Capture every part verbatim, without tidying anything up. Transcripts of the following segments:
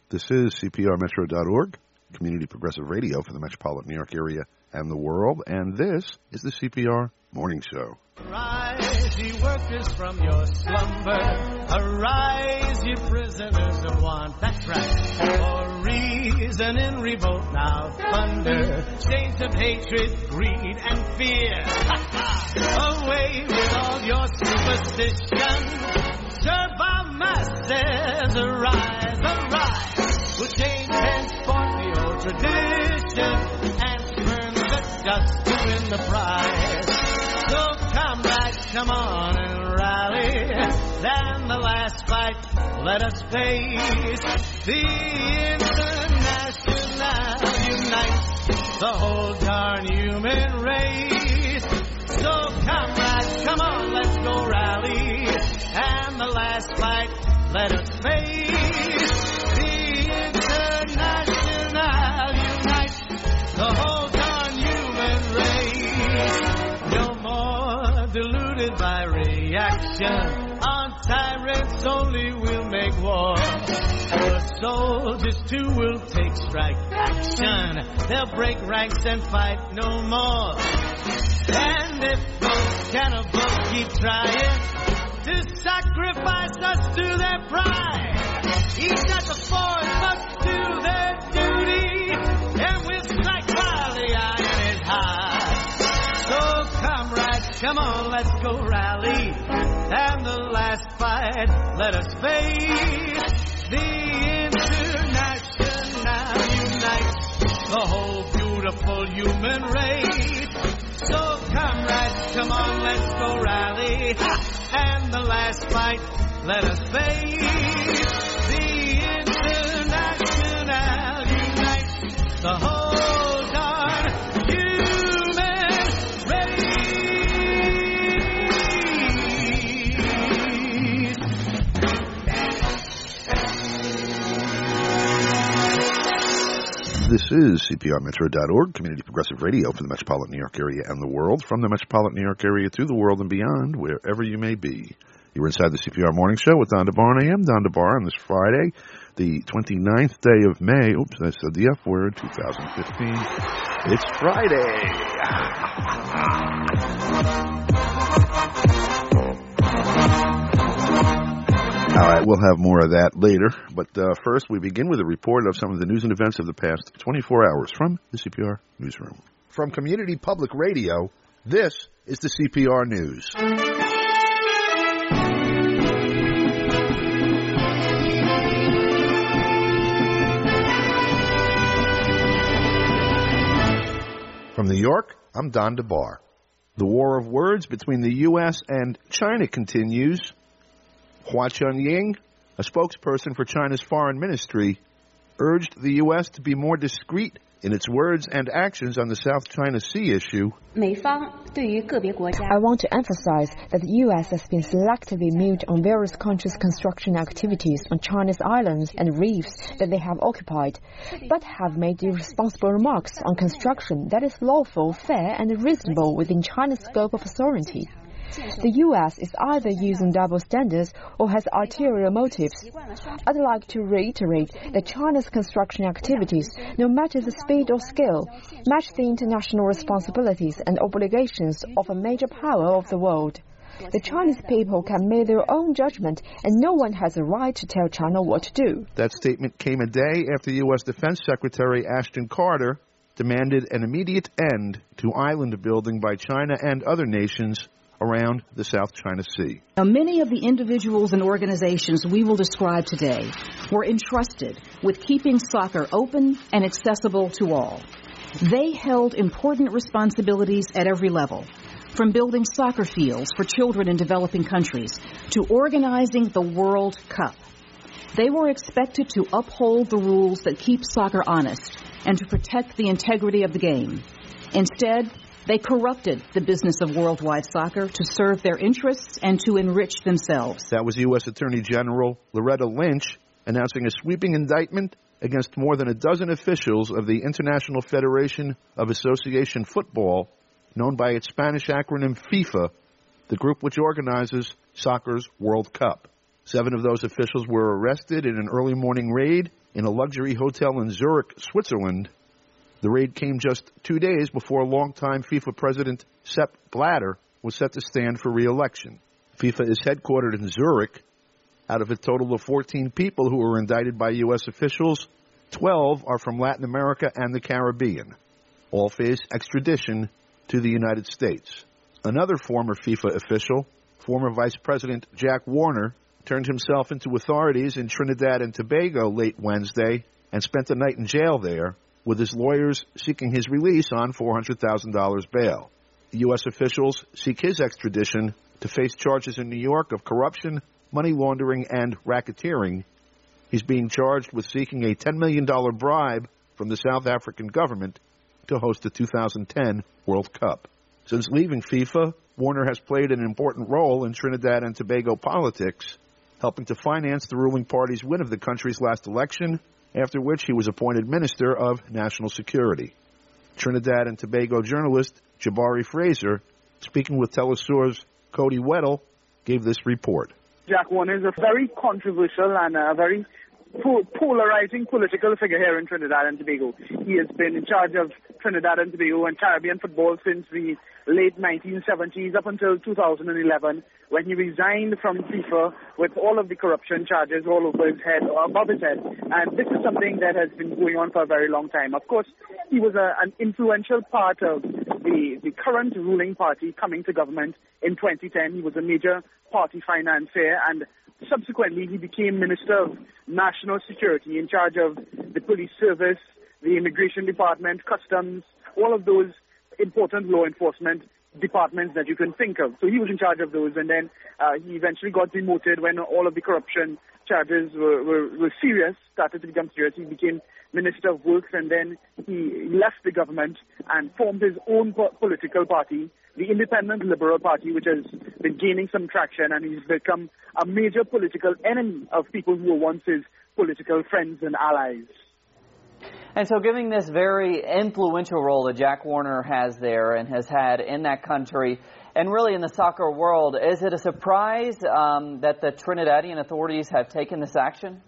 This is C P R Metro dot org, Community Progressive Radio for the Metropolitan New York area and the world, and this is the C P R Morning Show. Arise, ye workers, from your slumber. Arise, ye prisoners of want. That's right. For reason in revolt now thunder. Chains of hatred, greed, and fear. Away with all your superstition. Serve our masters. Arise, arise. We'll change henceforth the old tradition and turn the dust to win the prize. So comrades, come on and rally. Then the last fight, let us face. The International unites the whole darn human race. So comrades, come on, let's go rally. And the last fight, let us face. The International unites the whole darn human race. No more deluded by reaction. On tyrants only will make war. The soldiers too will take strike action. They'll break ranks and fight no more. And if those cannibals keep trying to sacrifice us to their pride, each at the force must do their duty, and we'll strike while the iron is high. So comrades, come on, let's go rally, and the last fight, let us face. The International unites the whole beautiful human race. So comrades, come on, let's go rally, and the last fight, let us face. The International unites the whole darn human race. This is C P R Metro dot org, Community Progressive Radio for the Metropolitan New York area and the world, from the Metropolitan New York area to the world and beyond, wherever you may be. You're inside the C P R Morning Show with Don DeBar, and I am Don DeBar on this Friday, the twenty-ninth day of May. Oops, I said the F word, two thousand fifteen. It's Friday. All right, we'll have more of that later. But uh, first, we begin with a report of some of the news and events of the past twenty-four hours from the C P R Newsroom. From Community Public Radio, this is the C P R News. From New York, I'm Don DeBar. The war of words between the U S and China continues. Hua Chunying, a spokesperson for China's foreign ministry, urged the U S to be more discreet in its words and actions on the South China Sea issue. I want to emphasize that the U S has been selectively mute on various countries' construction activities on China's islands and reefs that they have occupied, but have made irresponsible remarks on construction that is lawful, fair, and reasonable within China's scope of authority. The U S is either using double standards or has ulterior motives. I'd like to reiterate that China's construction activities, no matter the speed or scale, match the international responsibilities and obligations of a major power of the world. The Chinese people can make their own judgment, and no one has a right to tell China what to do. That statement came a day after U S Defense Secretary Ashton Carter demanded an immediate end to island building by China and other nations around the South China Sea. Now, many of the individuals and organizations we will describe today were entrusted with keeping soccer open and accessible to all. They held important responsibilities at every level, from building soccer fields for children in developing countries to organizing the World Cup. They were expected to uphold the rules that keep soccer honest and to protect the integrity of the game. Instead, they corrupted the business of worldwide soccer to serve their interests and to enrich themselves. That was U S Attorney General Loretta Lynch announcing a sweeping indictment against more than a dozen officials of the International Federation of Association Football, known by its Spanish acronym FIFA, the group which organizes soccer's World Cup. Seven of those officials were arrested in an early morning raid in a luxury hotel in Zurich, Switzerland. The raid came just two days before longtime FIFA president Sepp Blatter was set to stand for re-election. FIFA is headquartered in Zurich. Out of a total of fourteen people who were indicted by U S officials, twelve are from Latin America and the Caribbean. All face extradition to the United States. Another former FIFA official, former Vice President Jack Warner, turned himself into authorities in Trinidad and Tobago late Wednesday and spent the night in jail there, with his lawyers seeking his release on four hundred thousand dollars bail. U S officials seek his extradition to face charges in New York of corruption, money laundering, and racketeering. He's being charged with seeking a ten million dollars bribe from the South African government to host the two thousand ten World Cup. Since leaving FIFA, Warner has played an important role in Trinidad and Tobago politics, helping to finance the ruling party's win of the country's last election, after which he was appointed Minister of National Security. Trinidad and Tobago journalist Jabari Fraser, speaking with Telesur's Cody Weddle, gave this report. Jack Warner is a very controversial and a very po- polarizing political figure here in Trinidad and Tobago. He has been in charge of Trinidad and Tobago and Caribbean football since the late nineteen seventies up until two thousand eleven, when he resigned from FIFA with all of the corruption charges all over his head, or above his head. And this is something that has been going on for a very long time. Of course, he was a, an influential part of the, the current ruling party coming to government in twenty ten. He was a major party financier, and subsequently he became Minister of National Security, in charge of the police service, the immigration department, customs, all of those important law enforcement departments that you can think of. So he was in charge of those, and then uh, he eventually got demoted when all of the corruption charges were, were, were serious, started to become serious. He became Minister of Works, and then he left the government and formed his own po- political party, the Independent Liberal Party, which has been gaining some traction, and he's become a major political enemy of people who were once his political friends and allies. And so giving this very influential role that Jack Warner has there and has had in that country and really in the soccer world, is it a surprise um, that the Trinidadian authorities have taken this action?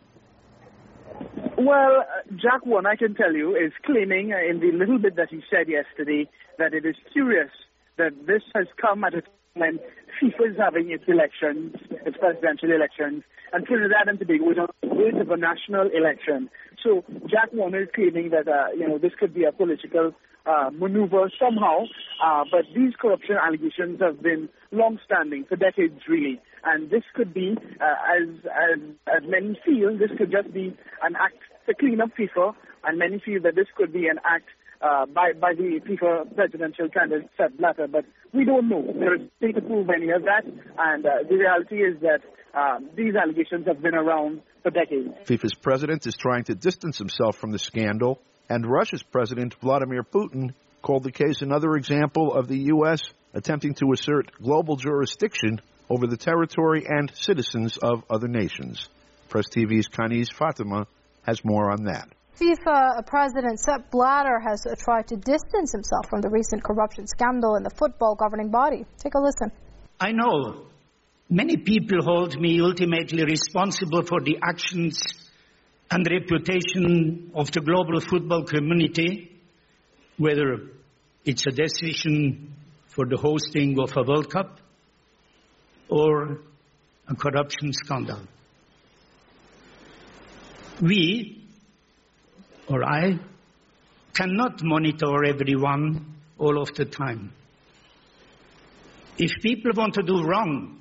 Well, Jack Warner, I can tell you, is claiming in the little bit that he said yesterday that it is curious that this has come at a time when FIFA is having its elections, its presidential elections, and Trinidad and Tobago is on the verge of a national election. So Jack Warner is claiming that, uh, you know, this could be a political uh, maneuver somehow, uh, but these corruption allegations have been long-standing, for decades really, and this could be, uh, as, as, as many feel, this could just be an act to clean up FIFA, and many feel that this could be an act Uh, by, by the FIFA presidential candidate, Sepp Blatter, but we don't know. There is nothing to prove any of that, and uh, the reality is that um, these allegations have been around for decades. FIFA's president is trying to distance himself from the scandal, and Russia's president, Vladimir Putin, called the case another example of the U S attempting to assert global jurisdiction over the territory and citizens of other nations. Press T V's Kaniz Fatima has more on that. FIFA President Sepp Blatter has tried to distance himself from the recent corruption scandal in the football governing body. Take a listen. I know many people hold me ultimately responsible for the actions and reputation of the global football community, whether it's a decision for the hosting of a World Cup or a corruption scandal. We or I cannot monitor everyone all of the time. If people want to do wrong,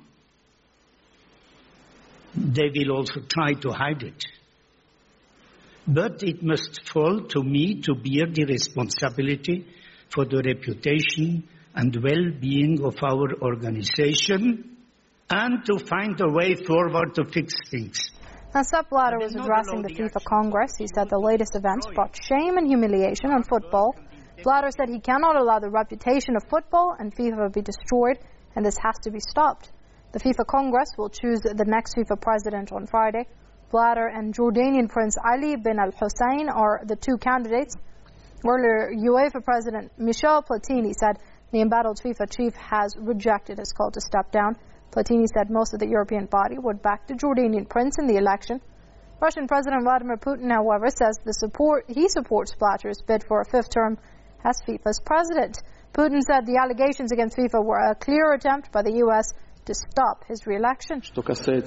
they will also try to hide it. But it must fall to me to bear the responsibility for the reputation and well-being of our organization and to find a way forward to fix things. Now, Sepp Blatter was addressing the FIFA Congress. He said the latest events brought shame and humiliation on football. Blatter said he cannot allow the reputation of football and FIFA to be destroyed, and this has to be stopped. The FIFA Congress will choose the next FIFA president on Friday. Blatter and Jordanian Prince Ali bin al-Hussein are the two candidates. Earlier, UEFA President Michel Platini said the embattled FIFA chief has rejected his call to step down. Platini said most of the European body would back the Jordanian prince in the election. Russian President Vladimir Putin, however, says the support he supports Blatter's bid for a fifth term as FIFA's president. Putin said the allegations against FIFA were a clear attempt by the U S to stop his re-election. In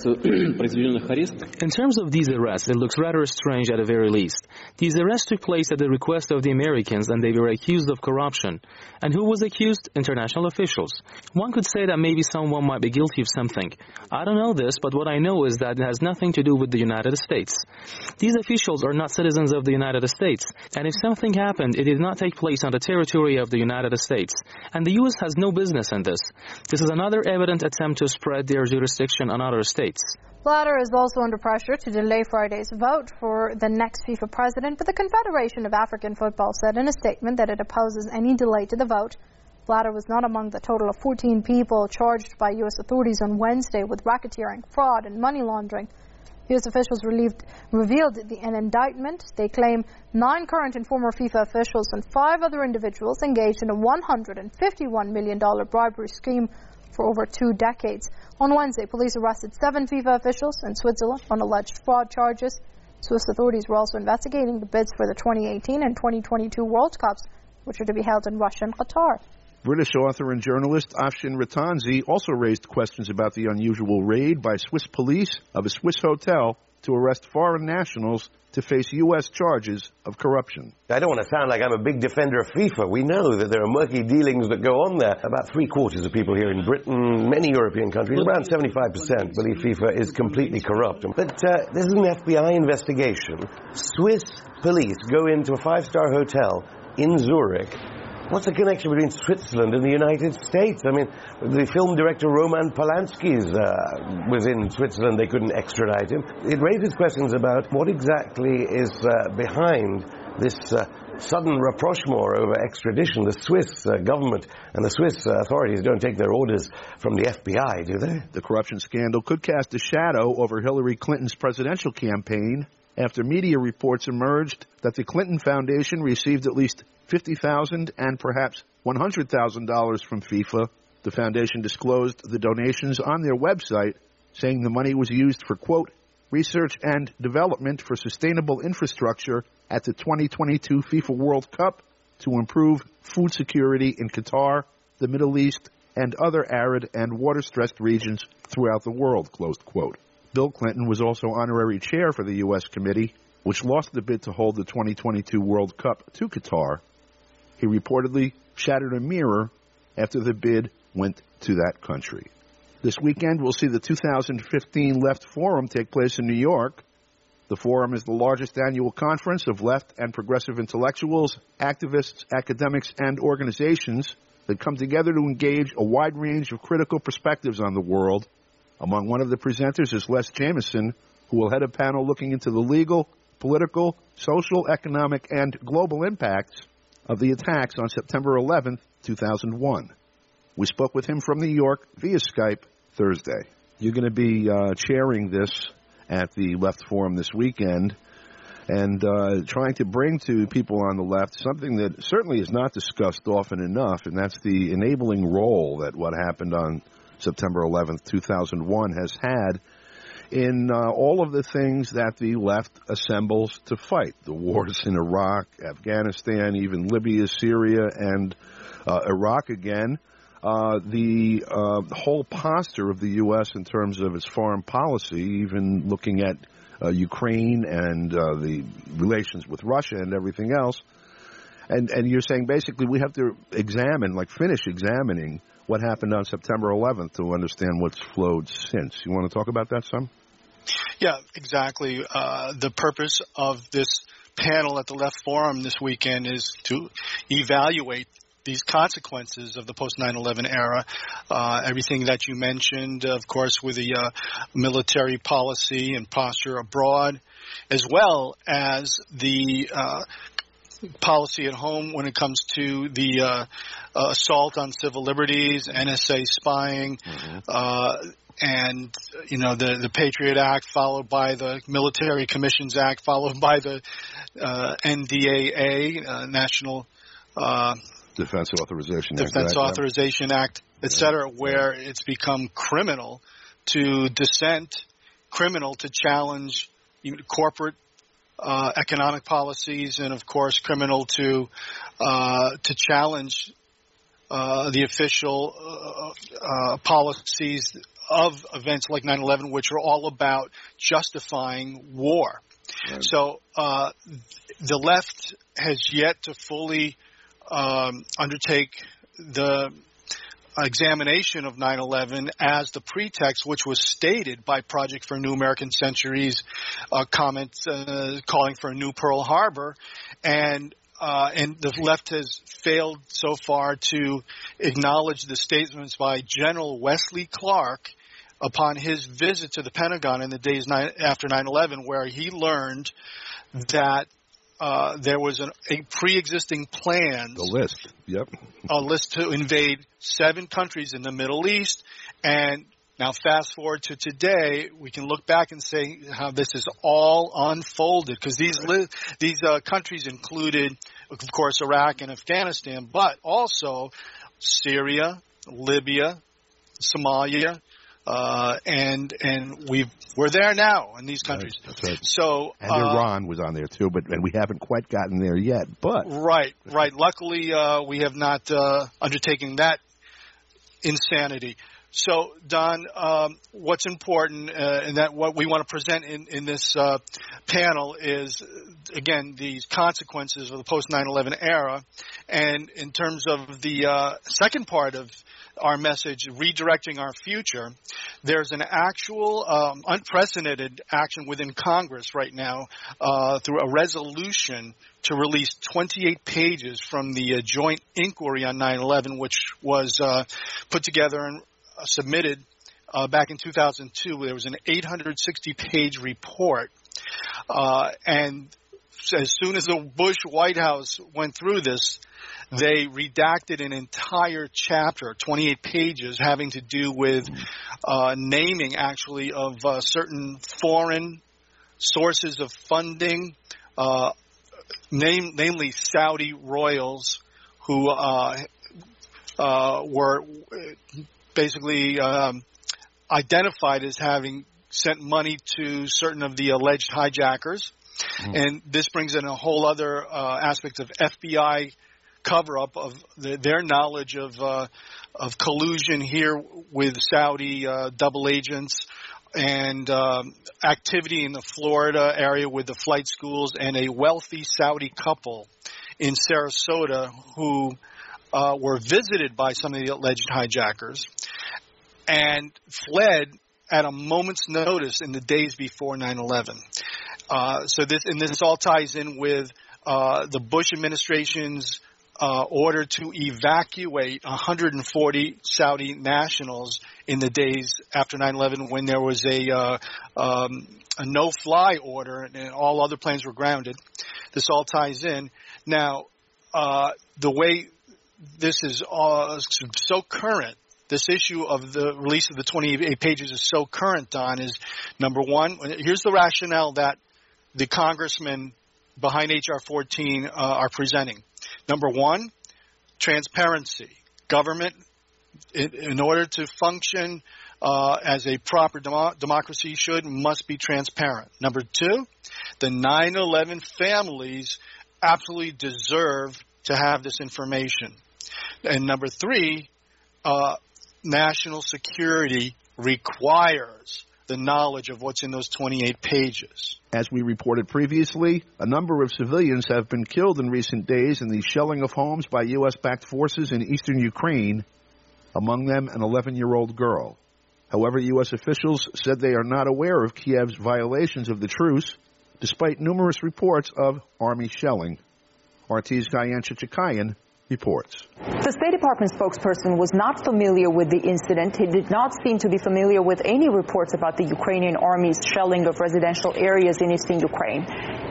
terms of these arrests, it looks rather strange at the very least. These arrests took place at the request of the Americans, and they were accused of corruption. And who was accused? International officials. One could say that maybe someone might be guilty of something. I don't know this, but what I know is that it has nothing to do with the United States. These officials are not citizens of the United States, and if something happened, it did not take place on the territory of the United States. And the U S has no business in this. This is another evident attempt to spread their jurisdiction on other states. Blatter is also under pressure to delay Friday's vote for the next FIFA president, but the Confederation of African Football said in a statement that it opposes any delay to the vote. Blatter was not among the total of fourteen people charged by U S authorities on Wednesday with racketeering, fraud, and money laundering. U S officials relieved, revealed the, an indictment. They claim nine current and former FIFA officials and five other individuals engaged in a one hundred fifty-one million dollars bribery scheme for over two decades. On Wednesday, police arrested seven FIFA officials in Switzerland on alleged fraud charges. Swiss authorities were also investigating the bids for the twenty eighteen and twenty twenty-two World Cups, which are to be held in Russia and Qatar. British author and journalist Afshin Rattansi also raised questions about the unusual raid by Swiss police of a Swiss hotel to arrest foreign nationals to face U S charges of corruption. I don't want to sound like I'm a big defender of FIFA. We know that there are murky dealings that go on there. About three-quarters of people here in Britain, many European countries, around seventy-five percent believe FIFA is completely corrupt. But uh, this is an F B I investigation. Swiss police go into a five-star hotel in Zurich. What's the connection between Switzerland and the United States? I mean, the film director Roman Polanski uh, was in Switzerland. They couldn't extradite him. It raises questions about what exactly is uh, behind this uh, sudden rapprochement over extradition. The Swiss uh, government and the Swiss uh, authorities don't take their orders from the F B I, do they? The corruption scandal could cast a shadow over Hillary Clinton's presidential campaign after media reports emerged that the Clinton Foundation received at least fifty thousand dollars and perhaps one hundred thousand dollars from FIFA. The foundation disclosed the donations on their website, saying the money was used for, quote, research and development for sustainable infrastructure at the twenty twenty-two FIFA World Cup to improve food security in Qatar, the Middle East, and other arid and water-stressed regions throughout the world, closed quote. Bill Clinton was also honorary chair for the U S committee, which lost the bid to hold the twenty twenty-two World Cup to Qatar. He reportedly shattered a mirror after the bid went to that country. This weekend, we'll see the two thousand fifteen Left Forum take place in New York. The Forum is the largest annual conference of left and progressive intellectuals, activists, academics, and organizations that come together to engage a wide range of critical perspectives on the world. Among one of the presenters is Les Jameson, who will head a panel looking into the legal, political, social, economic, and global impacts of the attacks on September eleventh, two thousand one. We spoke with him from New York via Skype Thursday. You're going to be uh, chairing this at the Left Forum this weekend and uh, trying to bring to people on the left something that certainly is not discussed often enough, and that's the enabling role that what happened on September eleventh, two thousand one has had in uh, all of the things that the left assembles to fight. The wars in Iraq, Afghanistan, even Libya, Syria, and uh, Iraq again. Uh, the uh, whole posture of the U S in terms of its foreign policy, even looking at uh, Ukraine and uh, the relations with Russia and everything else. And, and you're saying basically we have to examine, like finish examining what happened on September eleventh to understand what's flowed since. You want to talk about that some? Yeah, exactly. Uh, the purpose of this panel at the Left Forum this weekend is to evaluate these consequences of the post nine eleven era, uh, everything that you mentioned, of course, with the uh, military policy and posture abroad, as well as the uh, policy at home when it comes to the uh, uh, assault on civil liberties, N S A spying, mm-hmm. uh, and, you know, the, the Patriot Act followed by the Military Commissions Act followed by the uh, N D A A, uh, National uh, Defense Authorization Act. Defense Authorization Act, et cetera, where it's become criminal to dissent, criminal to challenge corporate uh, economic policies, and of course criminal to uh, to challenge uh, the official uh, uh, policies of events like nine eleven, which are all about justifying war. Right. So uh, the left has yet to fully um, undertake the examination of nine eleven as the pretext, which was stated by Project for a New American Century's uh, comments uh, calling for a new Pearl Harbor, and uh, and the left has failed so far to acknowledge the statements by General Wesley Clark upon his visit to the Pentagon in the days nine, after nine eleven, where he learned that Uh, there was an, a pre-existing plan. The list, yep. A list to invade seven countries in the Middle East. And now fast forward to today, we can look back and say how this is all unfolded. Because these, li- these uh, countries included, of course, Iraq and Afghanistan, but also Syria, Libya, Somalia, Uh, and and we we're there now in these countries. Right, that's right. So and uh, Iran was on there too, but and we haven't quite gotten there yet. But right, right. Luckily, uh, we have not uh, undertaken that insanity. So, Don, um, what's important, uh, and that what we want to present in in this uh, panel is, again, these consequences of the post nine eleven era, and in terms of the uh, second part of our message, redirecting our future, there's an actual um, unprecedented action within Congress right now uh, through a resolution to release twenty-eight pages from the uh, joint inquiry on nine eleven, which was uh, put together and uh, submitted uh, back in two thousand two. There was an eight hundred sixty page report, uh, and as soon as the Bush White House went through this, they redacted an entire chapter, twenty-eight pages, having to do with uh, naming, actually, of uh, certain foreign sources of funding, uh, name, namely Saudi royals, who uh, uh, were basically um, identified as having sent money to certain of the alleged hijackers. Mm. And this brings in a whole other uh, aspect of F B I cover-up of the, their knowledge of uh, of collusion here with Saudi uh, double agents, and um, activity in the Florida area with the flight schools, and a wealthy Saudi couple in Sarasota who uh, were visited by some of the alleged hijackers and fled at a moment's notice in the days before nine eleven. Uh, so this and this all ties in with uh, the Bush administration's uh, order to evacuate one hundred forty Saudi nationals in the days after nine eleven, when there was a, uh, um, a no-fly order and all other planes were grounded. This all ties in. Now, uh, the way this is uh, so current, this issue of the release of the twenty-eight pages is so current, Don, is number one, here's the rationale that the congressmen behind H R fourteen uh, are presenting. Number one, transparency. Government, in, in order to function uh, as a proper demo- democracy should, must be transparent. Number two, the nine eleven families absolutely deserve to have this information. And number three, uh, national security requires the knowledge of what's in those twenty-eight pages. As we reported previously, a number of civilians have been killed in recent days in the shelling of homes by U S-backed forces in eastern Ukraine, among them an eleven-year-old girl. However, U S officials said they are not aware of Kiev's violations of the truce, despite numerous reports of army shelling. R T's Diane Chichikayan reports. The State Department spokesperson was not familiar with the incident. He did not seem to be familiar with any reports about the Ukrainian army's shelling of residential areas in eastern Ukraine.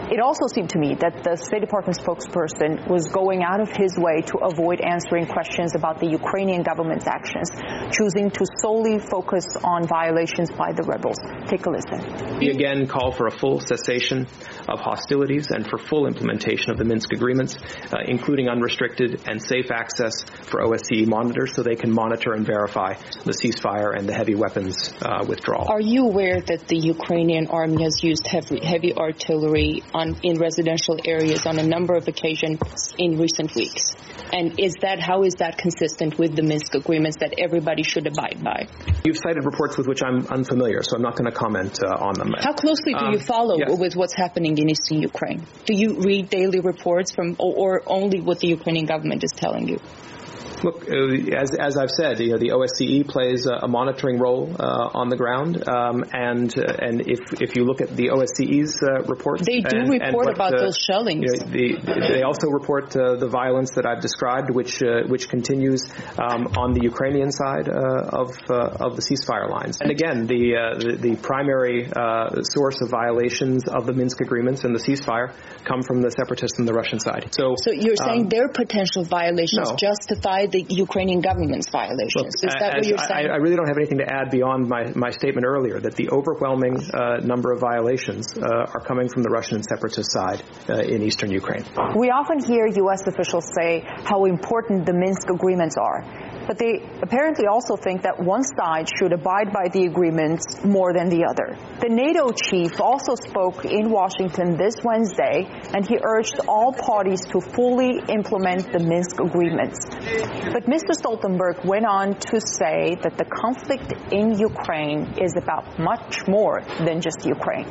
It also seemed to me that the State Department spokesperson was going out of his way to avoid answering questions about the Ukrainian government's actions, choosing to solely focus on violations by the rebels. Take a listen. We again call for a full cessation of hostilities and for full implementation of the Minsk agreements, uh, including unrestricted and safe access for O S C E monitors so they can monitor and verify the ceasefire and the heavy weapons uh, withdrawal. Are you aware that the Ukrainian army has used heavy, heavy artillery on, in residential areas on a number of occasions in recent weeks? And is that, how is that consistent with the Minsk agreements that everybody should abide by? You've cited reports with which I'm unfamiliar, so I'm not going to comment uh, on them. How closely do um, you follow yes. with what's happening in eastern Ukraine? Do you read daily reports from, or, or only what the Ukrainian government is telling you? Look, uh, as, as I've said, you know, the O S C E plays a, a monitoring role uh, on the ground, um, and uh, and if if you look at the O S C E's uh, reports, they do and, report and about the, those shellings. You know, the, they also report uh, the violence that I've described, which uh, which continues um, on the Ukrainian side uh, of uh, of the ceasefire lines. And again, the uh, the, the primary uh, source of violations of the Minsk agreements and the ceasefire come from the separatists on the Russian side. So, so you're saying um, their potential violations no. justify the Ukrainian government's violations. Look, Is that as, what you're saying? I, I really don't have anything to add beyond my, my statement earlier that the overwhelming uh, number of violations uh, are coming from the Russian separatist side uh, in eastern Ukraine. We often hear U S officials say how important the Minsk agreements are. But they apparently also think that one side should abide by the agreements more than the other. The NATO chief also spoke in Washington this Wednesday, and he urged all parties to fully implement the Minsk agreements. But Mister Stoltenberg went on to say that the conflict in Ukraine is about much more than just Ukraine.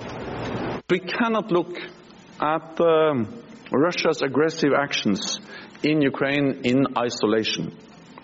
We cannot look at um, Russia's aggressive actions in Ukraine in isolation.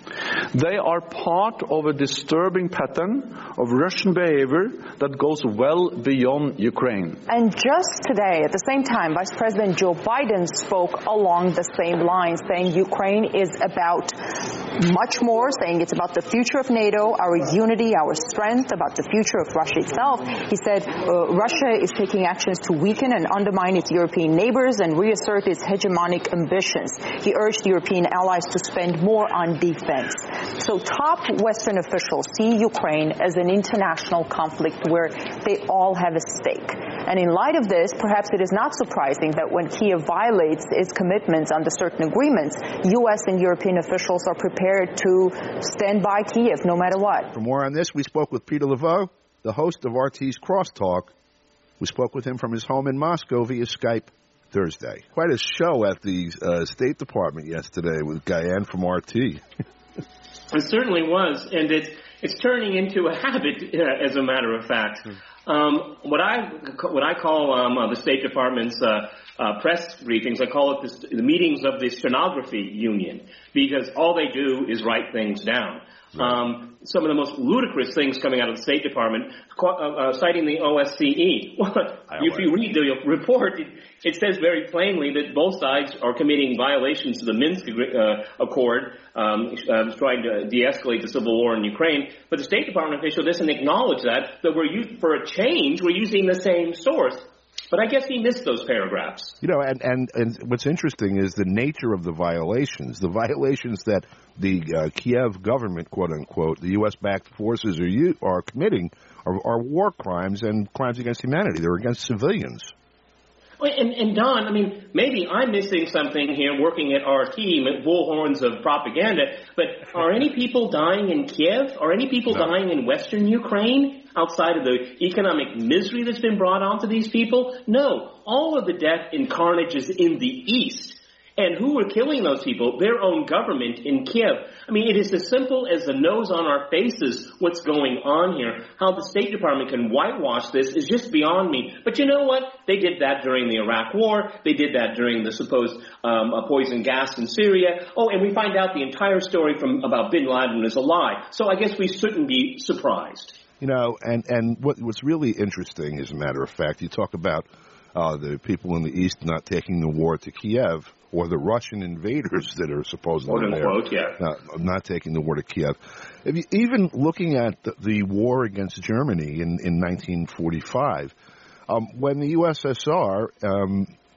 They are part of a disturbing pattern of Russian behavior that goes well beyond Ukraine. And just today, at the same time, Vice President Joe Biden spoke along the same lines, saying Ukraine is about much more, saying it's about the future of NATO, our unity, our strength, about the future of Russia itself. He said uh, Russia is taking actions to weaken and undermine its European neighbors and reassert its hegemonic ambitions. He urged European allies to spend more on defense. So top Western officials see Ukraine as an international conflict where they all have a stake. And in light of this, perhaps it is not surprising that when Kiev violates its commitments under certain agreements, U S and European officials are prepared to stand by Kiev no matter what. For more on this, we spoke with Peter Laveau, the host of R T's Crosstalk. We spoke with him from his home in Moscow via Skype Thursday. Quite a show at the uh, State Department yesterday with Guyan from R T. It certainly was, and it's it's turning into a habit, uh, as a matter of fact. Um, what I what I call um, uh, the State Department's uh, uh, press briefings, I call it the, the meetings of the stenography union, because all they do is write things down. Um, some of the most ludicrous things coming out of the State Department, uh, uh, citing the O S C E. If you read the report, it, it says very plainly that both sides are committing violations of the Minsk uh, Accord, um, uh, trying to de-escalate the civil war in Ukraine. But the State Department official doesn't acknowledge that, that we're using, for a change, we're using the same source. But I guess he missed those paragraphs. You know, and, and, and what's interesting is the nature of the violations. The violations that the uh, Kiev government, quote-unquote, the U S-backed forces are, u- are committing are, are war crimes and crimes against humanity. They're against civilians. Well, and, and Don, I mean, maybe I'm missing something here working at our team at bullhorns of propaganda, but are any people dying in Kiev? Are any people no. dying in western Ukraine? Outside of the economic misery that's been brought onto these people? No. All of the death and carnage is in the east. And who are killing those people? Their own government in Kiev. I mean, it is as simple as the nose on our faces what's going on here. How the State Department can whitewash this is just beyond me. But you know what? They did that during the Iraq War. They did that during the supposed um, poison gas in Syria. Oh, and we find out the entire story from about bin Laden is a lie. So I guess we shouldn't be surprised. You know, and, and what, what's really interesting, as a matter of fact, you talk about uh, the people in the East not taking the war to Kiev, or the Russian invaders that are supposedly there quote, yeah. not, not taking the war to Kiev. If you, even looking at the, the war against Germany in, in nineteen forty-five, um, when the U S S R um,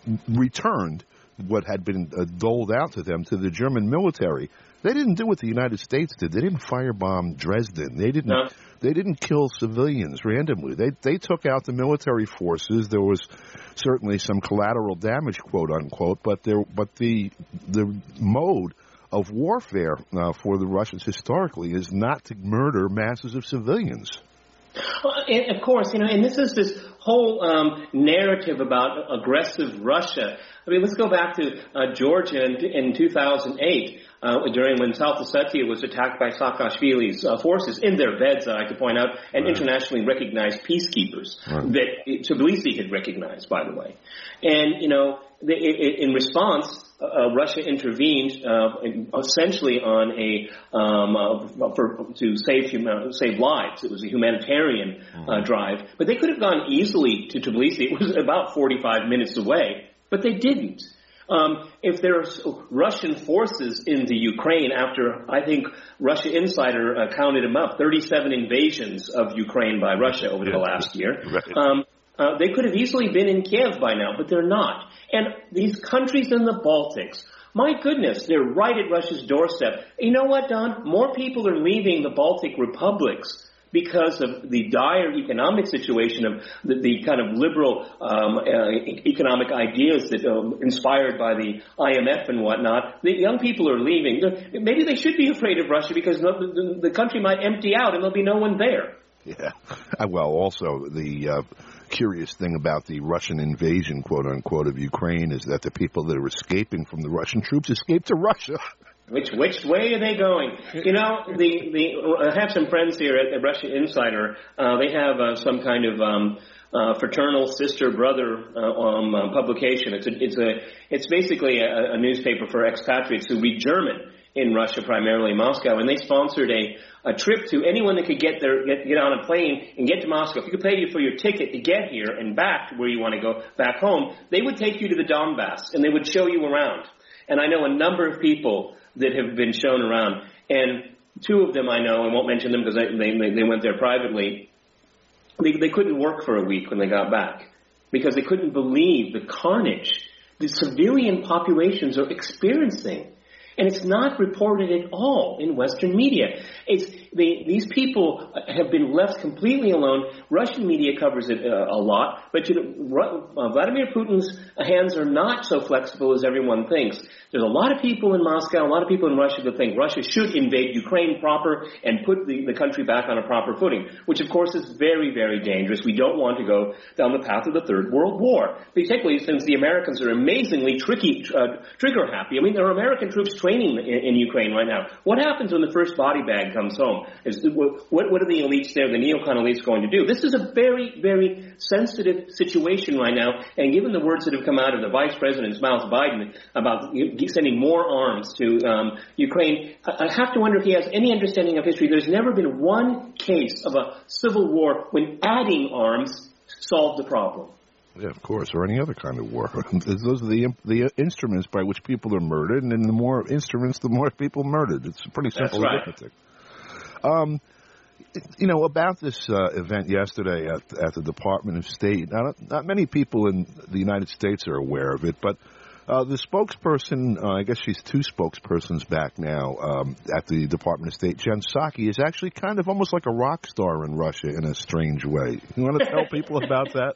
returned what had been uh, doled out to them to the German military. They didn't do what the United States did. They didn't firebomb Dresden. They didn't. No. They didn't kill civilians randomly. They they took out the military forces. There was certainly some collateral damage, quote unquote, but there but the the mode of warfare uh, for the Russians historically is not to murder masses of civilians. Well, and of course, you know, and this is this whole um, narrative about aggressive Russia. I mean, let's go back to uh, Georgia in, in two thousand eight, uh, during when South Ossetia was attacked by Saakashvili's uh, forces in their beds, I like to point out, and right. internationally recognized peacekeepers right. that Tbilisi had recognized, by the way. And, you know, the, in response, Uh, Russia intervened uh, essentially on a um, uh, for, to save hum- save lives. It was a humanitarian uh, drive, but they could have gone easily to Tbilisi. It was about forty-five minutes away, but they didn't. Um, if there's Russian forces in the Ukraine, after I think Russia Insider uh, counted them up, thirty-seven invasions of Ukraine by Russia over the last year. Right. Um, Uh, they could have easily been in Kiev by now, but they're not. And these countries in the Baltics, my goodness, they're right at Russia's doorstep. You know what, Don? More people are leaving the Baltic republics because of the dire economic situation of the, the kind of liberal um, uh, economic ideas that um, inspired by the I M F and whatnot. The young people are leaving. Maybe they should be afraid of Russia because the, the, the country might empty out and there'll be no one there. Yeah. Well, also the uh, curious thing about the Russian invasion, quote unquote, of Ukraine is that the people that are escaping from the Russian troops escaped to Russia. Which which way are they going? You know, the the I have some friends here at the Russia Insider. Uh, they have uh, some kind of um, uh, fraternal sister brother uh, um, uh, publication. It's a, it's a it's basically a, a newspaper for expatriates who read German in Russia, primarily Moscow, and they sponsored a, a trip to anyone that could get there, get, get on a plane and get to Moscow. If you could pay you for your ticket to get here and back to where you want to go, back home, they would take you to the Donbass and they would show you around. And I know a number of people that have been shown around, and two of them I know, I won't mention them because they, they, they went there privately. They, they couldn't work for a week when they got back because they couldn't believe the carnage the civilian populations are experiencing. And it's not reported at all in Western media. It's they, these people have been left completely alone. Russian media covers it uh, a lot, but you know, uh, Vladimir Putin's hands are not so flexible as everyone thinks. There's a lot of people in Moscow, a lot of people in Russia that think Russia should invade Ukraine proper and put the, the country back on a proper footing, which of course is very, very dangerous. We don't want to go down the path of the Third World War, particularly since the Americans are amazingly tricky, uh, trigger happy. I mean, there are American troops training in, in Ukraine right now. What happens when the first body bag comes home? Is, what, what are the elites there, the neocon elites, going to do? This is a very, very sensitive situation right now, and given the words that have come out of the Vice President's mouth, Biden, about sending more arms to um, Ukraine, I, I have to wonder if he has any understanding of history. There's never been one case of a civil war when adding arms solved the problem. Yeah, of course, or any other kind of war. Those are the the instruments by which people are murdered, and the more instruments, the more people murdered. It's pretty simple That's right. arithmetic. Um, you know, about this uh, event yesterday at, at the Department of State, not, not many people in the United States are aware of it, but uh, the spokesperson, uh, I guess she's two spokespersons back now um, at the Department of State, Jen Psaki, is actually kind of almost like a rock star in Russia in a strange way. You want to tell people about that?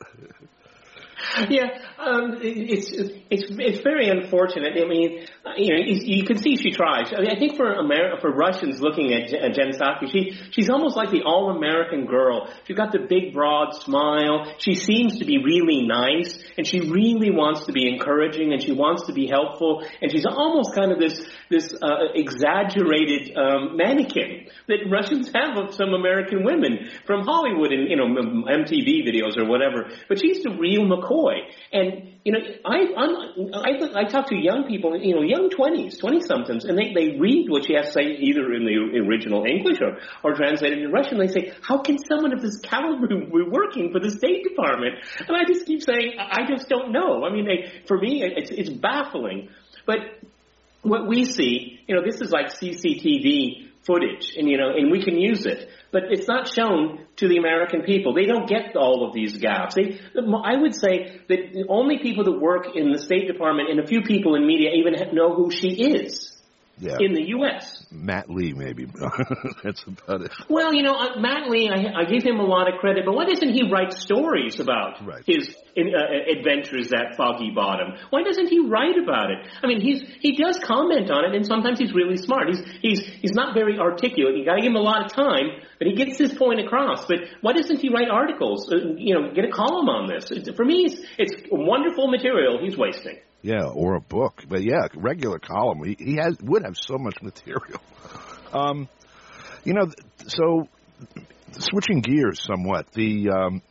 Yeah, um, it's it's it's very unfortunate. I mean, you know, you can see she tries. I mean, I think for Ameri- for Russians looking at Jen Psaki, she she's almost like the all-American girl. She's got the big, broad smile. She seems to be really nice, and she really wants to be encouraging, and she wants to be helpful, and she's almost kind of this this uh, exaggerated um, mannequin that Russians have of some American women from Hollywood and, you know, M T V videos or whatever. But she's the real McCoy. And, you know, I, I'm, I, I talk to young people, you know, young twenties, twenty-somethings, and they, they read what she has to say either in the original English or, or translated in Russian. They say, how can someone of this caliber be working for the State Department? And I just keep saying, I just don't know. I mean, they, for me, it's, it's baffling. But what we see, you know, this is like C C T V footage, and you know, and we can use it. But it's not shown to the American people. They don't get all of these gaps. They, I would say that the only people that work in the State Department and a few people in media even know who she is. Yeah. In the U S Matt Lee, maybe. That's about it. Well, you know, uh, Matt Lee, I, I give him a lot of credit, but why doesn't he write stories about right. his in, uh, adventures at Foggy Bottom? Why doesn't he write about it? I mean, he's he does comment on it, and sometimes he's really smart. He's he's he's not very articulate. You got to give him a lot of time, but he gets his point across. But why doesn't he write articles? Uh, you know, get a column on this. It's, for me, it's, it's wonderful material he's wasting. Yeah, or a book. But yeah, regular column. He, he has would have so much material. Um, you know, so switching gears somewhat, the um,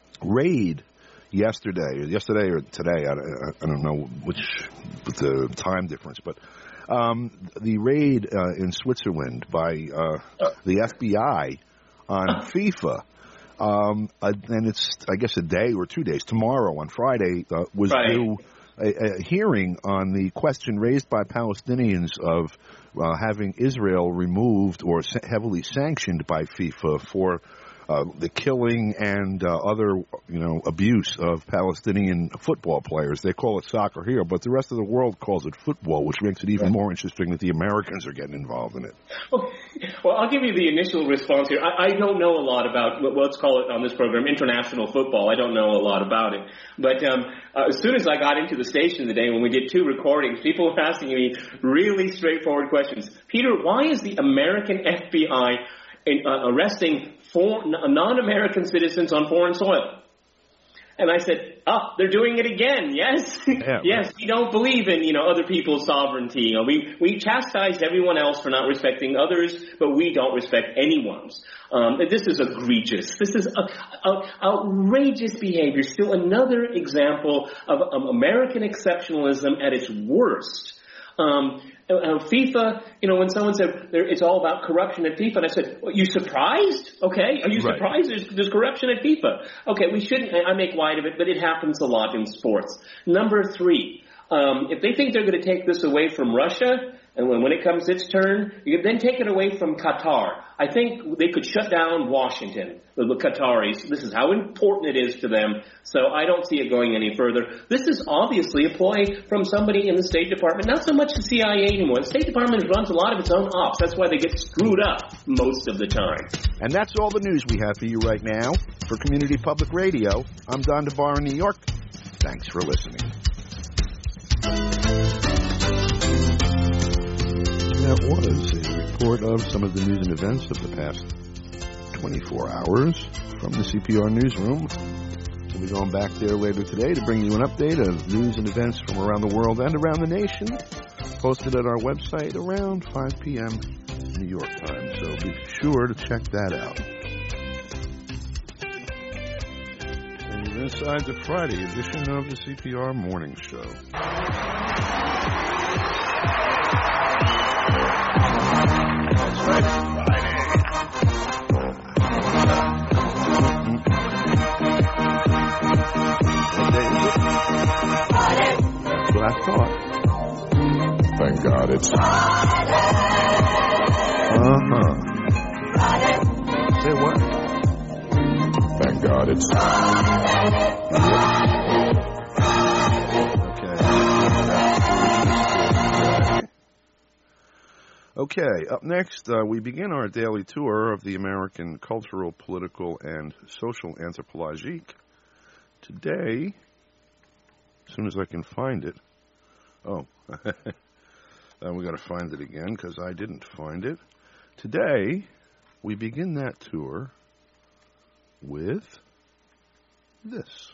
raid yesterday, yesterday or today, I, I don't know which, with the time difference, but um, the raid uh, in Switzerland by uh, the F B I on FIFA. Um, uh, and it's, I guess, a day or two days. Tomorrow, on Friday, uh, was right. due A, a hearing on the question raised by Palestinians of uh, having Israel removed or sa- heavily sanctioned by FIFA for uh, the killing and uh, other, you know, abuse of Palestinian football players. They call it soccer here, but the rest of the world calls it football, which makes it even right. more interesting that the Americans are getting involved in it. Well, I'll give you the initial response here. I, I don't know a lot about, well, let's call it on this program, international football. I don't know a lot about it. But um, uh, as soon as I got into the station today, when we did two recordings, people were asking me really straightforward questions. Peter, why is the American F B I in, uh, arresting four, non-American citizens on foreign soil? And I said, oh, they're doing it again, yes? Yeah, yes, right. We don't believe in, you know, other people's sovereignty. You know, we, we chastise everyone else for not respecting others, but we don't respect anyone's. Um, this is egregious. This is a, a, outrageous behavior. Still another example of um, American exceptionalism at its worst. Um, uh, FIFA, you know, when someone said there, it's all about corruption at FIFA, and I said, well, you surprised? Okay, are you right. surprised there's, there's corruption at FIFA? Okay, we shouldn't, I make light of it, but it happens a lot in sports. Number three, um, if they think they're going to take this away from Russia, and when, when it comes its turn, you can then take it away from Qatar. I think they could shut down Washington, the, the Qataris. This is how important it is to them. So I don't see it going any further. This is obviously a ploy from somebody in the State Department, not so much the C I A anymore. The State Department runs a lot of its own ops. That's why they get screwed up most of the time. And that's all the news we have for you right now. For Community Public Radio, I'm Don DeBar in New York. Thanks for listening. That was a report of some of the news and events of the past twenty-four hours from the C P R newsroom. We'll be going back there later today to bring you an update of news and events from around the world and around the nation, posted at our website around five p.m. New York time. So be sure to check that out. And you're inside the Friday edition of the C P R Morning Show. That's right, Friday. What day is it? Friday. That's what I thought. Thank God it's Friday. Uh-huh. Friday. Say what? Thank God it's Friday. Friday. Okay, up next, uh, we begin our daily tour of the American cultural, political, and social anthropologique. Today, as soon as I can find it, oh, then we got to find it again because I didn't find it. Today, we begin that tour with this.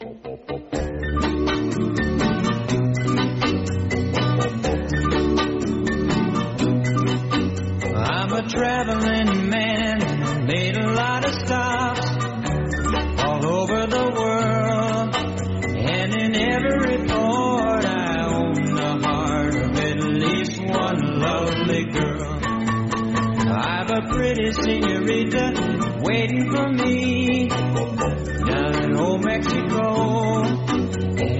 I'm a traveling man, made a lot of stops all over the world, and in every port I own the heart of at least one lovely girl. I've a pretty senorita waiting for me down in old Mexico,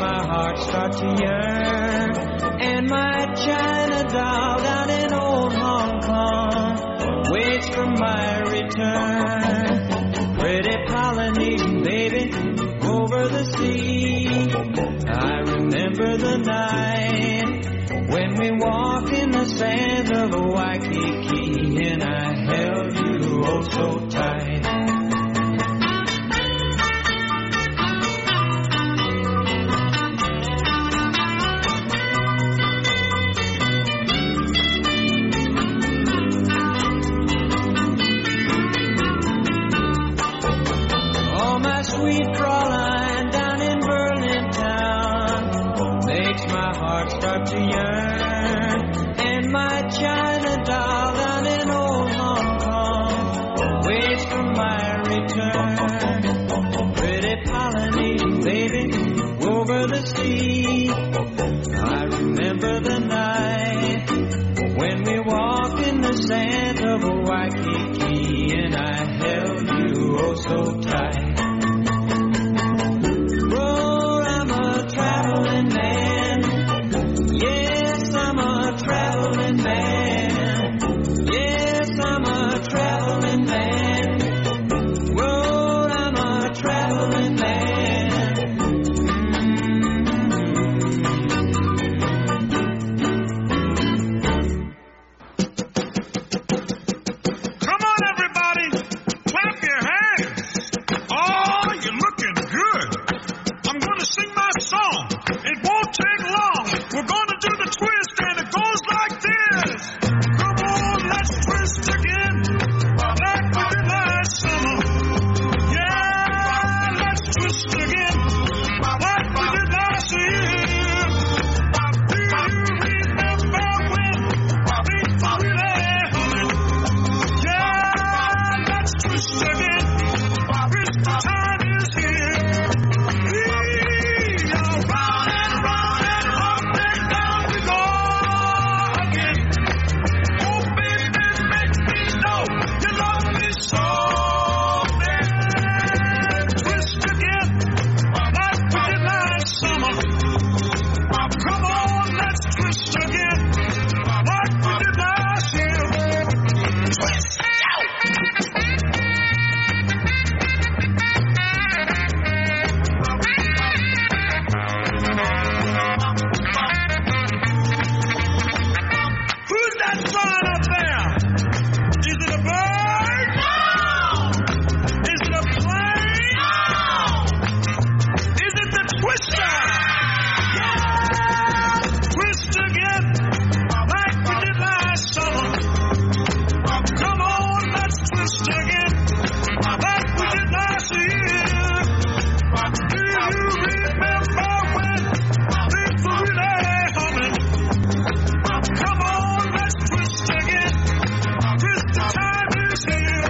my heart start to yearn. And my China doll down in old Hong Kong waits for my return. Pretty Polynesian baby over the sea. I remember the night when we walked in the sands of Waikiki, and I held you oh so tight. Oh, my sweet Fraulein down in Berlin town makes my heart start to yearn. And my China doll down in old Hong Kong waits for my return. Pretty Polynesian baby over the sea. I remember the night when we walked in the sand of Waikiki, and I held you oh so tight. Oh, I'm a traveling man. Yes, I'm a traveling man. Yes, I'm a traveling man. Oh, I'm a traveling man. Come on, everybody. Clap your hands. Oh, you're looking good. I'm going to sing my song. It won't take long. We're going to do the twist, and it goes like this. Come on, let's twist again. Like we did last summer. Yeah, let's twist again. Like we did last year. Do you remember when things were really humming? Yeah, let's twist again. Christmas time is here. Eee, all round and round and up and down we go again. Oh, baby, make me know you love me so. Man, twist again, like we did last summer. Come on, let's twist again, like we did last year. Twist out. Who's that flying up there? Is it a bird? No! Is it a plane? No! Is it the twister? Yeah! Twist again, like we did last summer. Come on, let's twist again, like we did last year. Do you remember when things were really humming? Come on, let's twist again. Christmas time is here.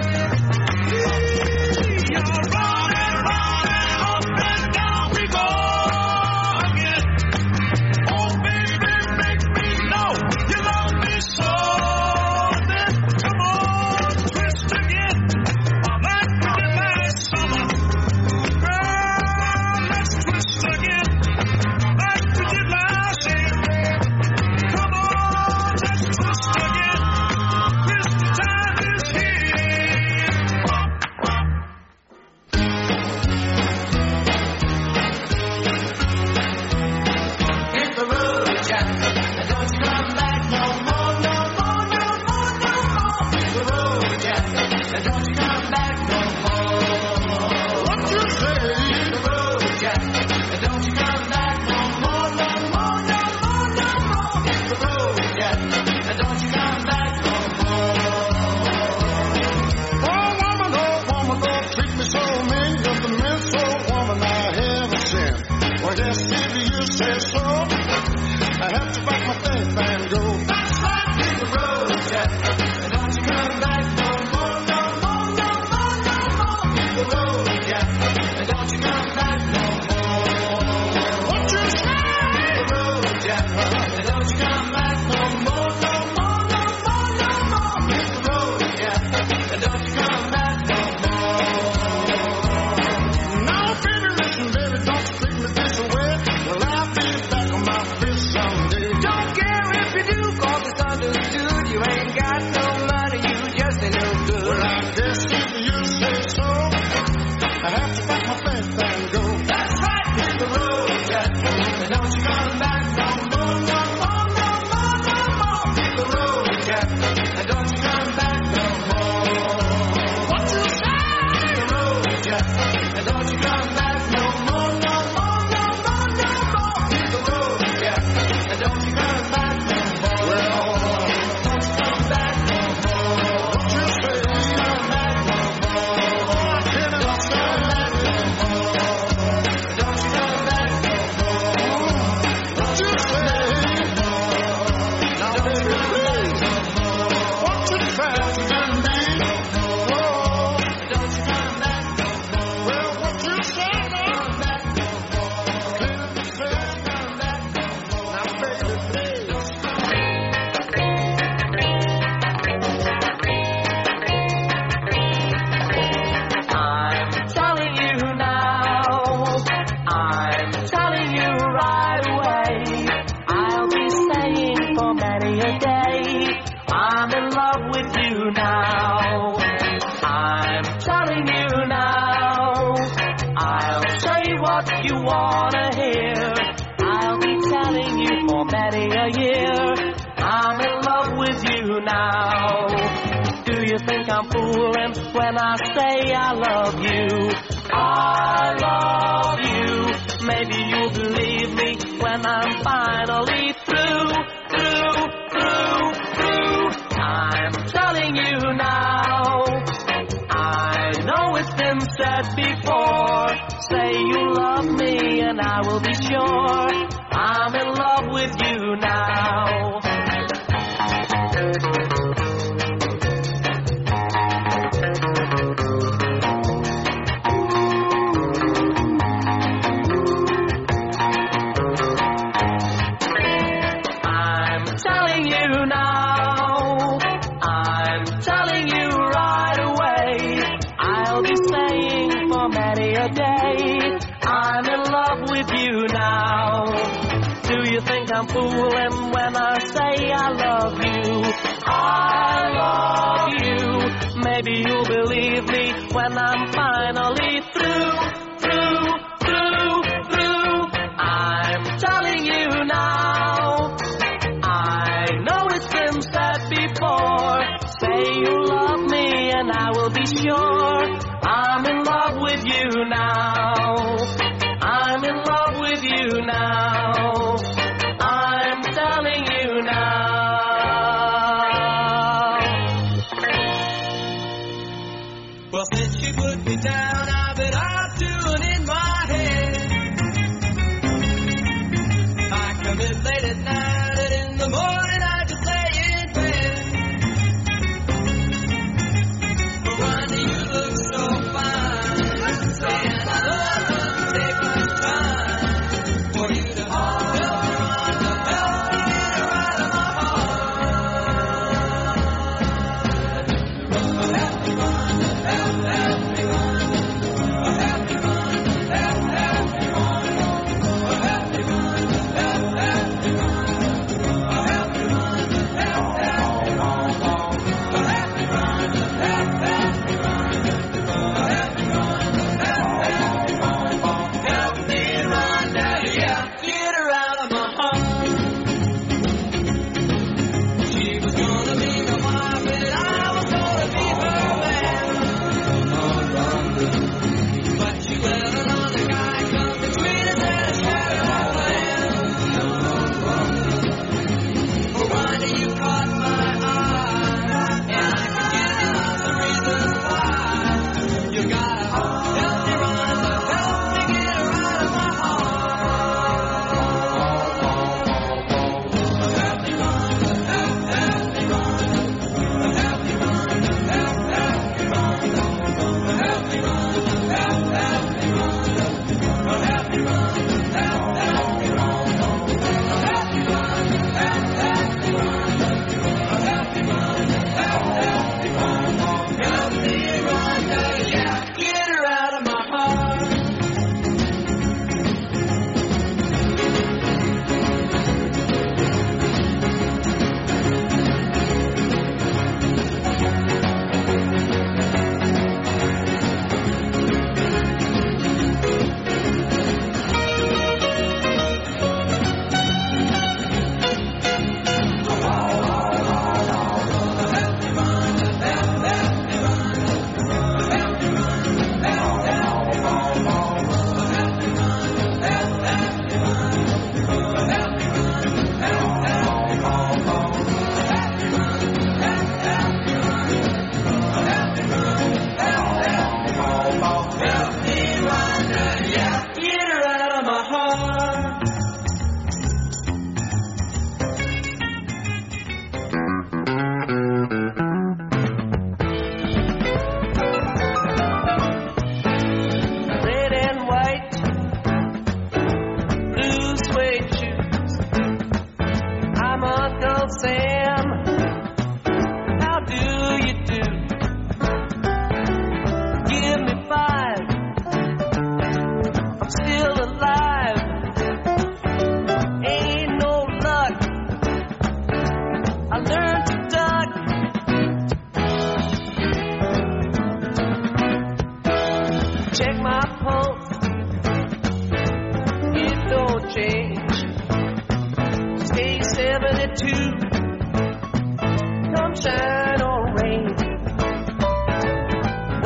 Eee, all round and round and up and down we go again. Oh, baby, make me know you love me so. Then come on, twist again, like we did last summer. Girl, let's twist again, like we did last year. Come on, let's twist again. Christmas time is here. Hit the road, Jack. Don't you come back no more, no more, no more, no more. Hit the road, Jack. Don't you come back no more. What you say? Hit the road, Jack. Don't you come back no more, no more, no more, no more. Hit the road, Jack. Don't you come back no more. Oh, woman, oh, woman, don't treat me so mean. You're the meanest old woman I ever seen. Well, yes, if you say so, I have to pack my things and go. That's right, hit the road, Jack. Don't you come back no more, no more, no more, no more. Hit the road, Jack. Don't you come back no more. What you say? Hit the road, Jack. Don't you come back no more, no more, no more, no more. Hit the road, Jack. Don't you come back no more. Now, baby, listen, baby, don't you treat me this way. Well, I when I say I love you. I love you. Maybe you'll believe me when I'm finally through, through, through, through. I'm telling you now. I know it's been said before. Say you love me and I will be sure I'm in love with you now. I'm telling you now. I'm telling you right away. I'll be saying for many a day, I'm in love with you now. Do you think I'm fooling when I say I love you? I love you. Maybe you'll believe me when I'm finally through, through, through, through. I'm telling you now. I know it's been said before. Say you love me and I will be sure I'm in love with you now. I'm in love with you now. I'm telling you now. Well, since she put me down, I've been out doing in my head. I come in late at night and in the morning I just lay in bed. But why do you look so fine? Saying I love you, take my time for you to help me run, to help me get her out of my heart. Help me run, help, help me run. Help me run, help, help me run. Help me run, help, help me run. Help me run, help, help me run. Help me run, help, help me run. Help me run, help, help me run. Help me run, daddy, yeah, get her out of my heart. She was gonna be my wife and I was gonna be her man. But she let another guy come between us and shattered our plans. Well, why do you caught my eye? And I can give you lots of reasons why. You gotta help me run, so help me get her out of my heart. Help me run, help, help me run. Help me run, help, help me run. Help me run, help, help me run. Help me run, help, help me run. Help me run, help, help me run. Help me run, help, help me run. Help me run, yeah, get her out of my heart. Red and white, blue suede shoes. I'm Uncle Sam. How do you do? Give me five. I'm still alive. Ain't no luck. I learned to duck. Check my pulse. It don't change. Stay seventy-two. Come shine or rain.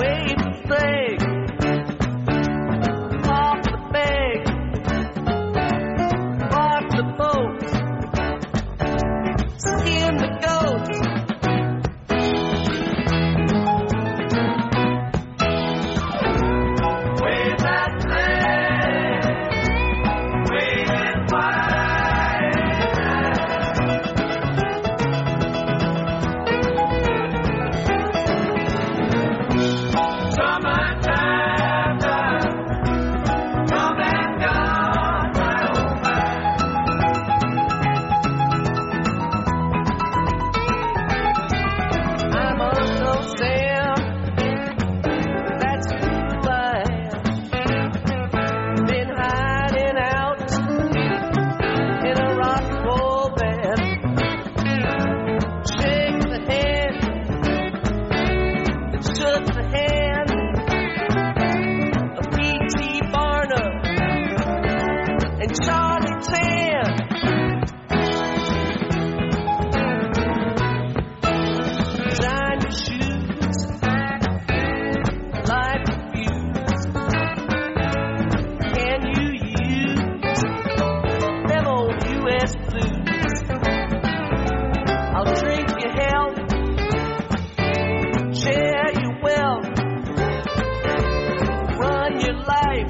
Charlie ten. Design your shoes, light the fuse. Can you use them old U S blues? I'll drink your health, share your wealth, run your life,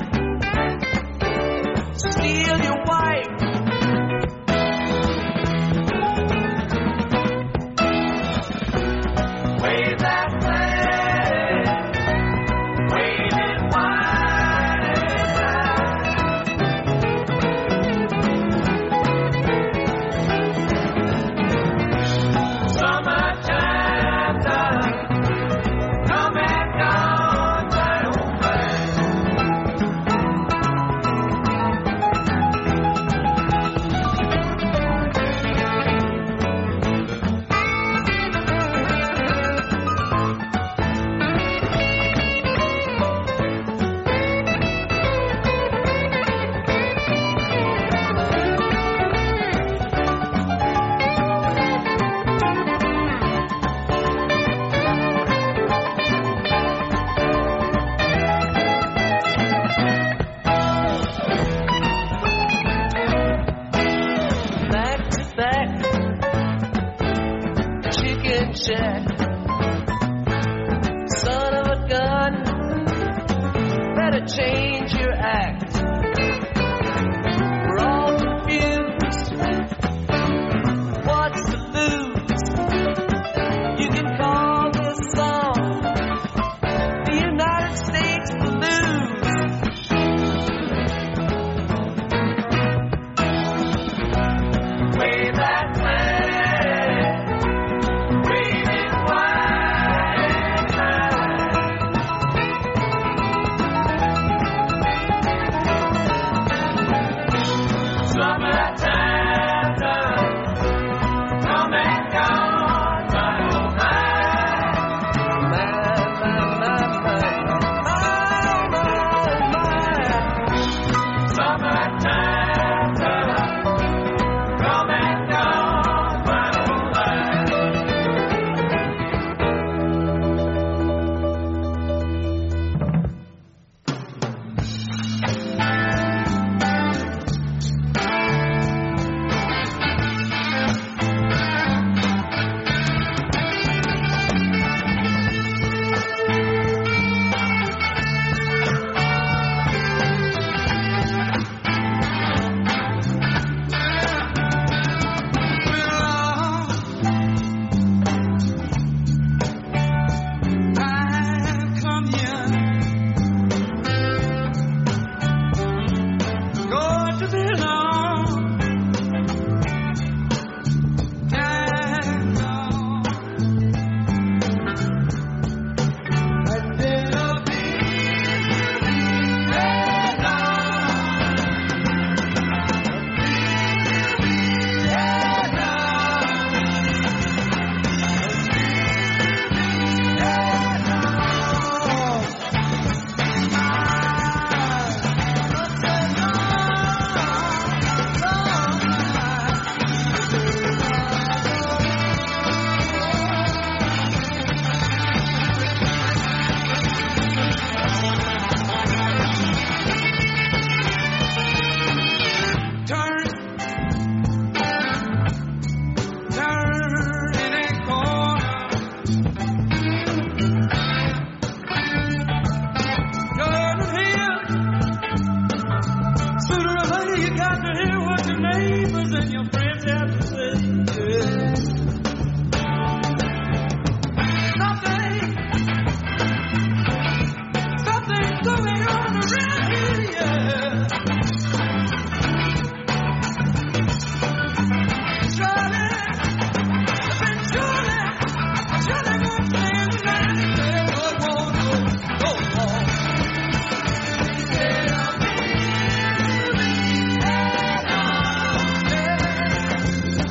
steal your wife. Wave that flag, wave it wide and high. Summertime time, come and gone, my old back to back, chicken shack, son of a gun, better change your act. We're all confused, what's to lose? You can call this song the United States Blues. Wave that flag, wave it wide and high. Summertime done, come and gone, my old my, my, my, my, my, my, my. Summertime done. Come and gone, my old life. I've come here, going to be long, time long. I've been a turn, turn in a corner, turn here. Sooner or later you got to hear what your neighbors and your friends have to say. Yeah. Something, something's going on around here, yeah. Charlie, I've been Charlie, Charlie won't stand the night. What won't go, go on. Yeah, I'm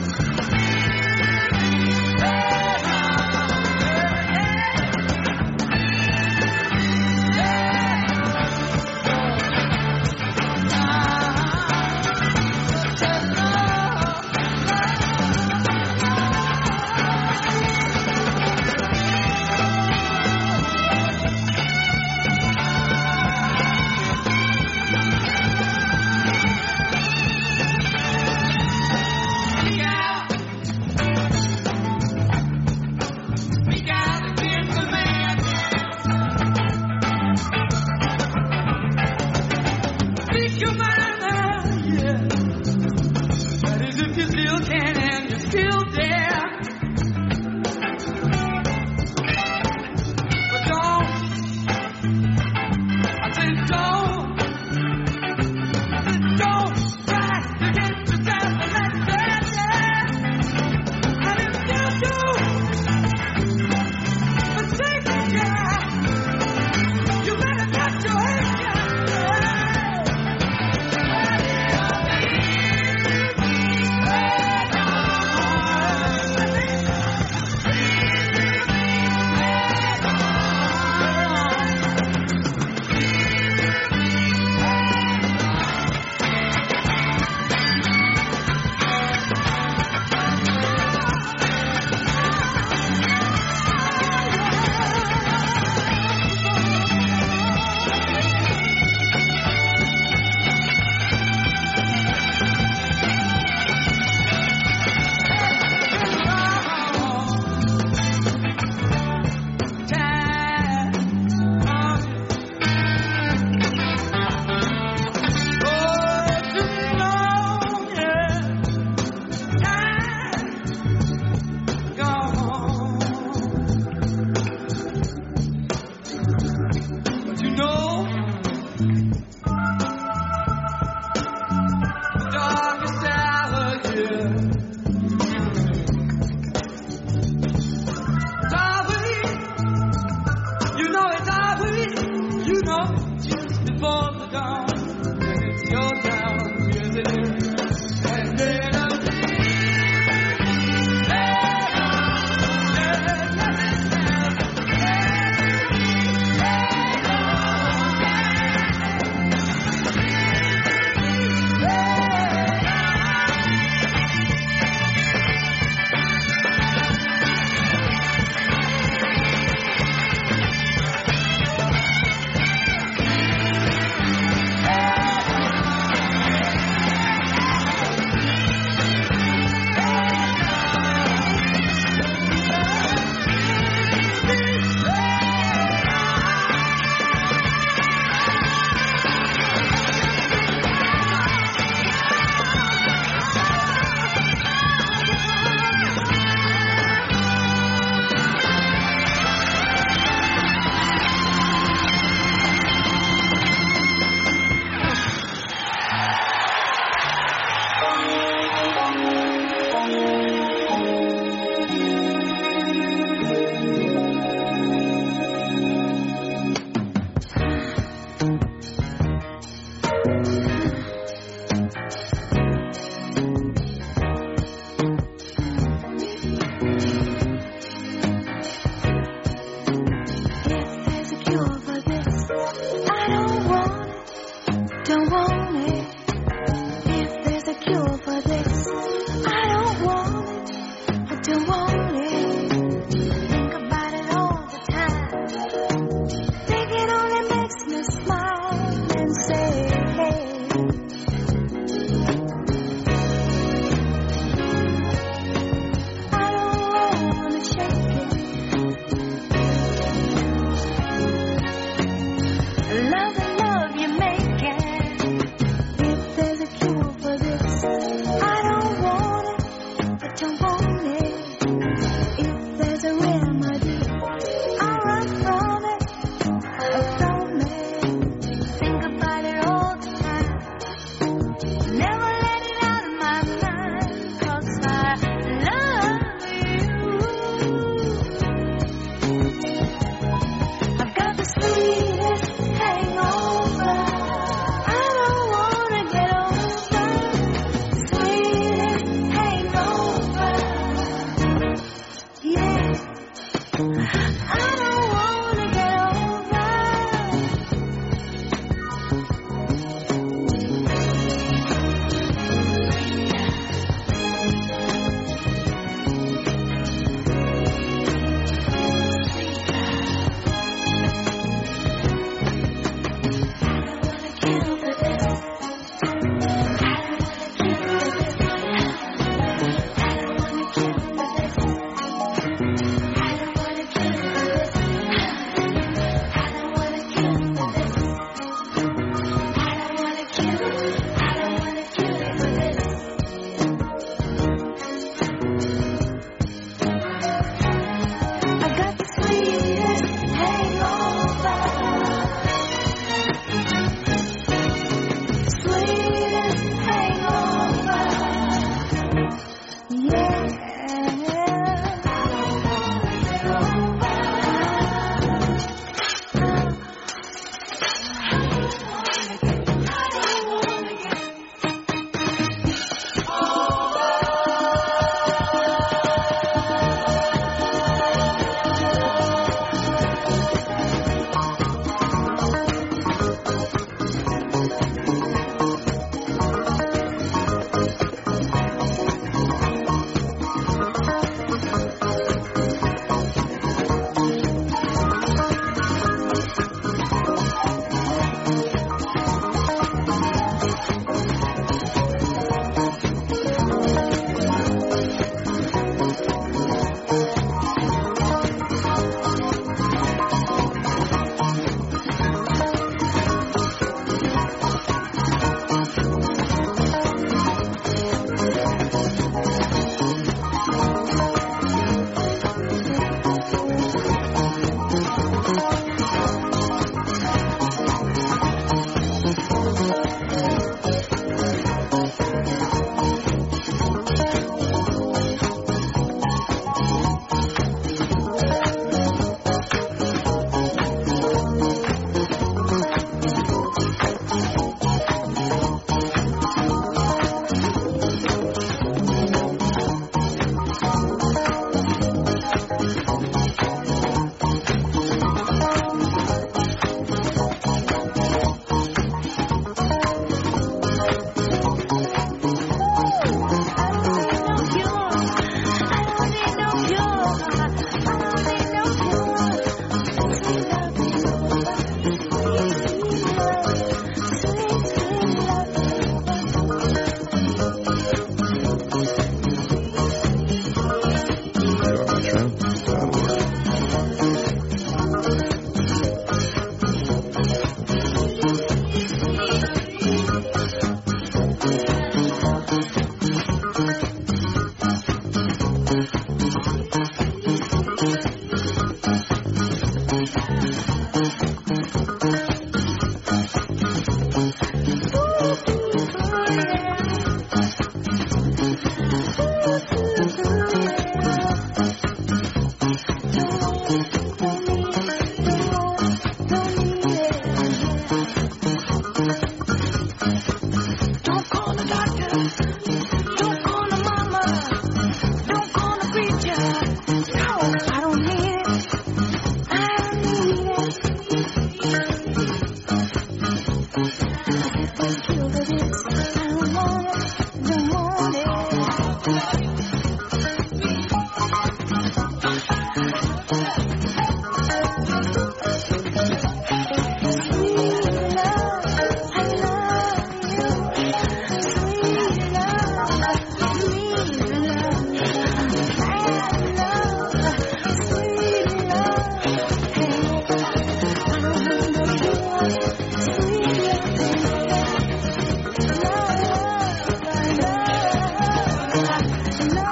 Love, love, love.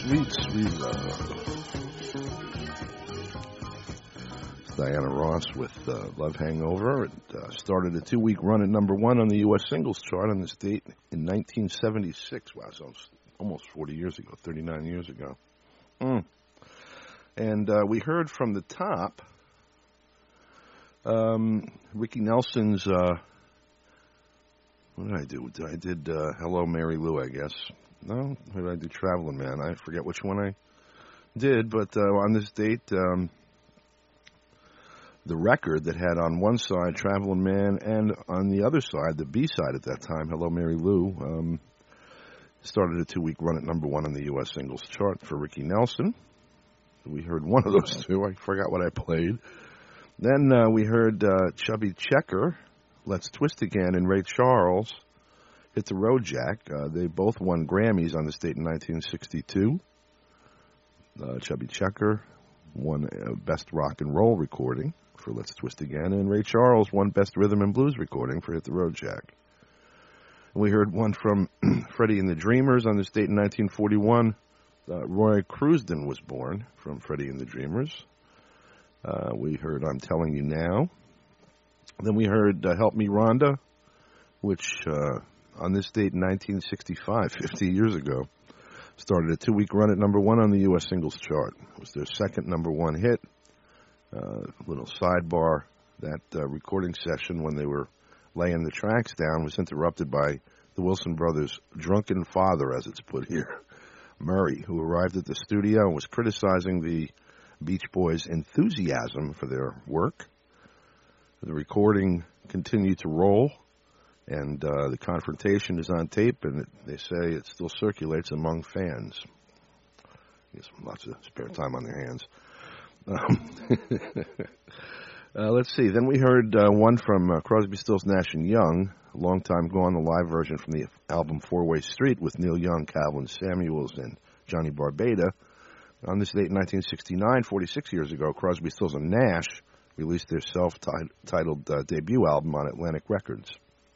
Sweet, Sweet Love. Diana Ross with uh, Love Hangover. It uh, started a two-week run at number one on the U S singles chart on this date in nineteen seventy-six. Wow, so almost forty years ago, thirty-nine years ago. Mm. And uh, we heard from the top um, Ricky Nelson's, uh, what did I do? I did uh, Hello, Mary Lou, I guess. No? What did I do? Traveling Man. I forget which one I did, but uh, on this date... Um, the record that had on one side Traveling Man and on the other side, the B-side at that time, Hello Mary Lou, um, started a two-week run at number one on the U S singles chart for Ricky Nelson. We heard one of those two. I forgot what I played. Then uh, we heard uh, Chubby Checker, Let's Twist Again, and Ray Charles, Hit the Road Jack. Uh, they both won Grammys on this date in nineteen sixty-two. Uh, Chubby Checker won uh, Best Rock and Roll Recording for Let's Twist Again, and Ray Charles won Best Rhythm and Blues Recording for Hit the Road Jack. And we heard one from Freddie and the Dreamers on this date in nineteen forty-one. Uh, Roy Cruzden was born from Freddie and the Dreamers. Uh, we heard I'm Telling You Now. Then we heard uh, Help Me Rhonda, which uh, on this date in nineteen sixty-five, fifty years ago, started a two-week run at number one on the U S singles chart. It was their second number one hit. Uh, little sidebar, that uh, recording session when they were laying the tracks down was interrupted by the Wilson brothers' drunken father, as it's put here, Murray, who arrived at the studio and was criticizing the Beach Boys' enthusiasm for their work. The recording continued to roll, and uh, the confrontation is on tape, and it, they say it still circulates among fans. There's lots of spare time on their hands. Um, uh, let's see. Then we heard uh, one from uh, Crosby, Stills, Nash and Young, a long time ago on the live version from the album Four-Way Street with Neil Young, Calvin Samuels, and Johnny Barbada. On this date in nineteen sixty-nine, forty-six years ago, Crosby, Stills and Nash released their self-titled uh, debut album on Atlantic Records.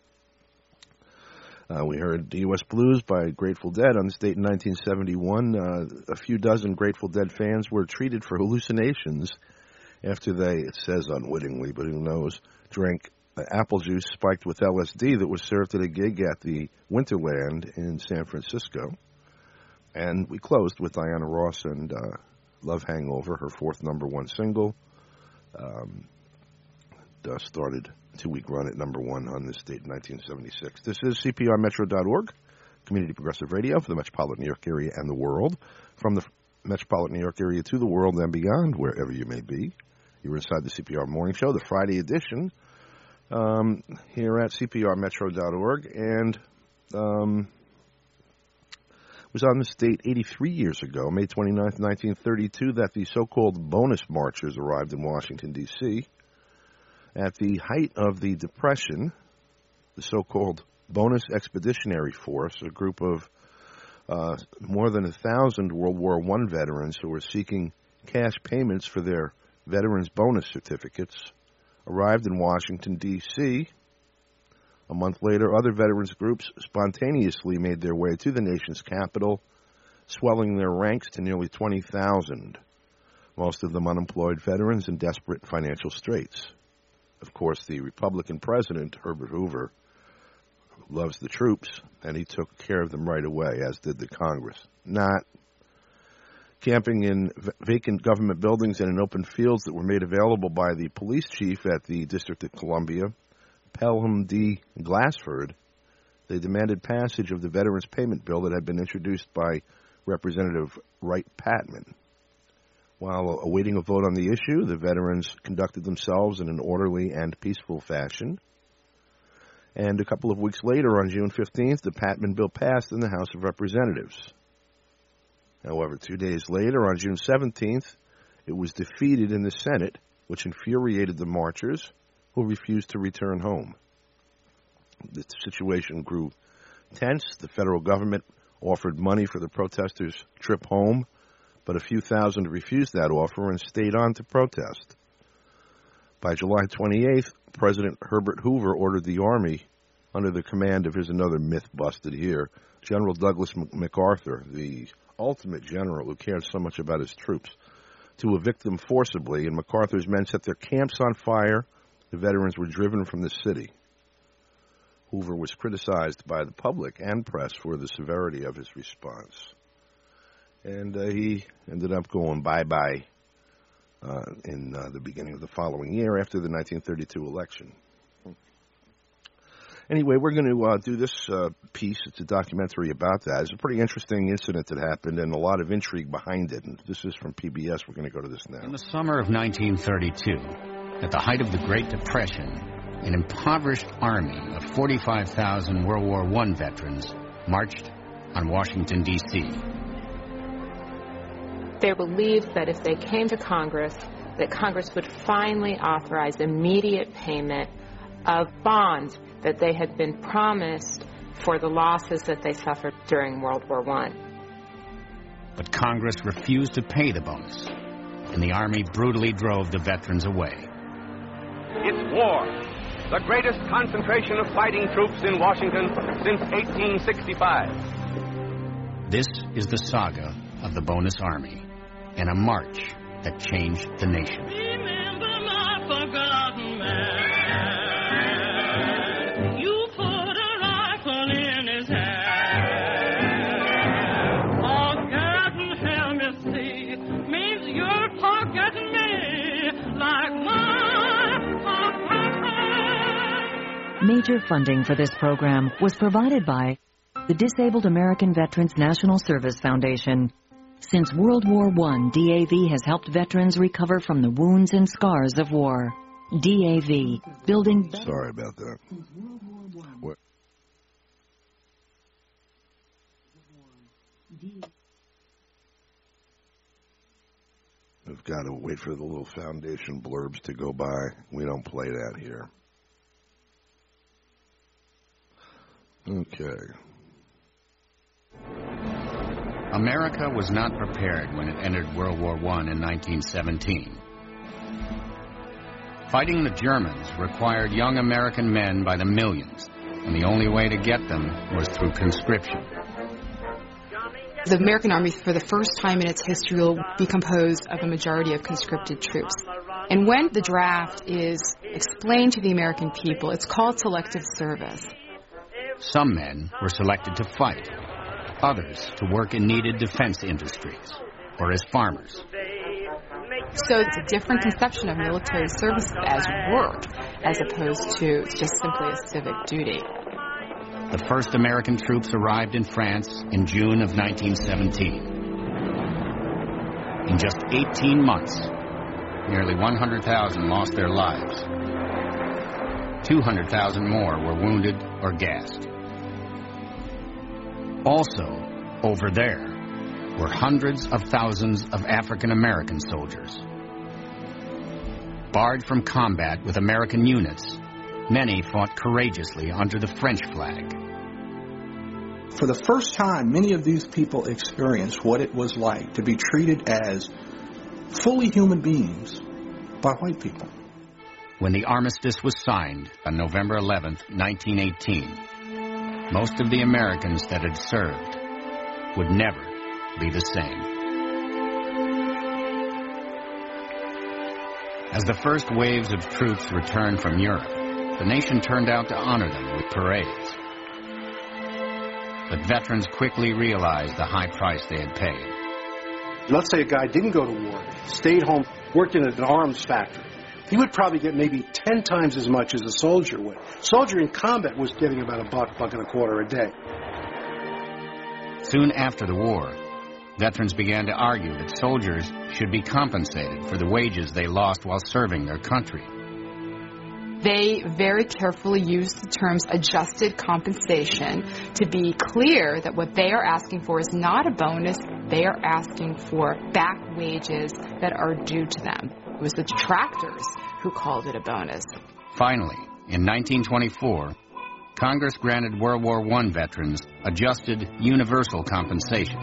Uh, we heard U S Blues by Grateful Dead. On this date in nineteen seventy-one, uh, a few dozen Grateful Dead fans were treated for hallucinations after they, it says unwittingly, but who knows, drank uh, apple juice spiked with L S D that was served at a gig at the Winterland in San Francisco. And we closed with Diana Ross and uh, Love Hangover, her fourth number one single. Um, uh, started two-week run at number one on this date in nineteen seventy-six. This is C P R Metro dot org, Community Progressive Radio for the Metropolitan New York area and the world. From the Metropolitan New York area to the world and beyond, wherever you may be. You're inside the C P R Morning Show, the Friday edition, um, here at C P R Metro dot org. And um, it was on this date eighty-three years ago, May twenty-ninth, nineteen thirty-two, that the so-called bonus marchers arrived in Washington, D C At the height of the Depression, the so-called Bonus Expeditionary Force, a group of uh, more than a thousand World War One veterans who were seeking cash payments for their veterans' bonus certificates, arrived in Washington, D C A month later, other veterans groups spontaneously made their way to the nation's capital, swelling their ranks to nearly twenty thousand, most of them unemployed veterans in desperate financial straits. Of course, the Republican president, Herbert Hoover, loves the troops, and he took care of them right away, as did the Congress. Not camping in v- vacant government buildings and in open fields that were made available by the police chief at the District of Columbia, Pelham D. Glassford, they demanded passage of the Veterans Payment Bill that had been introduced by Representative Wright Patman. While awaiting a vote on the issue, the veterans conducted themselves in an orderly and peaceful fashion. And a couple of weeks later, on June fifteenth, the Patman bill passed in the House of Representatives. However, two days later, on June seventeenth, it was defeated in the Senate, which infuriated the marchers, who refused to return home. The situation grew tense. The federal government offered money for the protesters' trip home, but a few thousand refused that offer and stayed on to protest. By July twenty-eighth, President Herbert Hoover ordered the Army, under the command of, here's another myth busted here, General Douglas MacArthur, the ultimate general who cared so much about his troops, to evict them forcibly, and MacArthur's men set their camps on fire. The veterans were driven from the city. Hoover was criticized by the public and press for the severity of his response. And uh, he ended up going bye-bye uh, in uh, the beginning of the following year after the nineteen thirty-two election. Anyway, we're going to uh, do this uh, piece. It's a documentary about that. It's a pretty interesting incident that happened and a lot of intrigue behind it. And this is from P B S. We're going to go to this now. In the summer of nineteen thirty-two, at the height of the Great Depression, an impoverished army of forty-five thousand World War One veterans marched on Washington, D C They believed that if they came to Congress, that Congress would finally authorize immediate payment of bonds that they had been promised for the losses that they suffered during World War One. But Congress refused to pay the bonus, and the Army brutally drove the veterans away. It's war, the greatest concentration of fighting troops in Washington since eighteen sixty-five. This is the saga of the Bonus Army, and a march that changed the nation. Remember my forgotten man. You put a rifle in his hand. Forgotten him, you see, means you're forgetting me like my forgotten. Major funding for this program was provided by the Disabled American Veterans National Service Foundation. Since World War One, D A V has helped veterans recover from the wounds and scars of war. D A V, building... Sorry about that. What? We've got to wait for the little foundation blurbs to go by. We don't play that here. Okay. America was not prepared when it entered World War One in nineteen seventeen. Fighting the Germans required young American men by the millions, and the only way to get them was through conscription. The American Army, for the first time in its history, will be composed of a majority of conscripted troops. And when the draft is explained to the American people, it's called selective service. Some men were selected to fight, others to work in needed defense industries, or as farmers. So it's a different conception of military service as work, as opposed to just simply a civic duty. The first American troops arrived in France in June of nineteen seventeen. In just eighteen months, nearly one hundred thousand lost their lives. two hundred thousand more were wounded or gassed. Also, over there, were hundreds of thousands of African American soldiers. Barred from combat with American units, many fought courageously under the French flag. For the first time, many of these people experienced what it was like to be treated as fully human beings by white people. When the armistice was signed on November eleventh, nineteen eighteen, most of the Americans that had served would never be the same. As the first waves of troops returned from Europe, the nation turned out to honor them with parades. But veterans quickly realized the high price they had paid. Let's say a guy didn't go to war, stayed home, worked in an arms factory. He would probably get maybe ten times as much as a soldier would. Soldier in combat was getting about a buck, buck and a quarter a day. Soon after the war, veterans began to argue that soldiers should be compensated for the wages they lost while serving their country. They very carefully used the terms adjusted compensation to be clear that what they are asking for is not a bonus. They are asking for back wages that are due to them. It was the detractors who called it a bonus. Finally, in nineteen twenty-four, Congress granted World War One veterans adjusted universal compensation.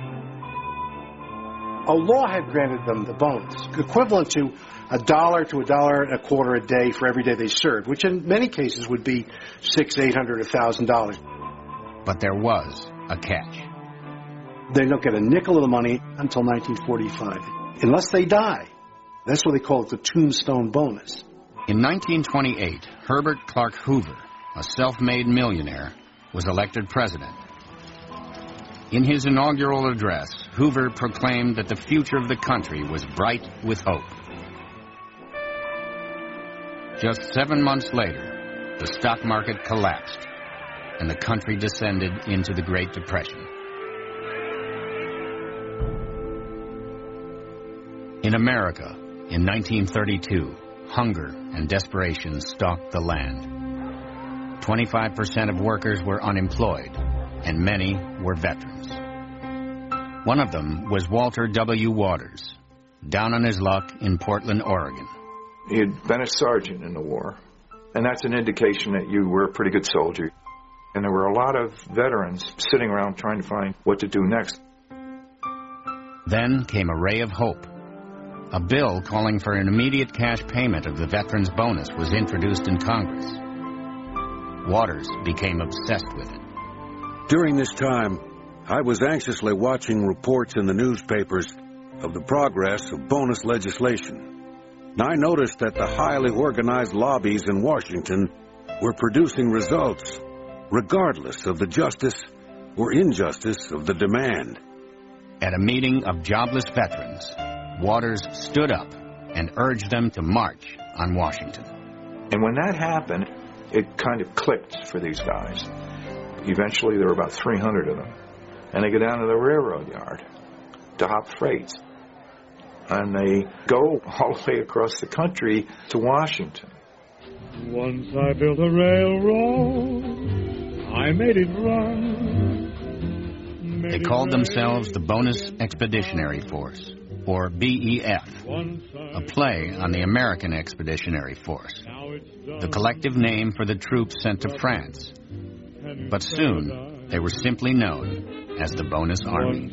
A law had granted them the bonus, equivalent to a dollar to a dollar and a quarter a day for every day they served, which in many cases would be six, eight hundred, a thousand dollars. But there was a catch. They don't get a nickel of the money until nineteen forty-five, unless they die. That's what they call it, the tombstone bonus. In nineteen twenty-eight, Herbert Clark Hoover, a self-made millionaire, was elected president. In his inaugural address, Hoover proclaimed that the future of the country was bright with hope. Just seven months later, the stock market collapsed, and the country descended into the Great Depression. In America, in nineteen thirty-two, hunger and desperation stalked the land. twenty-five percent of workers were unemployed, and many were veterans. One of them was Walter W. Waters, down on his luck in Portland, Oregon. He had been a sergeant in the war, and that's an indication that you were a pretty good soldier. And there were a lot of veterans sitting around trying to find what to do next. Then came a ray of hope. A bill calling for an immediate cash payment of the veterans' bonus was introduced in Congress. Waters became obsessed with it. During this time, I was anxiously watching reports in the newspapers of the progress of bonus legislation. And I noticed that the highly organized lobbies in Washington were producing results, regardless of the justice or injustice of the demand. At a meeting of jobless veterans, Waters stood up and urged them to march on Washington. And when that happened, it kind of clicked for these guys. Eventually, there were about three hundred of them. And they go down to the railroad yard to hop freight. And they go all the way across the country to Washington. Once I built a railroad, I made it run. Made they called themselves the Bonus Expeditionary Force, or B E F, a play on the American Expeditionary Force, the collective name for the troops sent to France. But soon, they were simply known as the Bonus Army.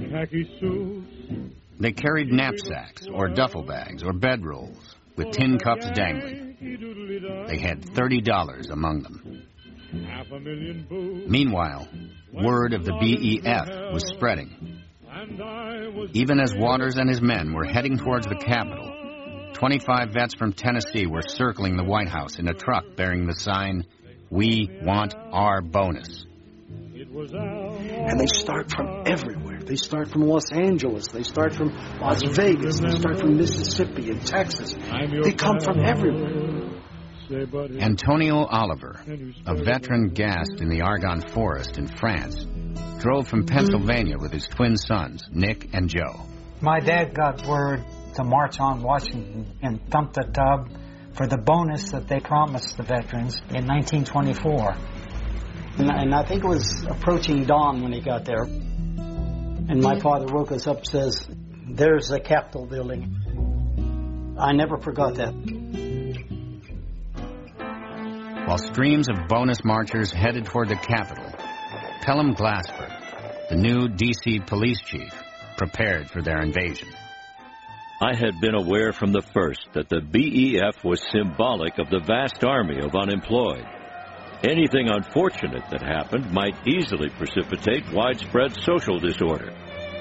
They carried knapsacks or duffel bags or bedrolls with tin cups dangling. They had thirty dollars among them. Meanwhile, word of the B E F was spreading. Even as Waters and his men were heading towards the Capitol, twenty-five vets from Tennessee were circling the White House in a truck bearing the sign, "We want our bonus." And they start from everywhere. They start from Los Angeles. They start from Las Vegas. They start from Mississippi and Texas. They come from everywhere. Antonio Oliver, a veteran gassed in the Argonne Forest in France, drove from Pennsylvania with his twin sons, Nick and Joe. My dad got word to march on Washington and thump the tub for the bonus that they promised the veterans in nineteen twenty-four. And, and I think it was approaching dawn when he got there. And my father woke us up and says, "There's the Capitol building." I never forgot that. While streams of bonus marchers headed toward the Capitol, Pelham Glassford, the new D C police chief, prepared for their invasion. I had been aware from the first that the B E F was symbolic of the vast army of unemployed. Anything unfortunate that happened might easily precipitate widespread social disorder.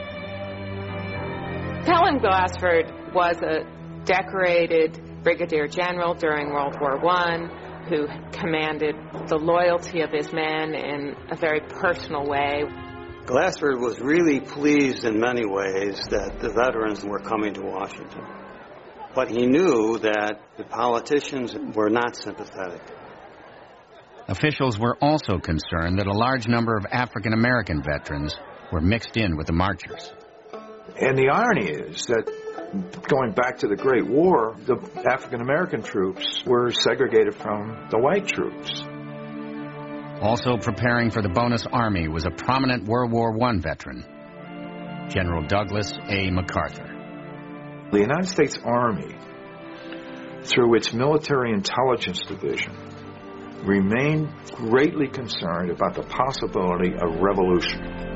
Pelham Glassford was a decorated brigadier general during World War One who commanded the loyalty of his men in a very personal way. Glassford was really pleased in many ways that the veterans were coming to Washington. But he knew that the politicians were not sympathetic. Officials were also concerned that a large number of African American veterans were mixed in with the marchers. And the irony is that going back to the Great War, the African American troops were segregated from the white troops. Also preparing for the bonus army was a prominent World War One veteran, General Douglas A. MacArthur. The United States Army, through its Military Intelligence Division, remained greatly concerned about the possibility of revolution.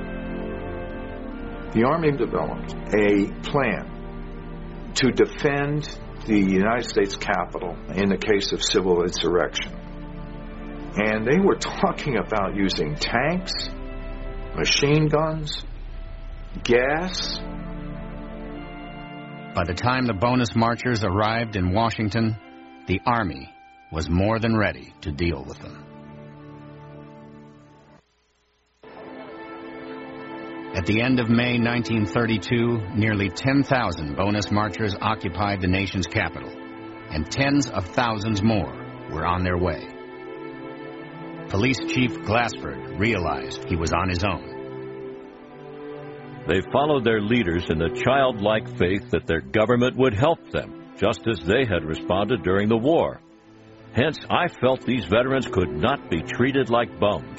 The Army developed a plan to defend the United States Capitol in the case of civil insurrection. And they were talking about using tanks, machine guns, gas. By the time the bonus marchers arrived in Washington, the Army was more than ready to deal with them. At the end of May nineteen thirty-two, nearly ten thousand bonus marchers occupied the nation's capital, and tens of thousands more were on their way. Police Chief Glassford realized he was on his own. They followed their leaders in the childlike faith that their government would help them, just as they had responded during the war. Hence, I felt these veterans could not be treated like bums.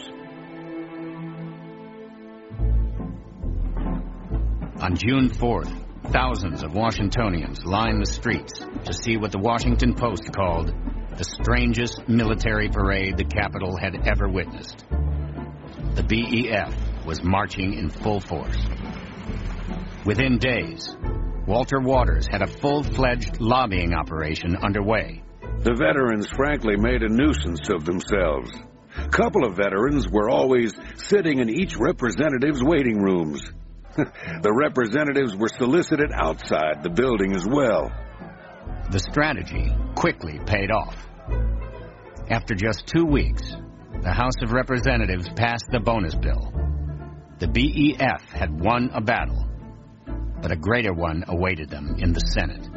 On June fourth, thousands of Washingtonians lined the streets to see what the Washington Post called the strangest military parade the capital had ever witnessed. The B E F was marching in full force. Within days, Walter Waters had a full-fledged lobbying operation underway. The veterans frankly made a nuisance of themselves. A couple of veterans were always sitting in each representative's waiting rooms. The representatives were solicited outside the building as well. The strategy quickly paid off. After just two weeks, the House of Representatives passed the bonus bill. The B E F had won a battle, but a greater one awaited them in the Senate.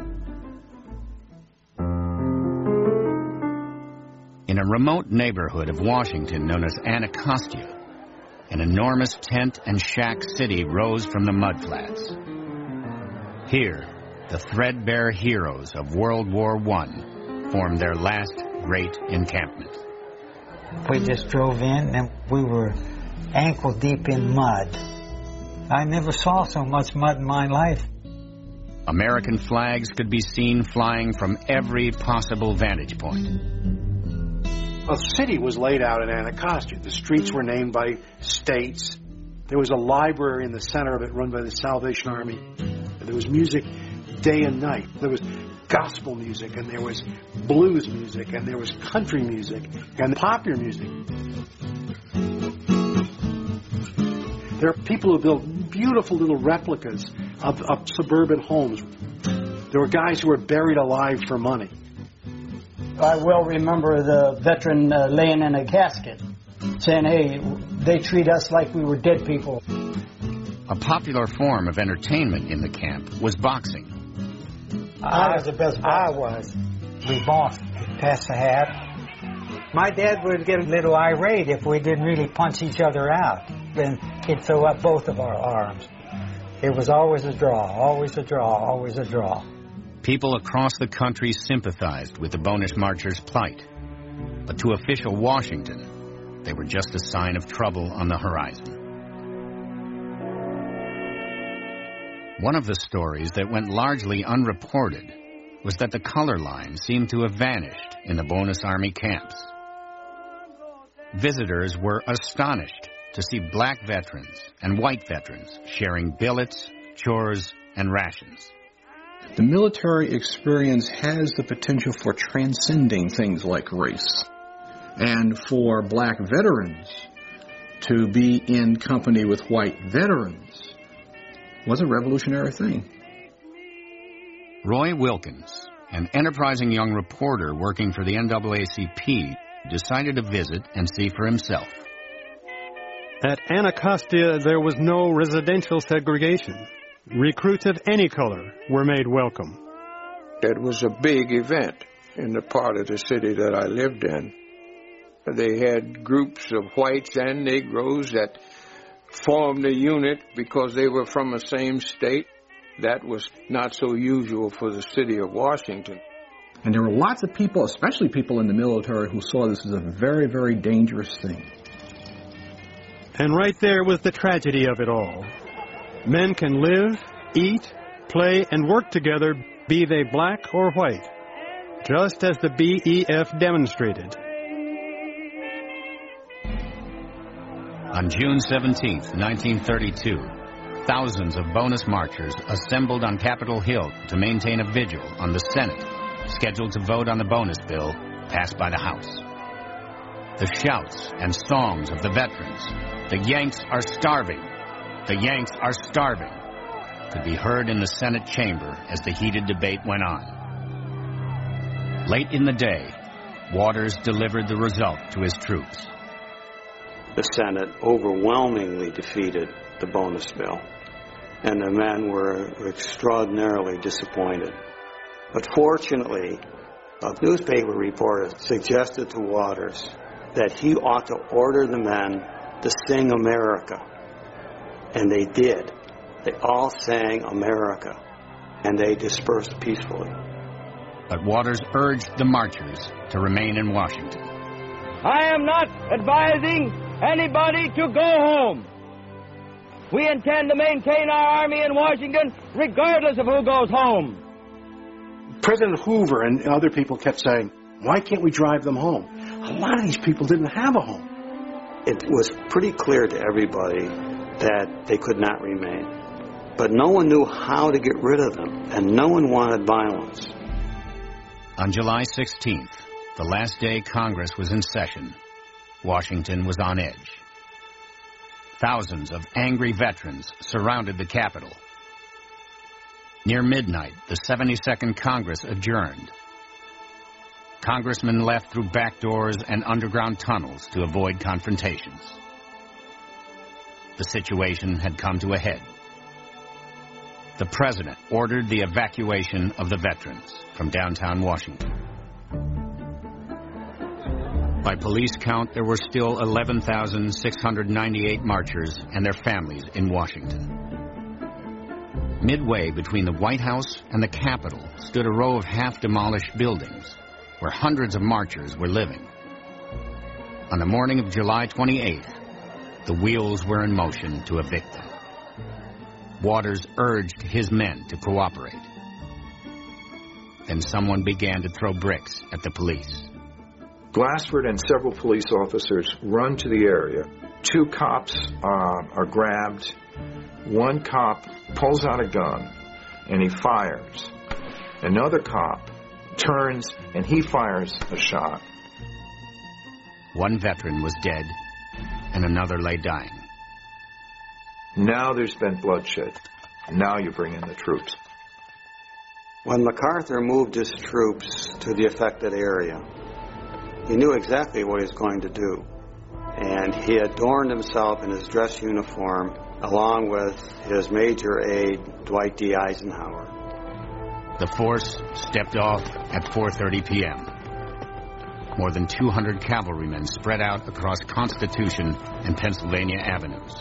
In a remote neighborhood of Washington known as Anacostia, an enormous tent and shack city rose from the mudflats. Here, the threadbare heroes of World War One formed their last great encampment. We just drove in and we were ankle deep in mud. I never saw so much mud in my life. American flags could be seen flying from every possible vantage point. A city was laid out in Anacostia. The streets were named by states. There was a library in the center of it run by the Salvation Army. There was music day and night. There was gospel music, and there was blues music, and there was country music, and popular music. There are people who built beautiful little replicas of, of suburban homes. There were guys who were buried alive for money. I well remember the veteran uh, laying in a casket saying, hey, they treat us like we were dead people. A popular form of entertainment in the camp was boxing. I was the best boxer. I was. We boxed, pass the hat. My dad would get a little irate if we didn't really punch each other out. Then he'd throw up both of our arms. It was always a draw, always a draw, always a draw. People across the country sympathized with the bonus marchers' plight. But to official Washington, they were just a sign of trouble on the horizon. One of the stories that went largely unreported was that the color line seemed to have vanished in the bonus army camps. Visitors were astonished to see black veterans and white veterans sharing billets, chores, and rations. The military experience has the potential for transcending things like race. And for black veterans to be in company with white veterans was a revolutionary thing. Roy Wilkins, an enterprising young reporter working for the N double A C P, decided to visit and see for himself. At Anacostia, there was no residential segregation. Recruits of any color were made welcome. It was a big event in the part of the city that I lived in. They had groups of whites and Negroes that formed a unit because they were from the same state. That was not so usual for the city of Washington. And there were lots of people, especially people in the military, who saw this as a very, very dangerous thing. And right there was the tragedy of it all. Men can live, eat, play, and work together, be they black or white, just as the B E F demonstrated. On June seventeenth, nineteen thirty-two, thousands of bonus marchers assembled on Capitol Hill to maintain a vigil on the Senate, scheduled to vote on the bonus bill passed by the House. The shouts and songs of the veterans, "The Yanks are starving! The Yanks are starving!" could be heard in the Senate chamber as the heated debate went on. Late in the day, Waters delivered the result to his troops. The Senate overwhelmingly defeated the bonus bill, and the men were extraordinarily disappointed. But fortunately, a newspaper reporter suggested to Waters that he ought to order the men to sing America. And they did. They all sang America, and they dispersed peacefully. But Waters urged the marchers to remain in Washington. I am not advising anybody to go home. We intend to maintain our army in Washington regardless of who goes home. President Hoover and other people kept saying, why can't we drive them home? A lot of these people didn't have a home. It was pretty clear to everybody that they could not remain. But no one knew how to get rid of them, and no one wanted violence. On July sixteenth, the last day Congress was in session, Washington was on edge. Thousands of angry veterans surrounded the Capitol. Near midnight, the seventy-second Congress adjourned. Congressmen left through back doors and underground tunnels to avoid confrontations. The situation had come to a head. The president ordered the evacuation of the veterans from downtown Washington. By police count, there were still eleven thousand six hundred ninety-eight marchers and their families in Washington. Midway between the White House and the Capitol stood a row of half-demolished buildings where hundreds of marchers were living. On the morning of July twenty-eighth, the wheels were in motion to evict them. Waters urged his men to cooperate. Then someone began to throw bricks at the police. Glassford and several police officers run to the area. Two cops uh, are grabbed. One cop pulls out a gun and he fires. Another cop turns and he fires a shot. One veteran was dead and another lay dying. Now there's been bloodshed. Now you bring in the troops. When MacArthur moved his troops to the affected area, he knew exactly what he was going to do. And he adorned himself in his dress uniform along with his major aide, Dwight D. Eisenhower. The force stepped off at four thirty p.m. More than two hundred cavalrymen spread out across Constitution and Pennsylvania avenues.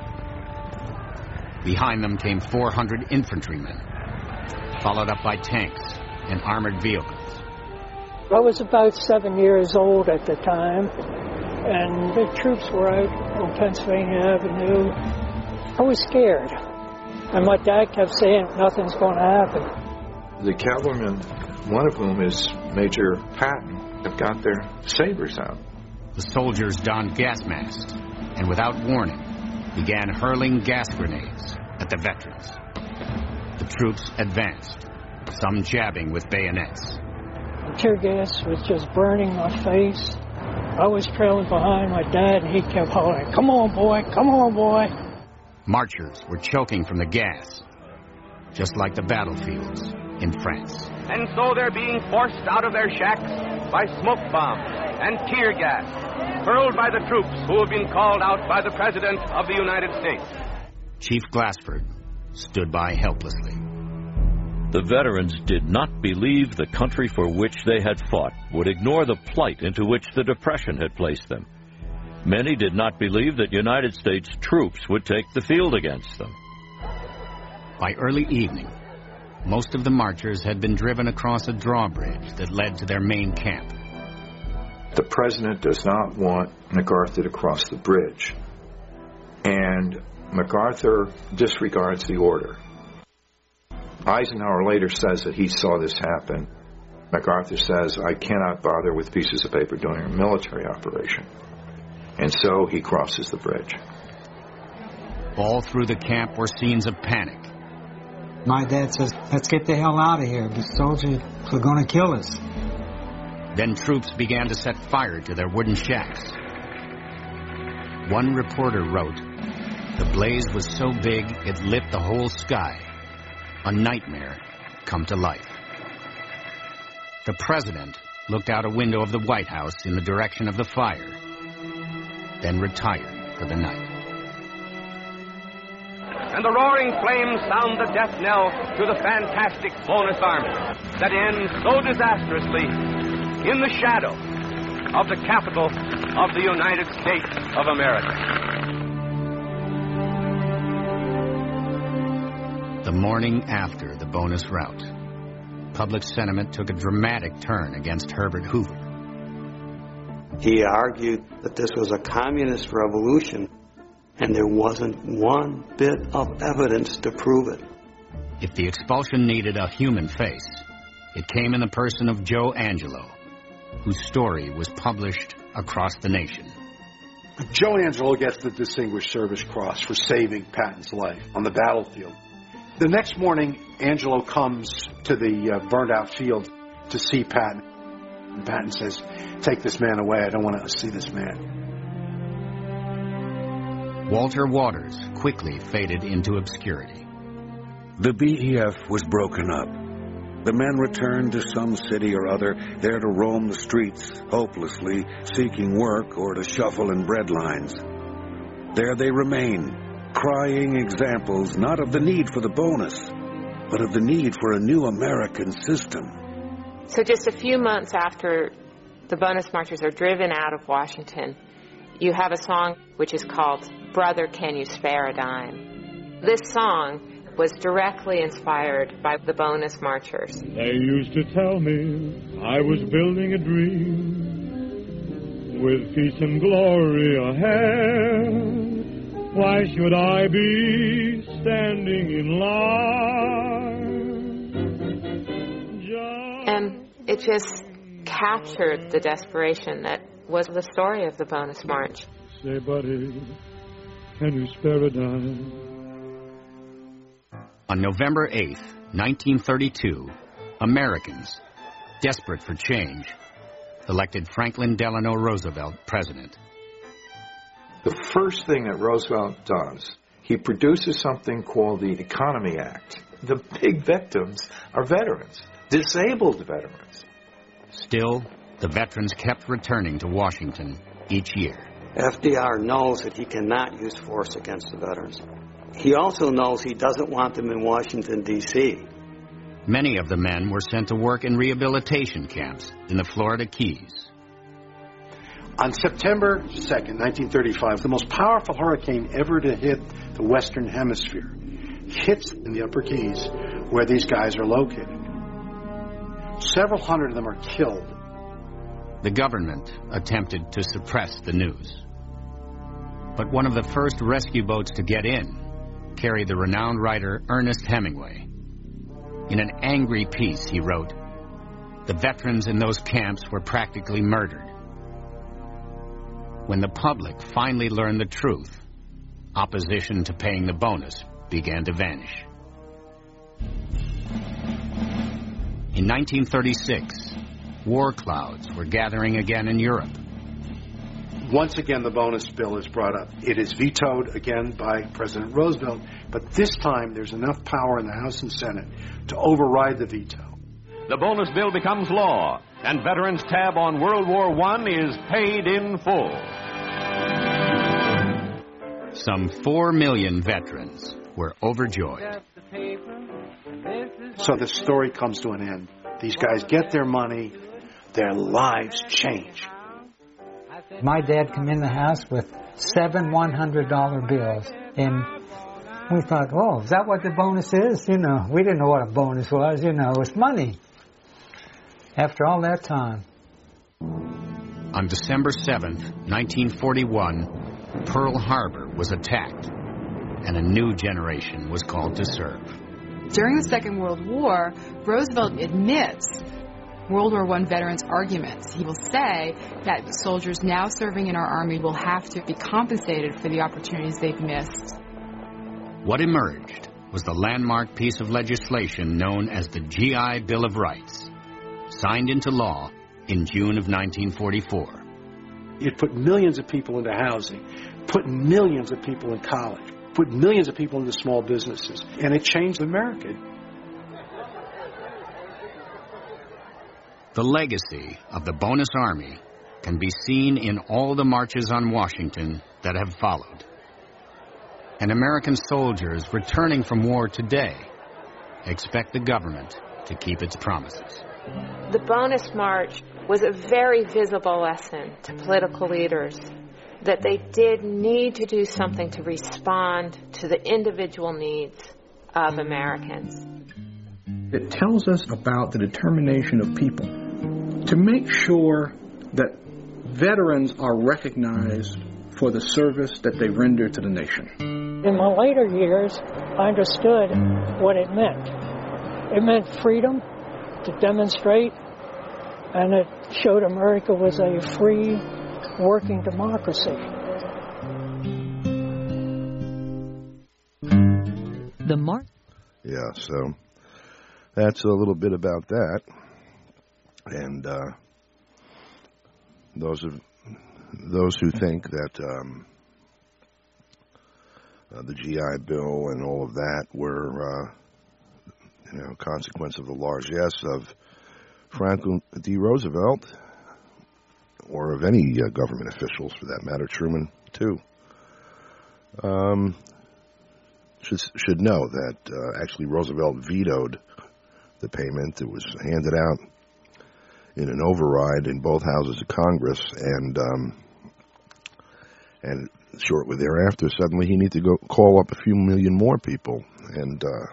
Behind them came four hundred infantrymen, followed up by tanks and armored vehicles. I was about seven years old at the time, and the troops were out on Pennsylvania Avenue. I was scared, and my dad kept saying, nothing's going to happen. The cavalrymen, one of whom is Major Patton, have got their sabers out. The soldiers donned gas masks and without warning began hurling gas grenades at the veterans. The troops advanced, some jabbing with bayonets. Tear gas was just burning my face. I was trailing behind my dad, and he kept hollering, come on, boy, come on, boy. Marchers were choking from the gas, just like the battlefields in France. And so they're being forced out of their shacks by smoke bombs and tear gas, hurled by the troops who have been called out by the President of the United States. Chief Glassford stood by helplessly. The veterans did not believe the country for which they had fought would ignore the plight into which the Depression had placed them. Many did not believe that United States troops would take the field against them. By early evening, most of the marchers had been driven across a drawbridge that led to their main camp. The president does not want MacArthur to cross the bridge, and MacArthur disregards the order. Eisenhower later says that he saw this happen. MacArthur says, I cannot bother with pieces of paper during a military operation. And so he crosses the bridge. All through the camp were scenes of panic. My dad says, let's get the hell out of here. The soldiers are going to kill us. Then troops began to set fire to their wooden shacks. One reporter wrote, "The blaze was so big it lit the whole sky. A nightmare come to life." The president looked out a window of the White House in the direction of the fire, then retired for the night. And the roaring flames sound the death knell to the fantastic Bonus Army that ends so disastrously in the shadow of the capital of the United States of America. The morning after the bonus rout, public sentiment took a dramatic turn against Herbert Hoover. He argued that this was a communist revolution, and there wasn't one bit of evidence to prove it. If the expulsion needed a human face, it came in the person of Joe Angelo, whose story was published across the nation. Joe Angelo gets the Distinguished Service Cross for saving Patton's life on the battlefield. The next morning, Angelo comes to the uh, burned-out field to see Patton. And Patton says, "Take this man away. I don't want to see this man." Walter Waters quickly faded into obscurity. The B E F was broken up. The men returned to some city or other, there to roam the streets, hopelessly seeking work or to shuffle in bread lines. There they remain, crying examples not of the need for the bonus, but of the need for a new American system. So just a few months after the bonus marchers are driven out of Washington, you have a song which is called "Brother, Can You Spare a Dime?" This song was directly inspired by the bonus marchers. They used to tell me I was building a dream with peace and glory ahead. Why should I be standing in line? And it just captured the desperation that was the story of the bonus march. Say, buddy, can you spare a dime? On November eighth, nineteen thirty-two, Americans, desperate for change, elected Franklin Delano Roosevelt president. The first thing that Roosevelt does, he produces something called the Economy Act. The big victims are veterans, disabled veterans. Still, the veterans kept returning to Washington each year. F D R knows that he cannot use force against the veterans. He also knows he doesn't want them in Washington, D C Many of the men were sent to work in rehabilitation camps in the Florida Keys. On September second, nineteen thirty-five, the most powerful hurricane ever to hit the Western Hemisphere hits in the Upper Keys, where these guys are located. Several hundred of them are killed. The government attempted to suppress the news. But one of the first rescue boats to get in carried the renowned writer Ernest Hemingway. In an angry piece, he wrote, "The veterans in those camps were practically murdered." When the public finally learned the truth, opposition to paying the bonus began to vanish. In nineteen thirty-six, war clouds were gathering again in Europe. Once again, the bonus bill is brought up. It is vetoed again by President Roosevelt, but this time there's enough power in the House and Senate to override the veto. The bonus bill becomes law, and veterans' tab on World War One is paid in full. Some four million veterans were overjoyed. So the story comes to an end. These guys get their money, their lives change. My dad came in the house with seven one hundred dollar bills, and we thought, oh, is that what the bonus is? You know, we didn't know what a bonus was. You know, it's money. After all that time. On December seventh, nineteen forty-one, Pearl Harbor was attacked, and a new generation was called to serve. During the Second World War, Roosevelt admits World War One veterans' arguments. He will say that soldiers now serving in our Army will have to be compensated for the opportunities they've missed. What emerged was the landmark piece of legislation known as the G I Bill of Rights, signed into law in June of nineteen forty-four. It put millions of people into housing, put millions of people in college, put millions of people into small businesses, and it changed America. The legacy of the Bonus Army can be seen in all the marches on Washington that have followed. And American soldiers returning from war today expect the government to keep its promises. The Bonus March was a very visible lesson to political leaders that they did need to do something to respond to the individual needs of Americans. It tells us about the determination of people to make sure that veterans are recognized for the service that they render to the nation. In my later years, I understood what it meant. It meant freedom to demonstrate, and it showed America was a free, working democracy. The mark. Yeah, so that's a little bit about that. And uh, those of those who think that um, uh, the G I Bill and all of that were, uh, you know, consequence of the largesse of Franklin D. Roosevelt, or of any uh, government officials, for that matter, Truman too, um, should should know that uh, actually Roosevelt vetoed the payment. It was handed out in an override in both houses of Congress, and um, and shortly thereafter, suddenly he needed to go call up a few million more people, and uh,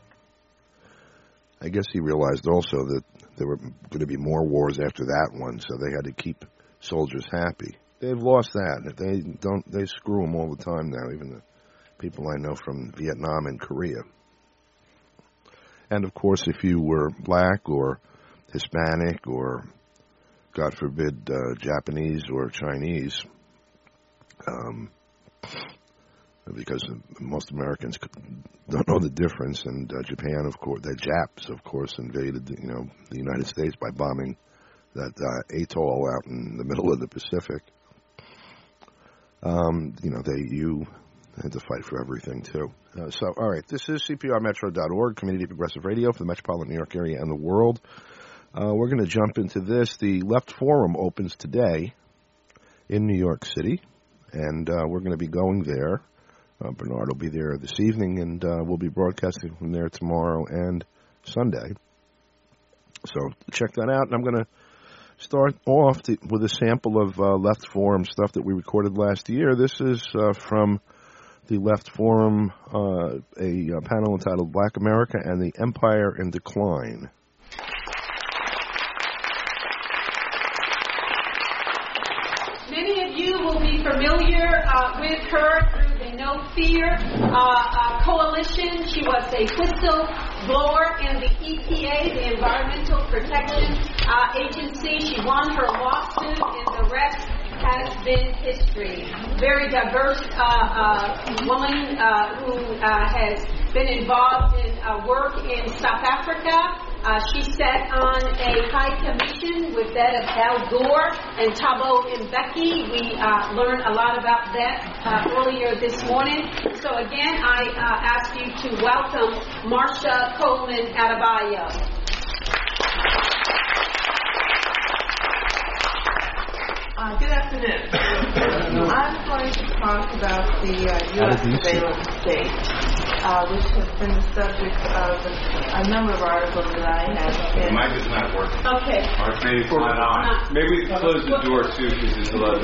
I guess he realized also that there were going to be more wars after that one, so they had to keep soldiers happy. They've lost that. They don't. They screw them all the time now. Even the people I know from Vietnam and Korea. And of course, if you were black or Hispanic or, God forbid, uh, Japanese or Chinese, um, because most Americans don't know the difference, and uh, Japan, of course, the Japs, of course, invaded, you know, the United States by bombing that uh, atoll out in the middle of the Pacific. Um, you know, they you had to fight for everything too. Uh, so, all right, this is C P R Metro dot org, Community Progressive Radio for the metropolitan New York area and the world. Uh, we're going to jump into this. The Left Forum opens today in New York City, and uh, we're going to be going there. Uh, Bernard will be there this evening, and uh, we'll be broadcasting from there tomorrow and Sunday. So check that out. And I'm going to start off to, with a sample of uh, Left Forum stuff that we recorded last year. This is uh, from the Left Forum, uh, a, a panel entitled Black America and the Empire in Decline. Many of you will be familiar uh, with her through the No Fear uh, uh, Coalition. She was a whistleblower in the E P A, the Environmental Protection uh, Agency. She won her lawsuit, and the rest has been history. Very diverse uh, uh, woman uh, who uh, has been involved in uh, work in South Africa. Uh, she sat on a high commission with that of Al Gore and Thabo Mbeki. We uh, learned a lot about that uh, earlier this morning. So again, I uh, ask you to welcome Marsha Coleman Adebayo. Uh, good afternoon. I'm going to talk about the uh, U S surveillance state, uh, which has been the subject of a number of articles that I have been... The mic is not working. Okay. Or maybe it's not on. Maybe we can close the door, too, because it's eleven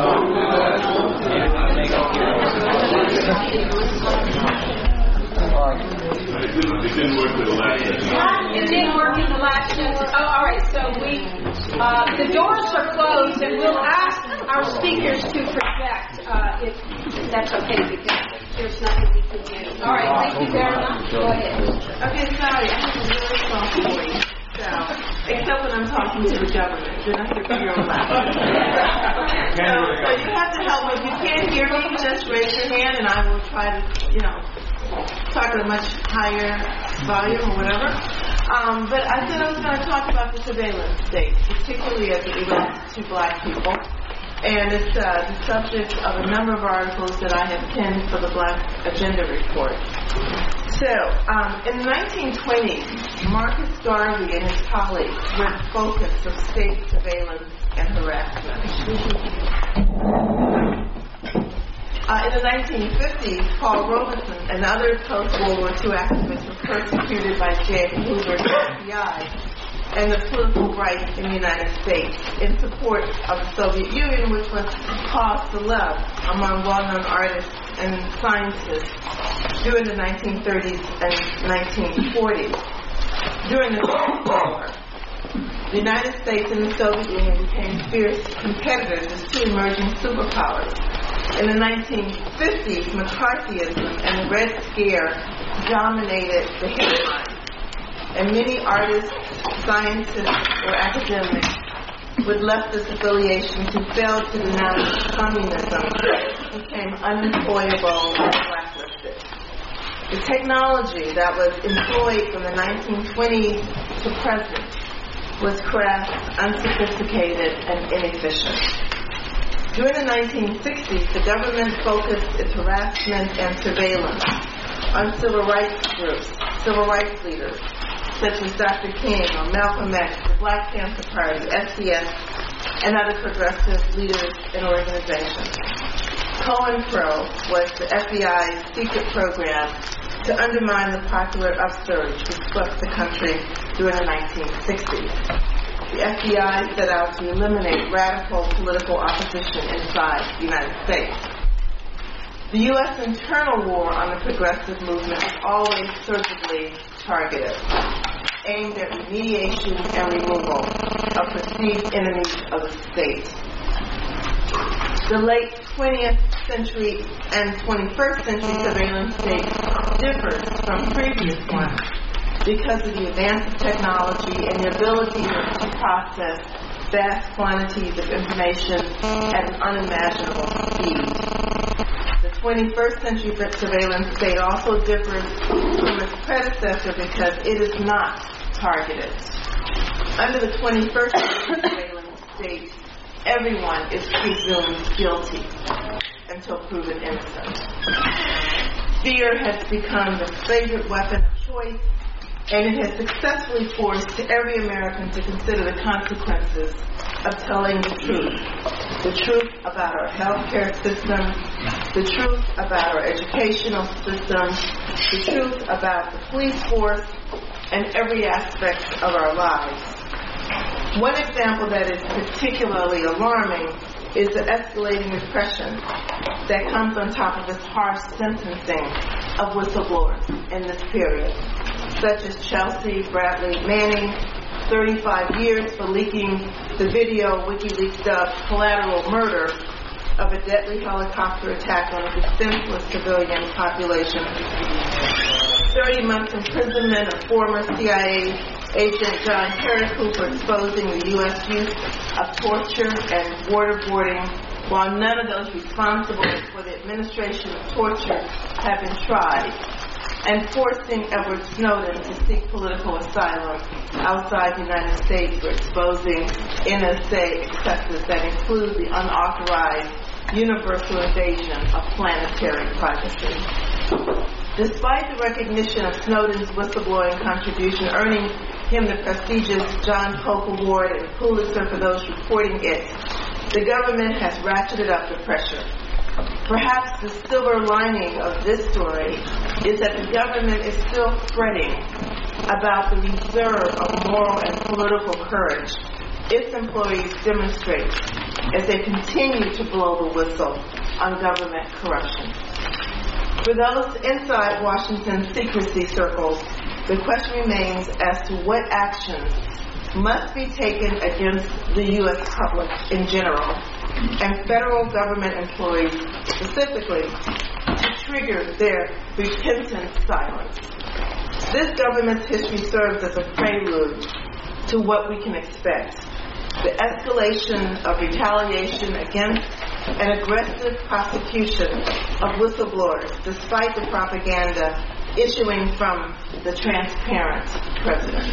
It didn't work for the last session. It didn't work in the last session. Oh, all right. So we, uh, the doors are closed, and we'll ask our speakers to project uh, if that's okay, because there's nothing we can do. All right. Thank you very much. Go ahead. Okay, sorry. I have a really soft voice. So, except when I'm talking to the government, then I have to hear all that. Okay. So, so you have to help me. If you can't hear me, just raise your hand, and I will try to, you know, talk at a much higher volume or whatever. Um, but I said I was going to talk about the surveillance state, particularly as it relates to black people. And it's uh, the subject of a number of articles that I have penned for the Black Agenda Report. So, um, in the nineteen twenties, Marcus Garvey and his colleagues were the focus of state surveillance and harassment. Uh, in the nineteen fifties, Paul Robeson and other post-World War Two activists were persecuted by J. Edgar Hoover's F B I and the political right in the United States in support of the Soviet Union, which was cause for love among well-known artists and scientists during the nineteen thirties and nineteen forties. During the Cold War, the United States and the Soviet Union became fierce competitors as two emerging superpowers. In the nineteen fifties, McCarthyism and the Red Scare dominated the headlines, and many artists, scientists, or academics with leftist affiliations who failed to denounce communism became unemployable and blacklisted. The technology that was employed from the nineteen twenties to present was crass, unsophisticated, and inefficient. During the nineteen sixties, the government focused its harassment and surveillance on civil rights groups, civil rights leaders, such as Doctor King or Malcolm X, the Black Panther Party, S D S, and other progressive leaders and organizations. COINTELPRO was the F B I's secret program to undermine the popular upsurge which swept the country during the nineteen sixties. The F B I set out to eliminate radical political opposition inside the United States. The U S internal war on the progressive movement was always surgically targeted, aimed at remediation and removal of perceived enemies of the state. The late twentieth century and twenty-first century surveillance state differs from previous ones because of the advance of technology and the ability to process vast quantities of information at an unimaginable speed. The twenty-first century surveillance state also differs from its predecessor because it is not targeted. Under the twenty-first century surveillance state, everyone is presumed guilty until proven innocent. Fear has become the favorite weapon of choice, and it has successfully forced every American to consider the consequences of telling the truth. The truth about our healthcare system, the truth about our educational system, the truth about the police force, and every aspect of our lives. One example that is particularly alarming is the escalating repression that comes on top of this harsh sentencing of whistleblowers in this period, such as Chelsea Bradley Manning, thirty-five years for leaking the video WikiLeaks dubbed collateral murder of a deadly helicopter attack on a defenseless civilian population. thirty months imprisonment of former C I A agent John Kerry for exposing the U S use of torture and waterboarding, while none of those responsible for the administration of torture have been tried, and forcing Edward Snowden to seek political asylum outside the United States for exposing N S A excesses that include the unauthorized universal invasion of planetary privacy. Despite the recognition of Snowden's whistleblowing contribution, earning him the prestigious John Pope Award and Pulitzer for those reporting it, the government has ratcheted up the pressure. Perhaps the silver lining of this story is that the government is still fretting about the reserve of moral and political courage its employees demonstrate as they continue to blow the whistle on government corruption. For those inside Washington secrecy circles, the question remains as to what actions must be taken against the U S public in general and federal government employees specifically to trigger their repentant silence. This government's history serves as a prelude to what we can expect. The escalation of retaliation against an aggressive prosecution of whistleblowers, despite the propaganda issuing from the transparent president.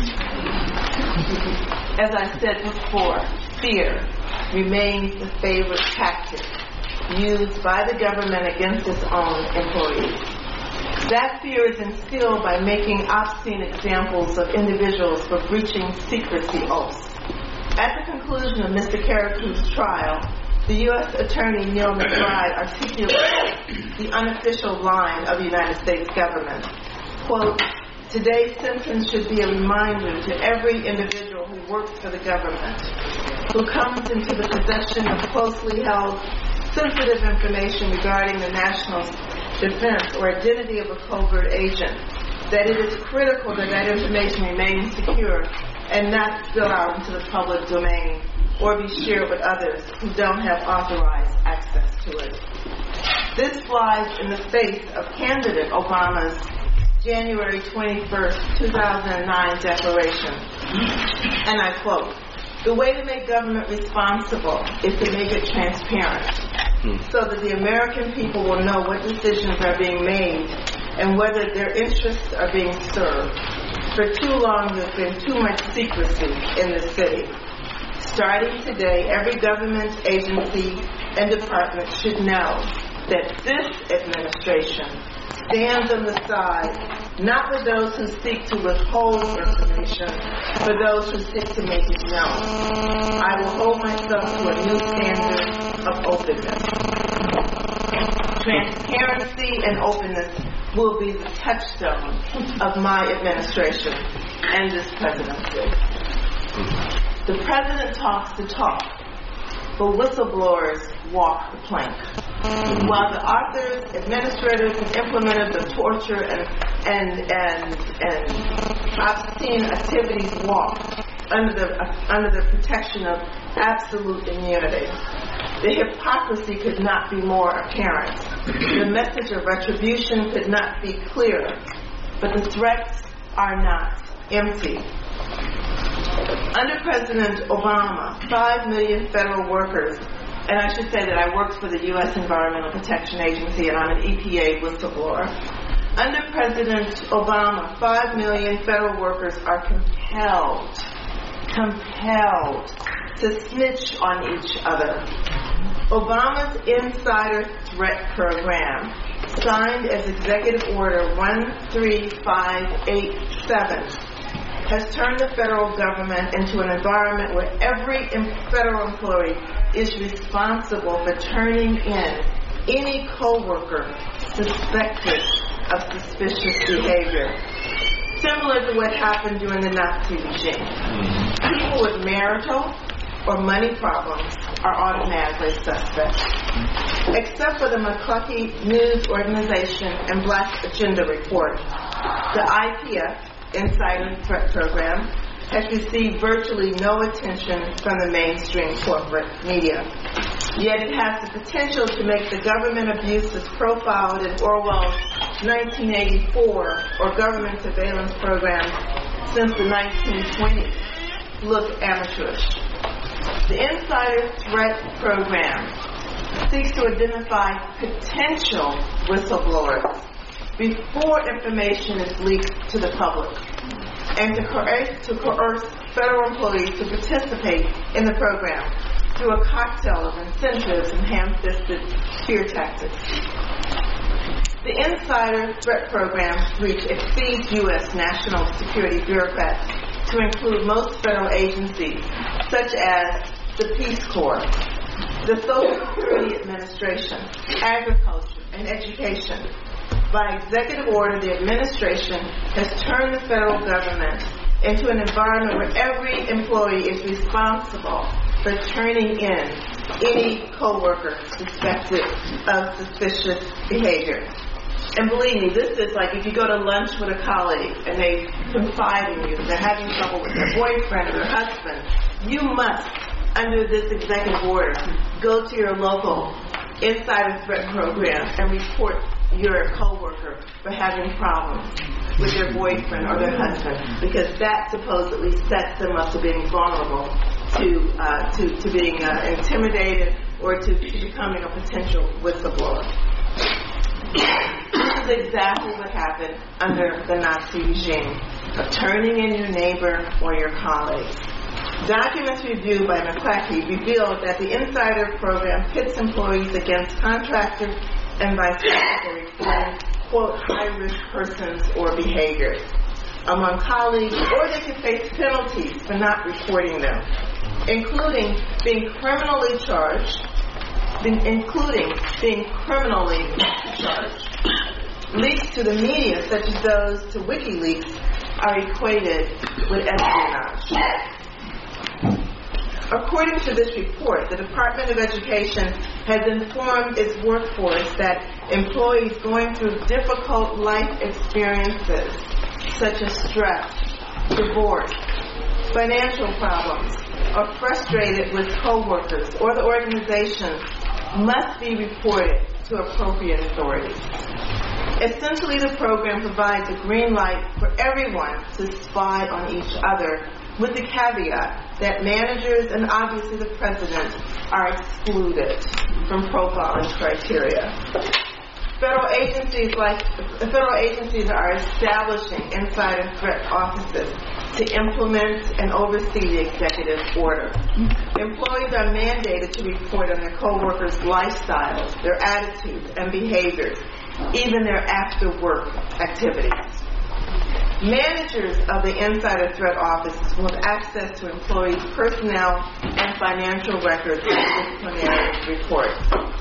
As I said before, fear remains the favorite tactic used by the government against its own employees. That fear is instilled by making obscene examples of individuals for breaching secrecy oaths. At the conclusion of Mister Carrickou's trial, the U S Attorney Neil McBride articulated the unofficial line of the United States government. Quote, today's sentence should be a reminder to every individual who works for the government, who comes into the possession of closely held, sensitive information regarding the national defense or identity of a covert agent, that it is critical that that information remain secure and not spill out into the public domain or be shared with others who don't have authorized access to it. This flies in the face of candidate Obama's January twenty-first, two thousand nine declaration. And I quote, the way to make government responsible is to make it transparent so that the American people will know what decisions are being made and whether their interests are being served. For too long, there's been too much secrecy in the city. Starting today, every government agency and department should know that this administration stands on the side, not with those who seek to withhold information, but those who seek to make it known. I will hold myself to a new standard of openness. Transparency and openness will be the touchstone of my administration and this presidency. The president talks the talk, but whistleblowers walk the plank. While the authors, administrators, and implementers of torture and and and and obscene activities walk under the uh, under the protection of absolute immunity, the hypocrisy could not be more apparent. The message of retribution could not be clearer, but the threats are not empty. Under President Obama, five million federal workers, and I should say that I worked for the U S Environmental Protection Agency and I'm an E P A whistleblower. Under President Obama, five million federal workers are compelled, compelled to snitch on each other. Obama's Insider Threat Program, signed as Executive Order one three five eight seven, has turned the federal government into an environment where every federal employee is responsible for turning in any coworker suspected of suspicious behavior. Similar to what happened during the Nazi regime. People with marital or money problems are automatically suspects. Except for the McCluskey News Organization and Black Agenda Report, the I P F, Insider Threat Program, has received virtually no attention from the mainstream corporate media. Yet it has the potential to make the government abuses profiled in Orwell's nineteen eighty-four or government surveillance program since the nineteen twenties look amateurish. The Insider Threat Program seeks to identify potential whistleblowers before information is leaked to the public, and to coerce, to coerce federal employees to participate in the program through a cocktail of incentives and ham-fisted fear tactics. The Insider Threat Program's reach exceeds U S national security bureaucrats to include most federal agencies, such as the Peace Corps, the Social Security Administration, Agriculture, and Education. By executive order, the administration has turned the federal government into an environment where every employee is responsible for turning in any coworker suspected of suspicious behavior. And believe me, this is like if you go to lunch with a colleague and they confide in you, they're having trouble with their boyfriend or their husband, you must, under this executive order, go to your local Insider Threat Program and report your coworker for having problems with their boyfriend or their husband, because that supposedly sets them up to being vulnerable to uh, to, to being uh, intimidated or to, to becoming a potential whistleblower. This is is exactly what happened under the Nazi regime, of turning in your neighbor or your colleague. Documents reviewed by McClackey revealed that the Insider program pits employees against contractors and vice versa for reporting, quote, high-risk persons or behaviors among colleagues, or they could face penalties for not reporting them, including being criminally charged, including being criminally charged. Leaks to the media, such as those to WikiLeaks, are equated with espionage. According to this report, the Department of Education has informed its workforce that employees going through difficult life experiences, such as stress, divorce, financial problems, or frustrated with coworkers or the organization, must be reported to appropriate authorities. Essentially, the program provides a green light for everyone to spy on each other, with the caveat that managers and obviously the president are excluded from profiling criteria. Federal agencies like federal agencies are establishing insider threat offices to implement and oversee the executive order. Employees are mandated to report on their co-workers' lifestyles, their attitudes and behaviors, even their after-work activities. Managers of the Insider Threat Offices will have access to employees' personnel and financial records and disciplinary reports.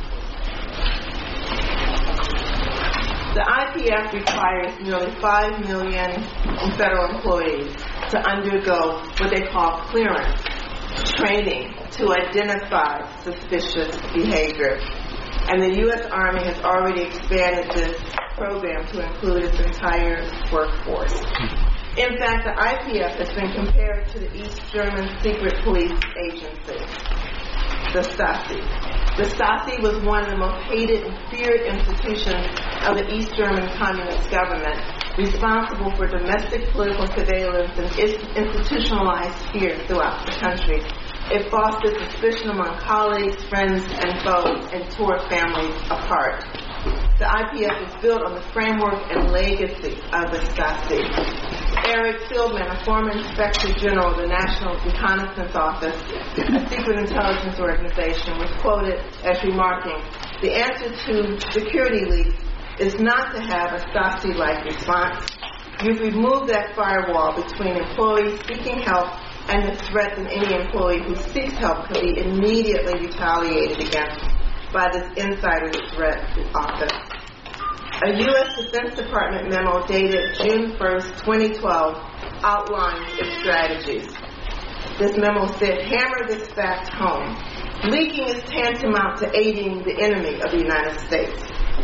The I P F requires nearly five million federal employees to undergo what they call clearance training to identify suspicious behavior. And the U S Army has already expanded this program to include its entire workforce. In fact, the I P F has been compared to the East German secret police agency, the Stasi. The Stasi was one of the most hated and feared institutions of the East German communist government, responsible for domestic political surveillance and institutionalized fear throughout the country. It fostered suspicion among colleagues, friends, and foes, and tore families apart. The I P F was built on the framework and legacy of the Stasi. Eric Fieldman, a former Inspector General of the National Reconnaissance Office, a secret intelligence organization, was quoted as remarking, "The answer to security leaks is not to have a Stasi-like response. You've removed that firewall between employees seeking help and the threat that any employee who seeks help could be immediately retaliated against by this insider threat office." A U S Defense Department memo dated June first, twenty twelve outlines its strategies. This memo said, "Hammer this fact home. Leaking is tantamount to aiding the enemy of the United States."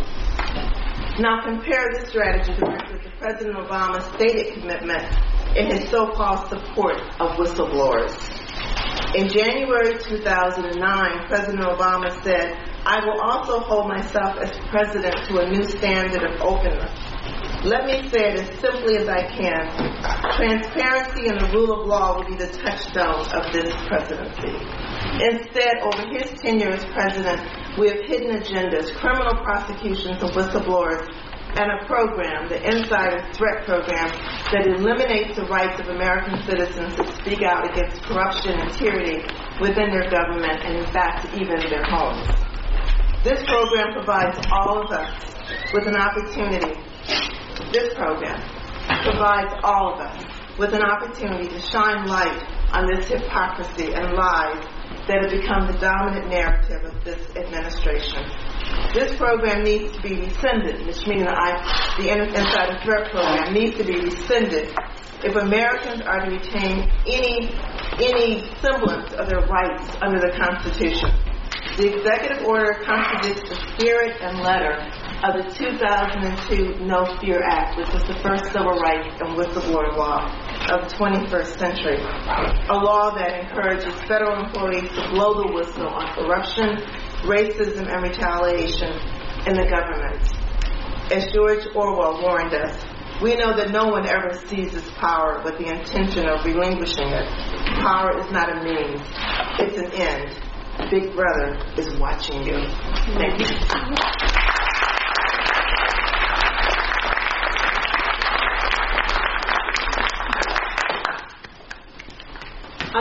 Now compare this strategy versus the President Obama's stated commitment in his so-called support of whistleblowers. In January two thousand nine, President Obama said, "I will also hold myself as president to a new standard of openness. Let me say it as simply as I can. Transparency and the rule of law will be the touchstone of this presidency." Instead, over his tenure as president, we have hidden agendas, criminal prosecutions of whistleblowers, and a program, the Insider Threat Program, that eliminates the rights of American citizens to speak out against corruption and tyranny within their government and, in fact, even their homes. This program provides all of us with an opportunity. This program provides all of us with an opportunity to shine light on this hypocrisy and lies that have become the dominant narrative of this administration. This program needs to be rescinded, which means the, I, the Insider Threat Program needs to be rescinded if Americans are to retain any, any semblance of their rights under the Constitution. The executive order contradicts the spirit and letter of the two thousand two No Fear Act, which was the first civil rights and whistleblower law of the twenty-first century, a law that encourages federal employees to blow the whistle on corruption, racism, and retaliation in the government. As George Orwell warned us, we know that no one ever seizes power with the intention of relinquishing it. Power is not a means, it's an end. Big Brother is watching you. Thank you.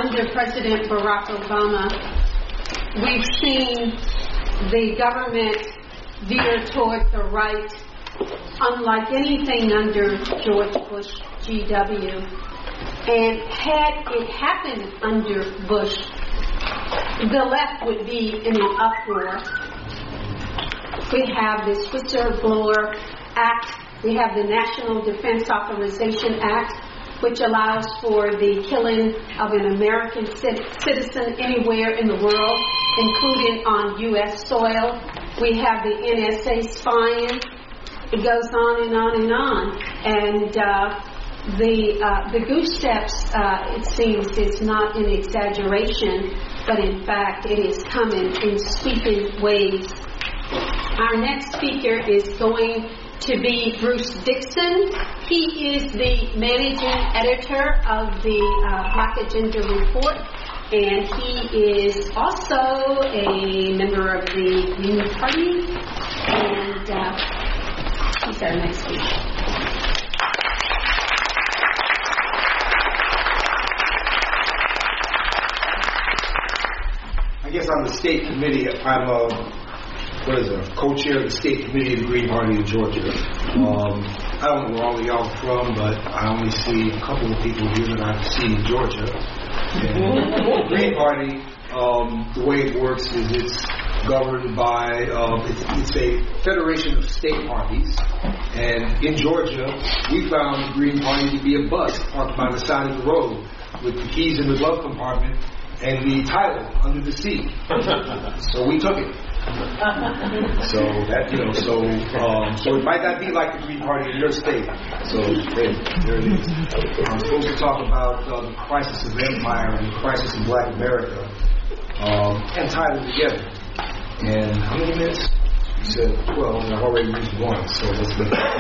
under President Barack Obama, we've seen the government veer toward the right, unlike anything under George Bush G W. And had it happened under Bush, the left would be in an uproar. We have this Whistleblower Act. We have the National Defense Authorization Act, which allows for the killing of an American citizen anywhere in the world, including on U S soil. We have the N S A spying. It goes on and on and on. And uh, the uh, the goose steps, uh, it seems, is not an exaggeration, but in fact it is coming in sweeping waves. Our next speaker is going to be Bruce Dixon. He is the managing editor of the uh, Black Agenda Report, and he is also a member of the Green Party, and uh, he's our next speaker. I guess I'm the state committee. I'm a What is it? Co-chair of the state committee of the Green Party in Georgia. Um, I don't know where all of y'all are from, but I only see a couple of people here that I've seen in Georgia. And the Green Party, um, the way it works is it's governed by, um, it's, it's a federation of state parties. And in Georgia, we found the Green Party to be a bus parked by the side of the road with the keys in the glove compartment and the title under the seat. So we took it. So that, you know, so um, so it might not be like the Green Party in your state. So hey, there it is. I'm supposed to talk about uh, the crisis of empire and the crisis of Black America, um, and tie them together. And how many minutes? You said twelve, and I've already used one. So let's make it.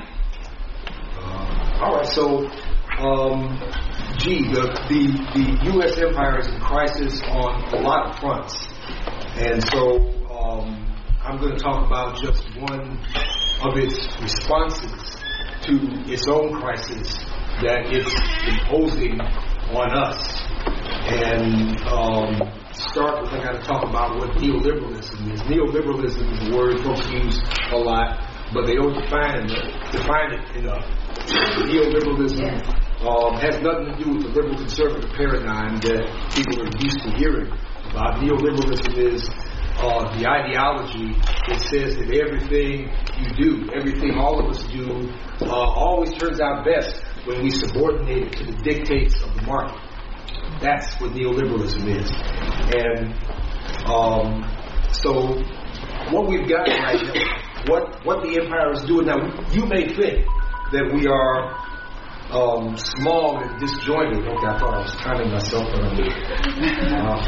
Uh, all right. So, um, gee, the, the the U S empire is in crisis on a lot of fronts, and so. Um, I'm going to talk about just one of its responses to its own crisis that it's imposing on us. And um, start with, I got to talk about what neoliberalism is. Neoliberalism is a word folks use a lot, but they don't define it, define it enough. Neoliberalism um, has nothing to do with the liberal conservative paradigm that people are used to hearing about. Neoliberalism is Uh, the ideology that says that everything you do, everything all of us do, uh, always turns out best when we subordinate it to the dictates of the market. That's what neoliberalism is. And um, so what we've got right now, what, what the empire is doing now, you may think that we are um, small and disjointed. Okay, I thought I was timing myself on uh,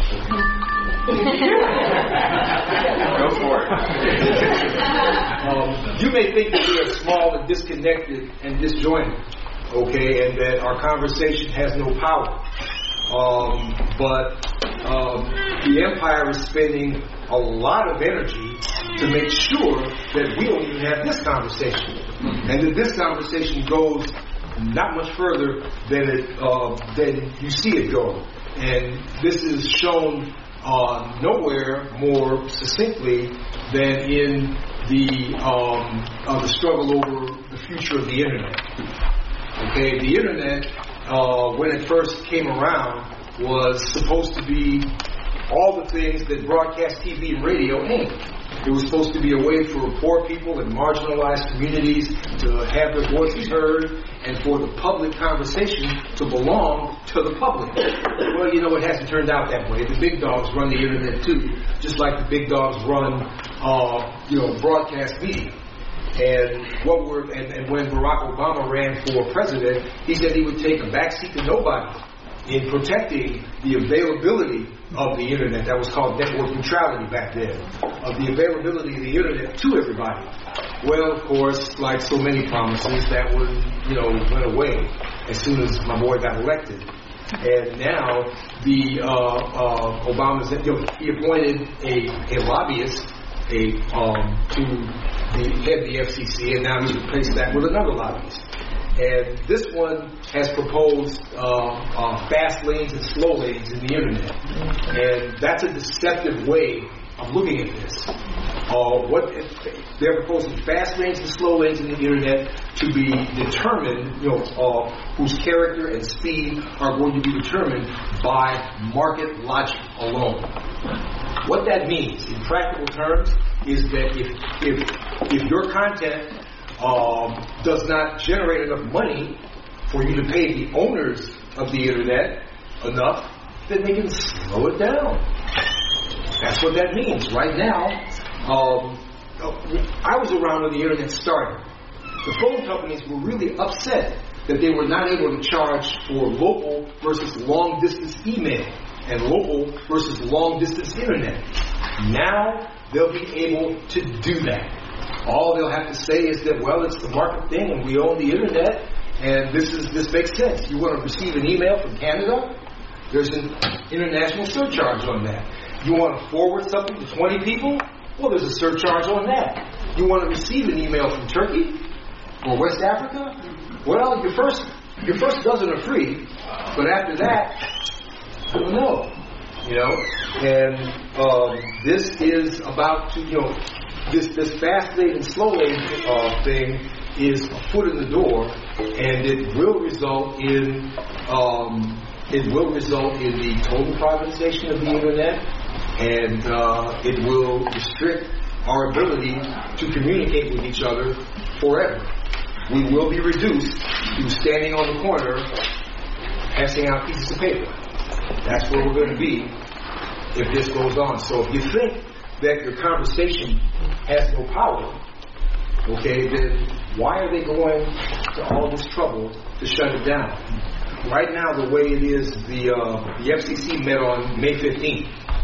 Go for it. um, you may think that we are small and disconnected and disjointed, okay, and that our conversation has no power. Um, but um, the empire is spending a lot of energy to make sure that we don't even have this conversation, and that this conversation goes not much further than it uh, than you see it go. And this is shown Uh, nowhere more succinctly than in the um, uh, the struggle over the future of the internet. Okay, the internet, uh, when it first came around, was supposed to be all the things that broadcast T V and radio ain't. It was supposed to be a way for poor people and marginalized communities to have their voices heard, and for the public conversation to belong to the public. Well, you know, it hasn't turned out that way. The big dogs run the internet too, just like the big dogs run, uh, you know, broadcast media. And what were and, and when Barack Obama ran for president, he said he would take a backseat to nobody in protecting the availability of the internet. That was called network neutrality back then, of the availability of the internet to everybody. Well, of course, like so many promises, that one, you know, went away as soon as my boy got elected. And now the uh, uh, Obama's, you know, he appointed a, a lobbyist a um, to the head of the F C C, and now he's replaced that with another lobbyist. And this one has proposed uh, uh, fast lanes and slow lanes in the internet, and that's a deceptive way of looking at this. Uh, what they're proposing fast lanes and slow lanes in the internet to be determined, you know, uh, whose character and speed are going to be determined by market logic alone. What that means, in practical terms, is that if if if your content um, does not generate enough money for you to pay the owners of the internet enough, then they can slow it down. That's what that means. Right now, um, I was around when the internet started. The phone companies were really upset that they were not able to charge for local versus long-distance email and local versus long-distance internet. Now they'll be able to do that. All they'll have to say is that, well, it's the market thing and we own the internet, and this is this makes sense. You want to receive an email from Canada? There's an international surcharge on that. You want to forward something to twenty people? Well, there's a surcharge on that. You want to receive an email from Turkey or West Africa? Well, your first your first dozen are free, but after that, I don't know. You know, and um, this is about to, you know, this this fast lane and slow lane uh, thing is a foot in the door, and it will result in um, it will result in the total privatization of the internet. And uh, it will restrict our ability to communicate with each other forever. We will be reduced to standing on the corner, passing out pieces of paper. That's where we're going to be if this goes on. So if you think that your conversation has no power, okay, then why are they going to all this trouble to shut it down? Right now, the way it is, the uh, the F C C met on May fifteenth.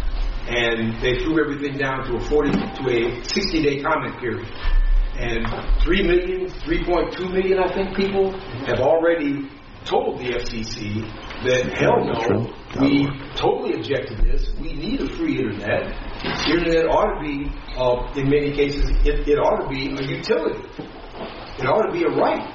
And they threw everything down to a forty to a sixty day comment period. And three million, three point two million, I think, people have already told the F C C that hell no, we totally object to this. We need a free internet. The internet ought to be, uh, in many cases, it, it ought to be a utility. It ought to be a right.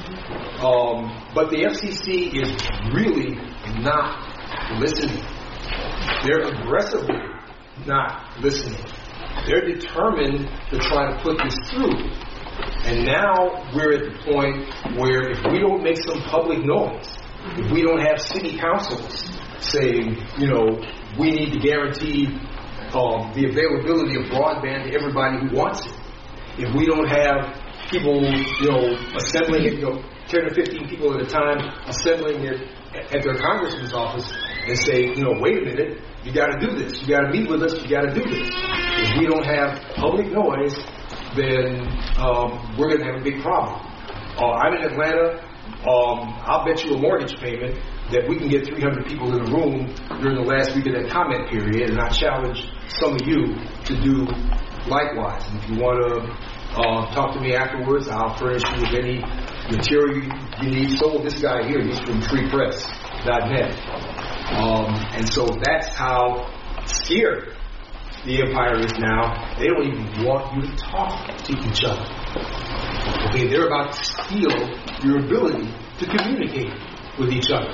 Um, but the F C C is really not listening. They're aggressively not listening. They're determined to try to put this through. And now we're at the point where if we don't make some public noise, if we don't have city councils saying, you know, we need to guarantee um, the availability of broadband to everybody who wants it, if we don't have people, you know, assembling it, you know, ten or fifteen people at a time assembling it at their congressman's office and say, you know, wait a minute, you got to do this. You got to meet with us. You got to do this. If we don't have public noise, then um, we're going to have a big problem. Uh, I'm in Atlanta. Um, I'll bet you a mortgage payment that we can get three hundred people in a room during the last week of that comment period, and I challenge some of you to do likewise. And if you want to uh, talk to me afterwards, I'll furnish you with any material you need. So will this guy here. He's from free press dot net. Um, and so that's how scared the empire is now. They don't even want you to talk to each other. Okay, they're about to steal your ability to communicate with each other.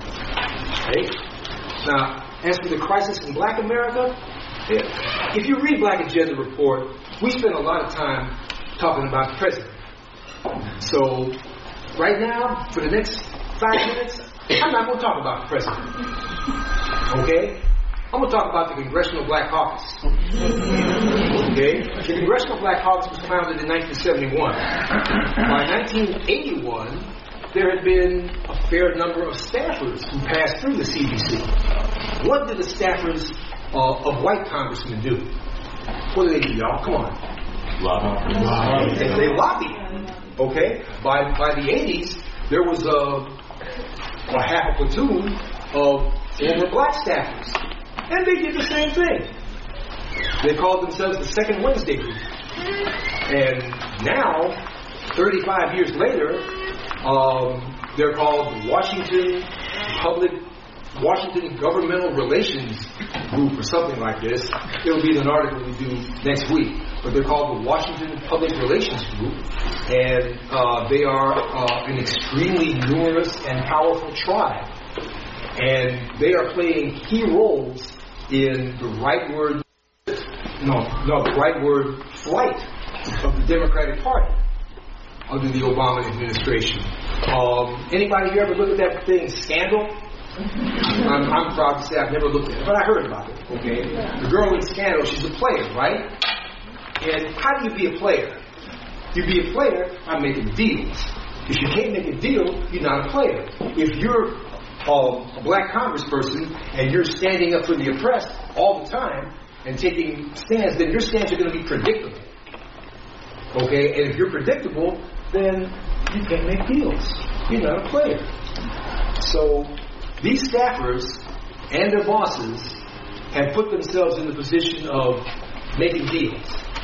Okay? Now, as for the crisis in Black America, if you read Black Agenda Report, we spend a lot of time talking about the president. So, right now, for the next five minutes, I'm not going to talk about the president. Okay? I'm going to talk about the Congressional Black Caucus. Okay? The Congressional Black Caucus was founded in nineteen seventy-one. By nineteen eighty-one, there had been a fair number of staffers who passed through the C B C. What did the staffers uh, of white congressmen do? What did they do, y'all? Come on. Lobby. They, they lobbied. Okay? By, by the eighties, there was a... or half a platoon of former black staffers. And they did the same thing. They called themselves the Second Wednesday Group. And now, thirty-five years later, um, they're called the Washington Public, Washington Governmental Relations Group or something like this. It'll be an article we do next week. but they're called the Washington Public Relations Group, and uh, they are uh, an extremely numerous and powerful tribe. And they are playing key roles in the rightward, no, no, the rightward flight of the Democratic Party under the Obama administration. Um, anybody here ever look at that thing, Scandal? I'm, I'm proud to say I've never looked at it, but I heard about it, okay? The girl in Scandal, she's a player, right? And how do you be a player? You be a player by making deals. If you can't make a deal, you're not a player. If you're uh, a black congressperson and you're standing up for the oppressed all the time and taking stands, then your stands are going to be predictable. Okay? And if you're predictable, then you can't make deals. You're not a player. So these staffers and their bosses have put themselves in the position of making deals.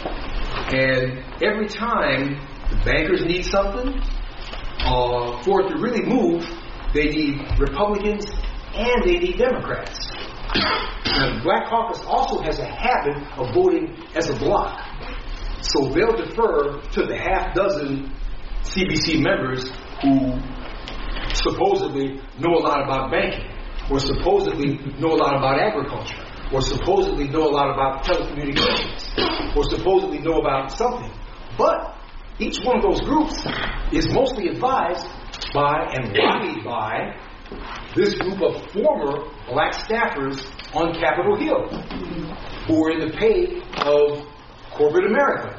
And every time the bankers need something, uh, for it to really move, they need Republicans and they need Democrats. Now, the Black Caucus also has a habit of voting as a bloc. So they'll defer to the half dozen C B C members who supposedly know a lot about banking, or supposedly know a lot about agriculture, or supposedly know a lot about telecommunications, or supposedly know about something. But each one of those groups is mostly advised by and lobbied by this group of former black staffers on Capitol Hill who are in the pay of corporate America.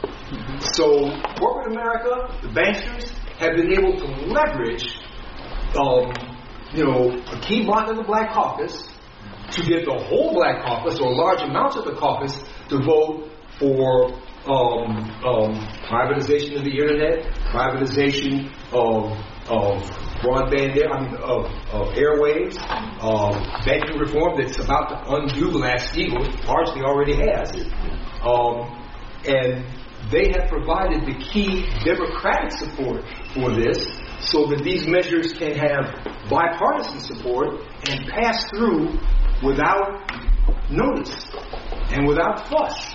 So corporate America, the banksters, have been able to leverage um, you know, a key block of the Black Caucus to get the whole Black Caucus, or large amounts of the caucus, to vote for um, um, privatization of the internet, privatization of, of broadband, I mean, of, of airwaves, uh, banking reform that's about to undo Glass-Steagall, largely already has. Um, and they have provided the key Democratic support for this, so that these measures can have bipartisan support and pass through without notice and without fuss.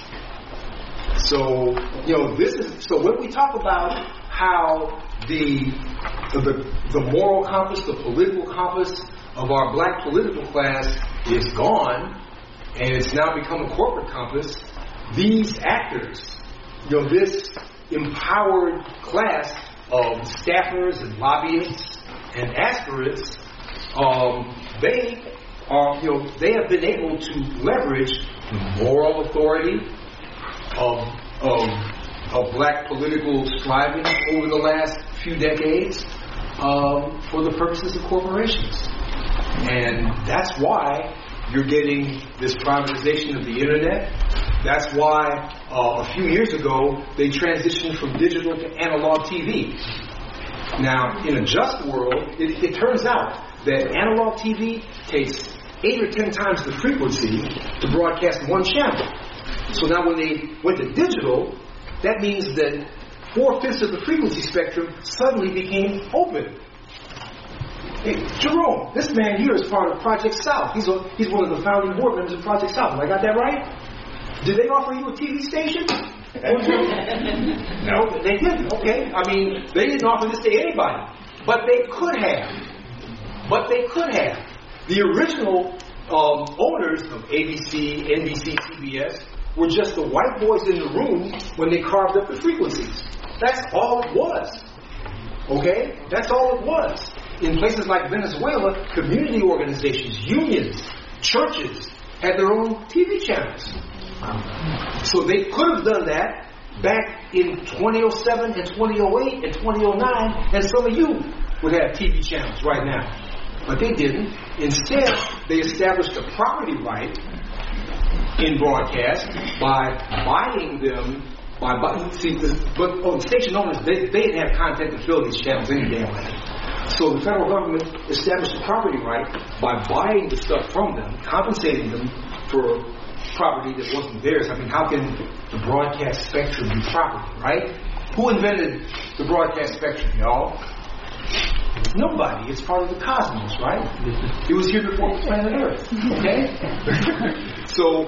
So, you know, this is, so when we talk about how the, the, the moral compass, the political compass of our black political class is gone, and it's now become a corporate compass, these actors, you know, this empowered class of staffers and lobbyists and aspirants, um, they are, you know, they have been able to leverage the moral authority of, of, of black political striving over the last few decades um, for the purposes of corporations. And that's why you're getting this privatization of the internet. That's why uh, a few years ago they transitioned from digital to analog T V. Now, in a just world, it, it turns out that analog T V takes eight or ten times the frequency to broadcast one channel. So now when they went to digital, that means that four-fifths of the frequency spectrum suddenly became open. Hey, Jerome, this man here is part of Project South. He's, a, he's one of the founding board members of Project South. Have I got that right? Did they offer you a T V station? No, they didn't. Okay. I mean, they didn't offer this to anybody. But they could have. But they could have. The original um, owners of A B C, N B C, C B S were just the white boys in the room when they carved up the frequencies. That's all it was. Okay? That's all it was. In places like Venezuela, community organizations, unions, churches had their own T V channels. So they could have done that back in twenty oh seven and twenty oh eight and twenty oh nine, and some of you would have T V channels right now. But they didn't. Instead, they established a property right in broadcast by buying them, by buying, see, the, but oh, the station owners, they, they didn't have content to fill these channels any damn way. So the federal government established a property right by buying the stuff from them, compensating them for property that wasn't theirs. I mean, how can the broadcast spectrum be property, right? Who invented the broadcast spectrum, y'all? Nobody. It's part of the cosmos, right? It was here before planet Earth, okay? So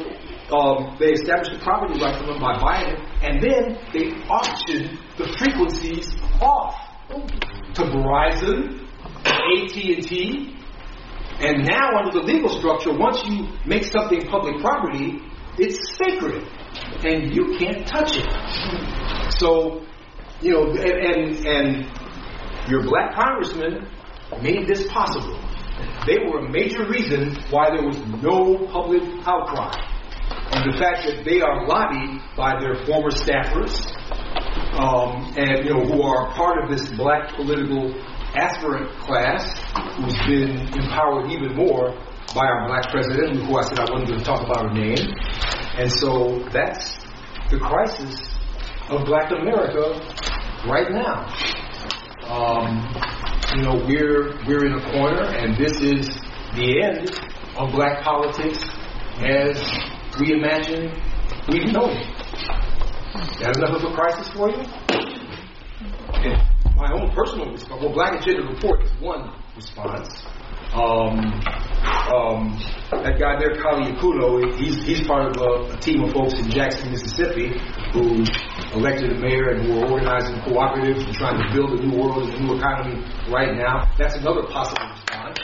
um, they established the property right from them by buying it, and then they auctioned the frequencies off to Verizon, A T and T, and now under the legal structure, once you make something public property, it's sacred, and you can't touch it. So, you know, and, and, and your black congressman made this possible. They were a major reason why there was no public outcry. And the fact that they are lobbied by their former staffers, um, and, you know, who are part of this black political aspirant class, who's been empowered even more by our black president, who I said I wasn't going to talk about her name. And so that's the crisis of black America right now. Um, you know, we're we're in a corner, and this is the end of black politics as we imagine we've known it. That enough of a crisis for you? And my own personal response, well, Black Agenda Report is one response. Um, um, that guy there, Kali Yakuto, he's, he's part of a, a team of folks in Jackson, Mississippi, who elected a mayor and who are organizing cooperatives and trying to build a new world and a new economy right now. That's another possible response.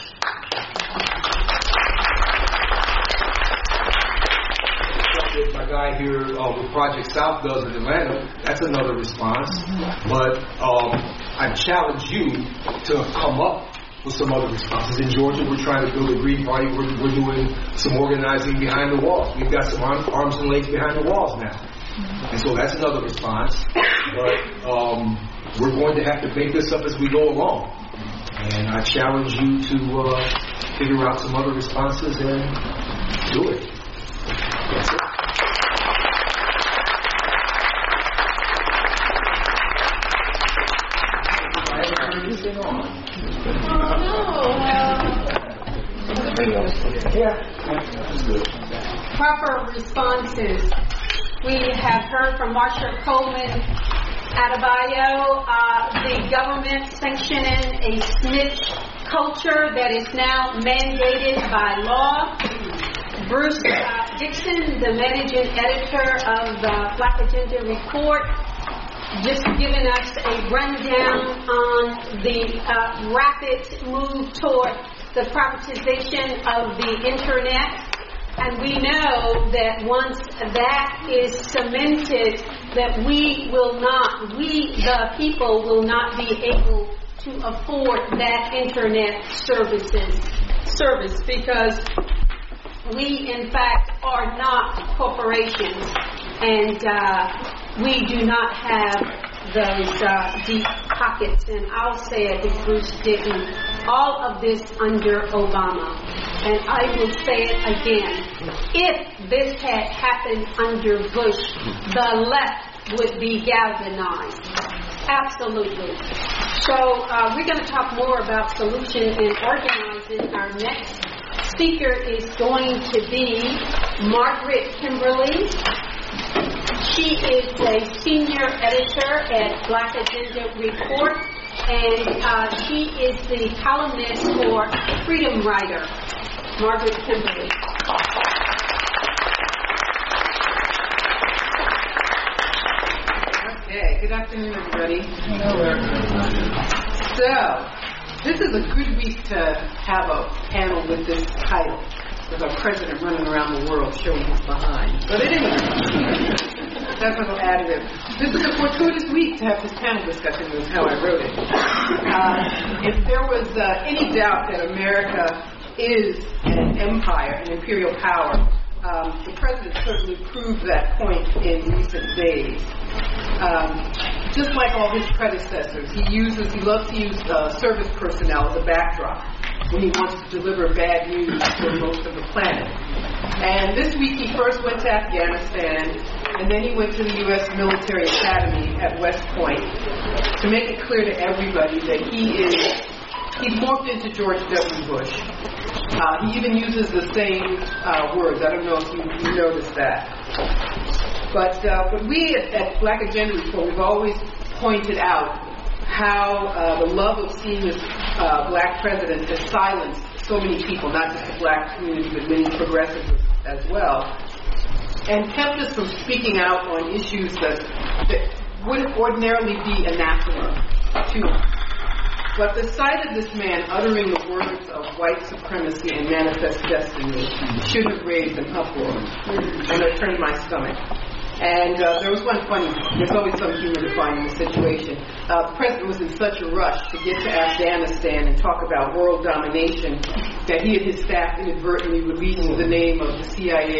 My guy here uh, with Project South does in Atlanta, that's another response. But um, I challenge you to come up with some other responses. In Georgia, we're trying to build a Green Party. We're, we're doing some organizing behind the walls. We've got some arm, arms and legs behind the walls now. And so that's another response. But um, we're going to have to make this up as we go along. And I challenge you to uh, figure out some other responses and do it. That's it. Proper responses. We have heard from Marsha Coleman Adebayo, uh, the government sanctioning a snitch culture that is now mandated by law. Bruce uh, Dixon, the managing editor of the Black Agenda Report, just giving us a rundown on the uh, rapid move toward the privatization of the internet. And we know that once that is cemented, that we will not, we the people will not be able to afford that internet services service because we in fact are not corporations, and uh, we do not have those uh, deep pockets. And I'll say it if Bruce didn't. All of this under Obama. And I will say it again. If this had happened under Bush, the left would be galvanized. Absolutely. So uh, we're going to talk more about solutions and organizing. Our next speaker is going to be Margaret Kimberly. She is a senior editor at Black Agenda Report, and uh, she is the columnist for Freedom Writer. Margaret Kimberly. Okay, good afternoon, everybody. Hello. So, this is a good week to have a panel with this title, with our president running around the world showing his behind. But anyway, that's a little additive. This is a fortuitous week to have this panel discussion, is how I wrote it. Uh, if there was uh, any doubt that America is an empire, an imperial power, um, the president certainly proved that point in recent days. Um, just like all his predecessors, he uses, he loves to use uh, service personnel as a backdrop when he wants to deliver bad news to most of the planet. And this week he first went to Afghanistan, and then he went to the U S Military Academy at West Point to make it clear to everybody that he is, he's morphed into George W. Bush. Uh, he even uses the same uh, words. I don't know if you, you noticed that. But, uh, but we at, at Black Agenda Report, we've always pointed out how uh, the love of seeing this uh, black president has silenced so many people, not just the black community, but many progressives as well. and kept us from speaking out on issues that, that wouldn't ordinarily be anathema to us. But the sight of this man uttering the words of white supremacy and manifest destiny should have raised an uproar, and it turned my stomach. And uh, there was one funny, there's always some humor to find in the situation. Uh, the president was in such a rush to get to Afghanistan and talk about world domination that he and his staff inadvertently released the name of the C I A,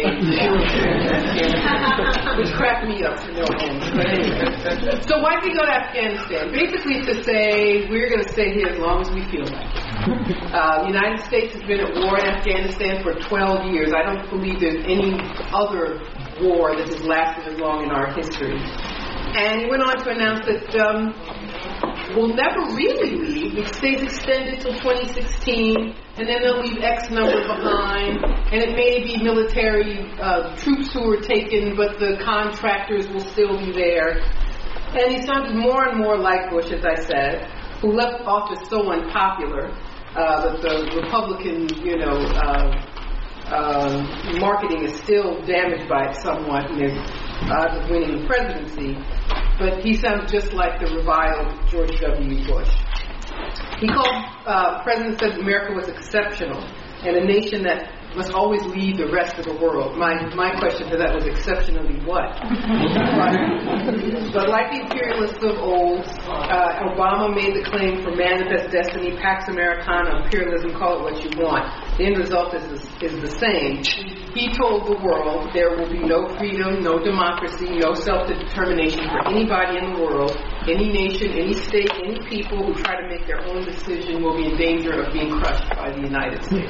which cracked me up to no end. But anyway. So why did we go to Afghanistan? Basically to say we're going to stay here as long as we feel like it. Uh, the United States has been at war in Afghanistan for twelve years. I don't believe there's any other war that has lasted as long in our history. And he went on to announce that um, we'll never really leave. It stays extended till twenty sixteen, and then they'll leave X number behind, and it may be military uh, troops who are taken, but the contractors will still be there. And he sounded more and more like Bush, as I said, who left office so unpopular uh, that the Republican, you know, uh, Um, marketing is still damaged by it somewhat in their odds of winning the presidency, but he sounds just like the reviled George W. Bush. He called, uh, the president said America was exceptional and a nation that must always lead the rest of the world. My my question to that was exceptionally what? but, but like the imperialists of old, uh, Obama made the claim for manifest destiny, Pax Americana, imperialism, call it what you want. The end result is the, is the same. He told the world there will be no freedom, no democracy, no self-determination for anybody in the world. Any nation, any state, any people who try to make their own decision will be in danger of being crushed by the United States.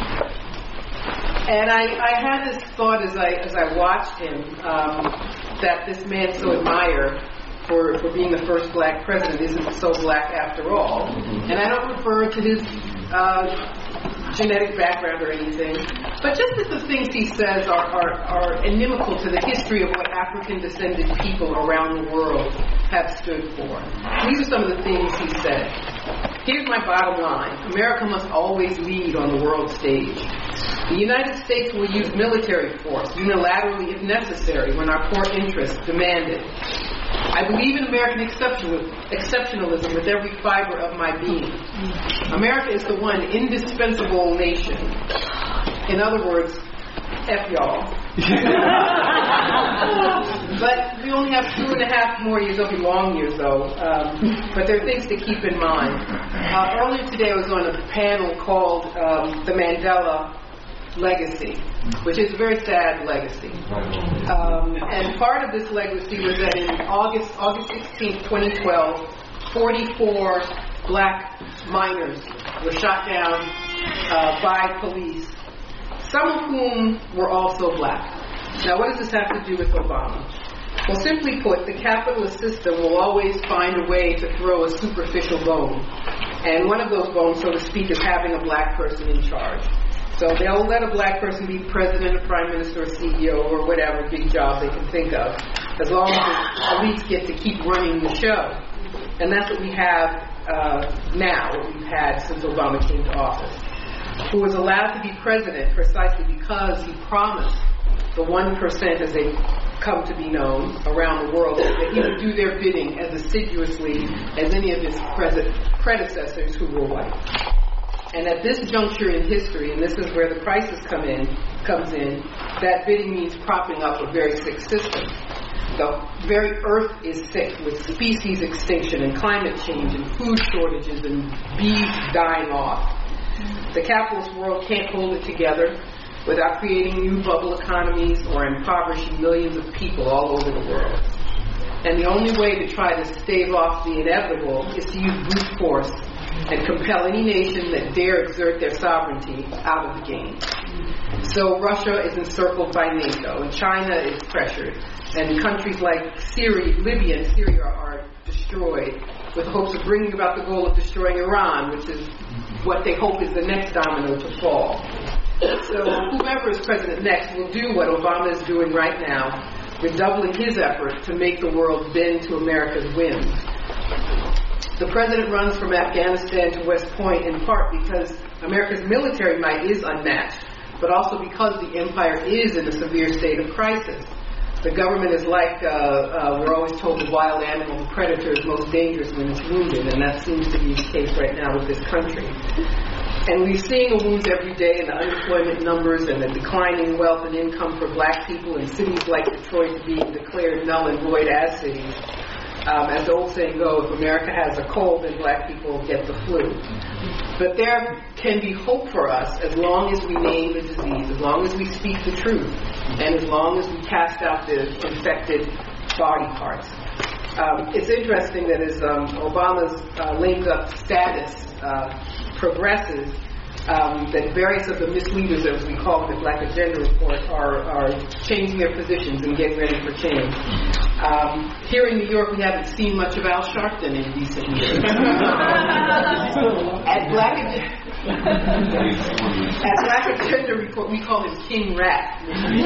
And I, I had this thought as I as I watched him um, that this man so admired for, for being the first black president isn't so black after all. And I don't refer to his uh, genetic background or anything, but just that the things he says are, are, are inimical to the history of what African-descended people around the world have stood for. These are some of the things he said. Here's my bottom line. America must always lead on the world stage. The United States will use military force unilaterally if necessary when our core interests demand it. I believe in American exceptionalism with every fiber of my being. America is the one indispensable nation. In other words, F y'all. But we only have two and a half more years. They'll be long years, though. Um, but there are things to keep in mind. Uh, earlier today I was on a panel called um, The Mandela Legacy, which is a very sad legacy. Um, and part of this legacy was that in August, August sixteenth, twenty twelve, forty-four black miners were shot down uh, by police, some of whom were also black. Now, what does this have to do with Obama? Well, simply put, the capitalist system will always find a way to throw a superficial bone. And one of those bones, so to speak, is having a black person in charge. So they'll let a black person be president or prime minister or C E O or whatever big job they can think of, as long as the elites get to keep running the show. And that's what we have uh, now, what we've had since Obama came to office, who was allowed to be president precisely because he promised the one percent, as they come to be known around the world, that he would do their bidding as assiduously as any of his pres- predecessors who were white. And at this juncture in history, and this is where the crisis come in, comes in, that bidding means propping up a very sick system. The very earth is sick with species extinction and climate change and food shortages and bees dying off. The capitalist world can't hold it together without creating new bubble economies or impoverishing millions of people all over the world. And the only way to try to stave off the inevitable is to use brute force and compel any nation that dare exert their sovereignty out of the game. So Russia is encircled by NATO, and China is pressured, and countries like Syria, Libya and Syria are destroyed with hopes of bringing about the goal of destroying Iran, which is what they hope is the next domino to fall. So whoever is president next will do what Obama is doing right now, redoubling his effort to make the world bend to America's whims. The president runs from Afghanistan to West Point in part because America's military might is unmatched, but also because the empire is in a severe state of crisis. The government is like, uh, uh, we're always told, the wild animal, the predator is most dangerous when it's wounded, and that seems to be the case right now with this country. And we're seeing a wound every day in the unemployment numbers and the declining wealth and income for black people in cities like Detroit being declared null and void as cities. Um, as the old saying goes, if America has a cold, then black people get the flu. But there can be hope for us as long as we name the disease, as long as we speak the truth, and as long as we cast out the infected body parts. Um, it's interesting that as um, Obama's uh, link-up status uh, progresses, um, that various of the misleaders, as we call them, the Black Agenda Report, are, are changing their positions and getting ready for change. Um, here in New York, we haven't seen much of Al Sharpton in recent years. At Black Agenda, at Black Agenda Report, we call him King Rat.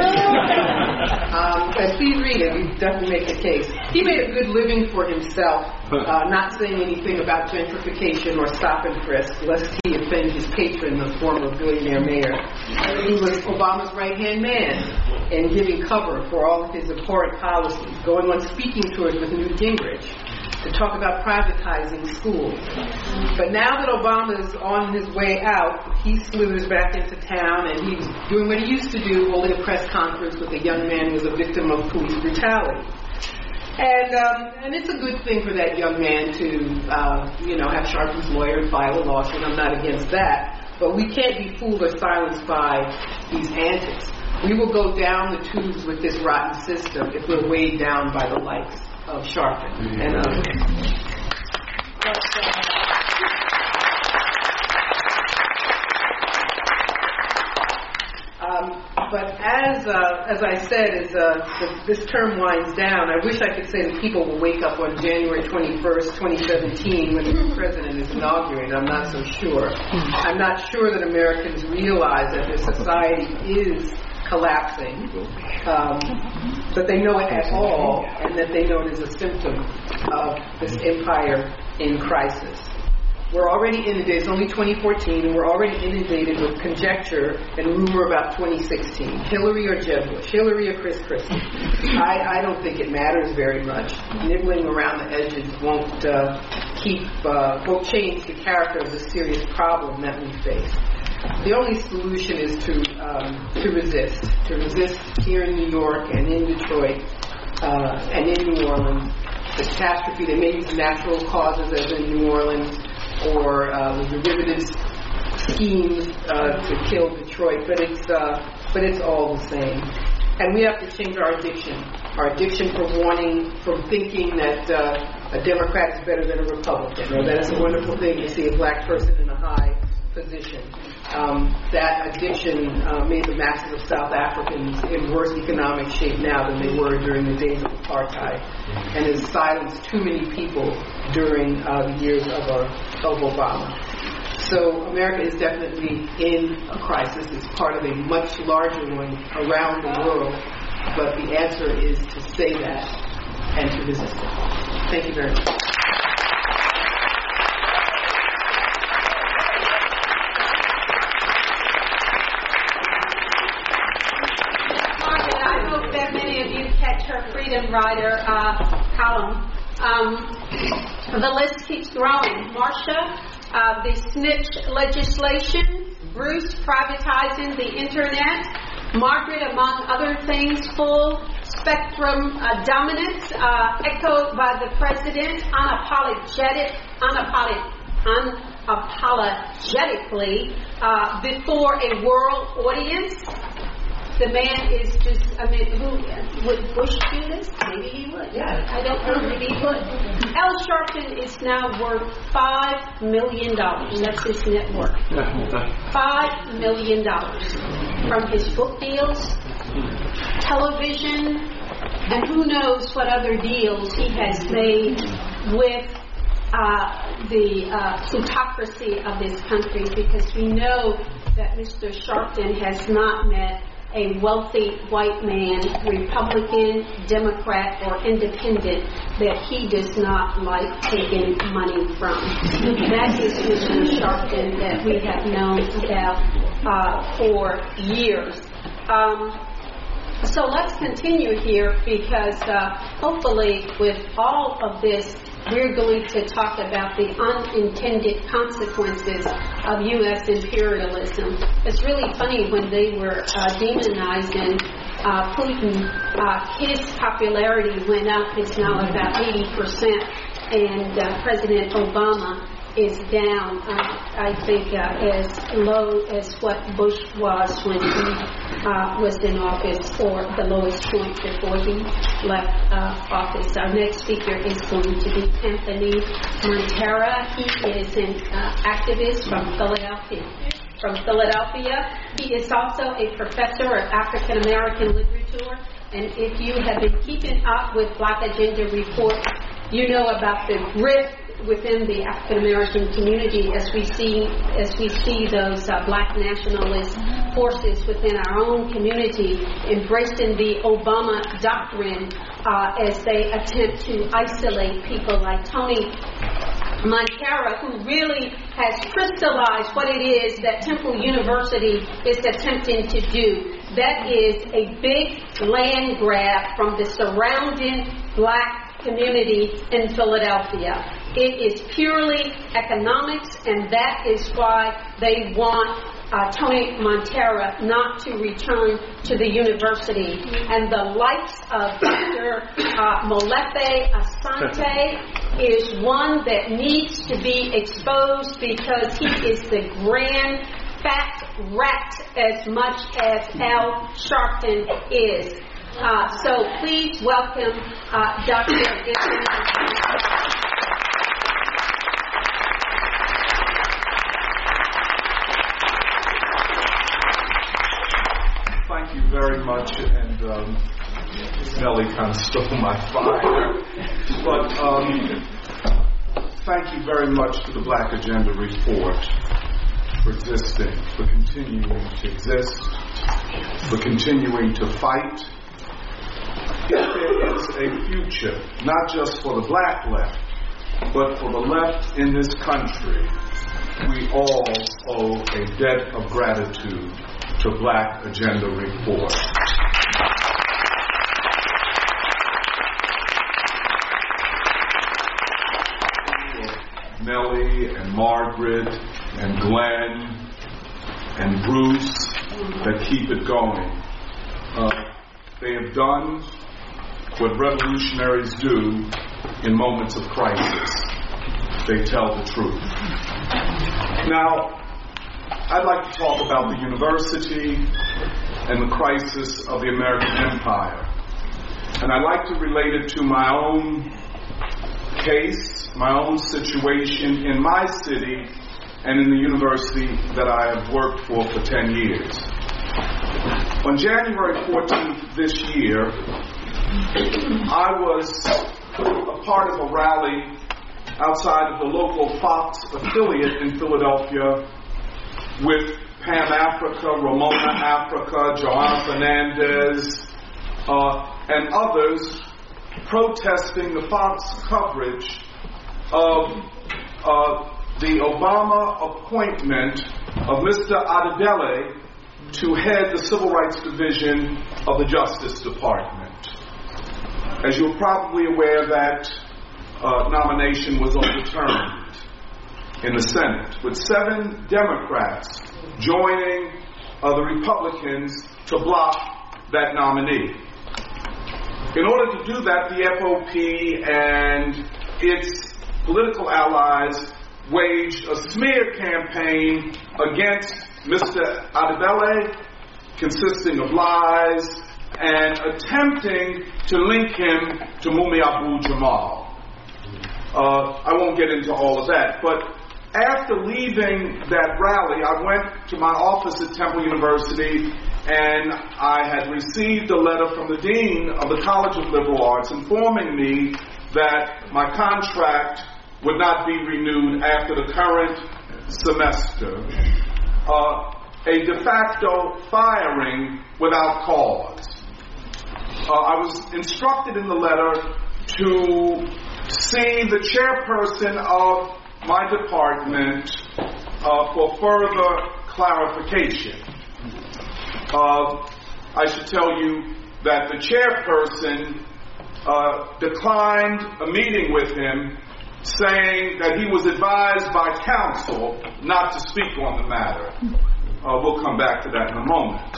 um, and please read it. We definitely make the case. He made a good living for himself, uh, not saying anything about gentrification or stop and frisk, lest he offend his patron, the former billionaire mayor. He was Obama's right-hand man in giving cover for all of his abhorrent policies, going on speaking tours with Newt Gingrich to talk about privatizing schools. But now that Obama is on his way out, he slithers back into town, and he's doing what he used to do, holding a press conference with a young man who was a victim of police brutality. And um, and it's a good thing for that young man to, uh, you know, have Sharpton's lawyer file a lawsuit. I'm not against that. But we can't be fooled or silenced by these antics. We will go down the tubes with this rotten system if we're weighed down by the likes of Sharpton. Mm-hmm. And, um, um, but as uh, as I said, as uh, this, this term winds down, I wish I could say that people will wake up on January twenty-first, twenty seventeen, when the new president is inaugurated. I'm not so sure. I'm not sure that Americans realize that their society is collapsing, um, but they know it at all, and that they know it is a symptom of this empire in crisis. We're already inundated, it's only twenty fourteen, and we're already inundated with conjecture and rumor about twenty sixteen. Hillary or Jeb Bush, Hillary or Chris Christie. I, I don't think it matters very much. Nibbling around the edges won't uh, keep, uh, won't change the character of the serious problem that we face. The only solution is to um, to resist, to resist here in New York and in Detroit uh, and in New Orleans. The catastrophe, they may use natural causes as in New Orleans, or uh, the derivative schemes uh, to kill Detroit, but it's uh, but it's all the same. And we have to change our addiction, our addiction for wanting, from thinking that uh, a Democrat is better than a Republican, or that it's a wonderful thing to see a black person in a high position. Um, that addiction uh, made the masses of South Africans in worse economic shape now than they were during the days of apartheid, and has silenced too many people during uh, the years of, uh, of Obama. So America is definitely in a crisis. It's part of a much larger one around the world, but the answer is to say that and to resist it. Thank you very much. Her Freedom Rider uh, column. Um, the list keeps growing. Marsha, uh, the snitch legislation, Bruce privatizing the internet, Margaret, among other things, full spectrum uh, dominance, uh, echoed by the president, unapologetic, unapologetic, unapologetically uh, before a world audience. The man is just, I mean, who, would Bush do this? Maybe he would. Yeah. I don't know, maybe he would. Al Sharpton is now worth five million dollars. That's his net worth. five million dollars. From his book deals, television, and who knows what other deals he has made with uh, the uh, plutocracy of this country, because we know that Mister Sharpton has not met a wealthy white man, Republican, Democrat, or Independent, that he does not like taking money from. That is Mister Sharpton that we have known about uh, for years. Um, so let's continue here because uh, hopefully with all of this, we're going to talk about the unintended consequences of U S imperialism. It's really funny when they were uh, demonizing uh, Putin, uh, his popularity went up. It's now about eighty percent, and uh, President Obama is down, uh, I think, uh, as low as what Bush was when he uh, was in office, or the lowest point before he left uh, office. Our next speaker is going to be Anthony Montera. He is an uh, activist from Philadelphia. From Philadelphia. He is also a professor of African American literature, and if you have been keeping up with Black Agenda Report, you know about the rift within the African American community as we see as we see those uh, black nationalist forces within our own community embracing the Obama doctrine uh, as they attempt to isolate people like Tony Montera, who really has crystallized what it is that Temple University is attempting to do. That is a big land grab from the surrounding black community in Philadelphia. It is purely economics, and that is why they want uh, Tony Montera not to return to the university. And the likes of Doctor Uh, Molefe Asante is one that needs to be exposed because he is the grand fat rat as much as Al Sharpton is. Uh, so please welcome uh, Doctor Anthony. Thank you very much, and um, Nellie kind of stole my fire. But um, thank you very much to the Black Agenda Report for existing, for continuing to exist, for continuing to fight. If there is a future, not just for the black left, but for the left in this country, we all owe a debt of gratitude to Black Agenda Report. Nellie and Margaret and Glenn and Bruce that keep it going. Uh, they have done what revolutionaries do in moments of crisis. They tell the truth. Now, I'd like to talk about the university and the crisis of the American empire. And I'd like to relate it to my own case, my own situation in my city and in the university that I have worked for for ten years. On January fourteenth this year, I was a part of a rally outside of the local Fox affiliate in Philadelphia with Pam Africa, Ramona Africa, Joanna Fernandez, uh, and others protesting the Fox coverage of uh, the Obama appointment of Mister Adedele to head the Civil Rights Division of the Justice Department. As you're probably aware, that uh, nomination was overturned in the Senate, with seven Democrats joining uh, the Republicans to block that nominee. In order to do that, the F O P and its political allies waged a smear campaign against Mister Adedele, consisting of lies and attempting to link him to Mumia Abu-Jamal. Uh, I won't get into all of that, but after leaving that rally, I went to my office at Temple University, and I had received a letter from the dean of the College of Liberal Arts informing me that my contract would not be renewed after the current semester. Uh, a de facto firing without cause. Uh, I was instructed in the letter to see the chairperson of my department uh, for further clarification. Uh, I should tell you that the chairperson uh, declined a meeting with him, saying that he was advised by counsel not to speak on the matter. Uh, we'll come back to that in a moment.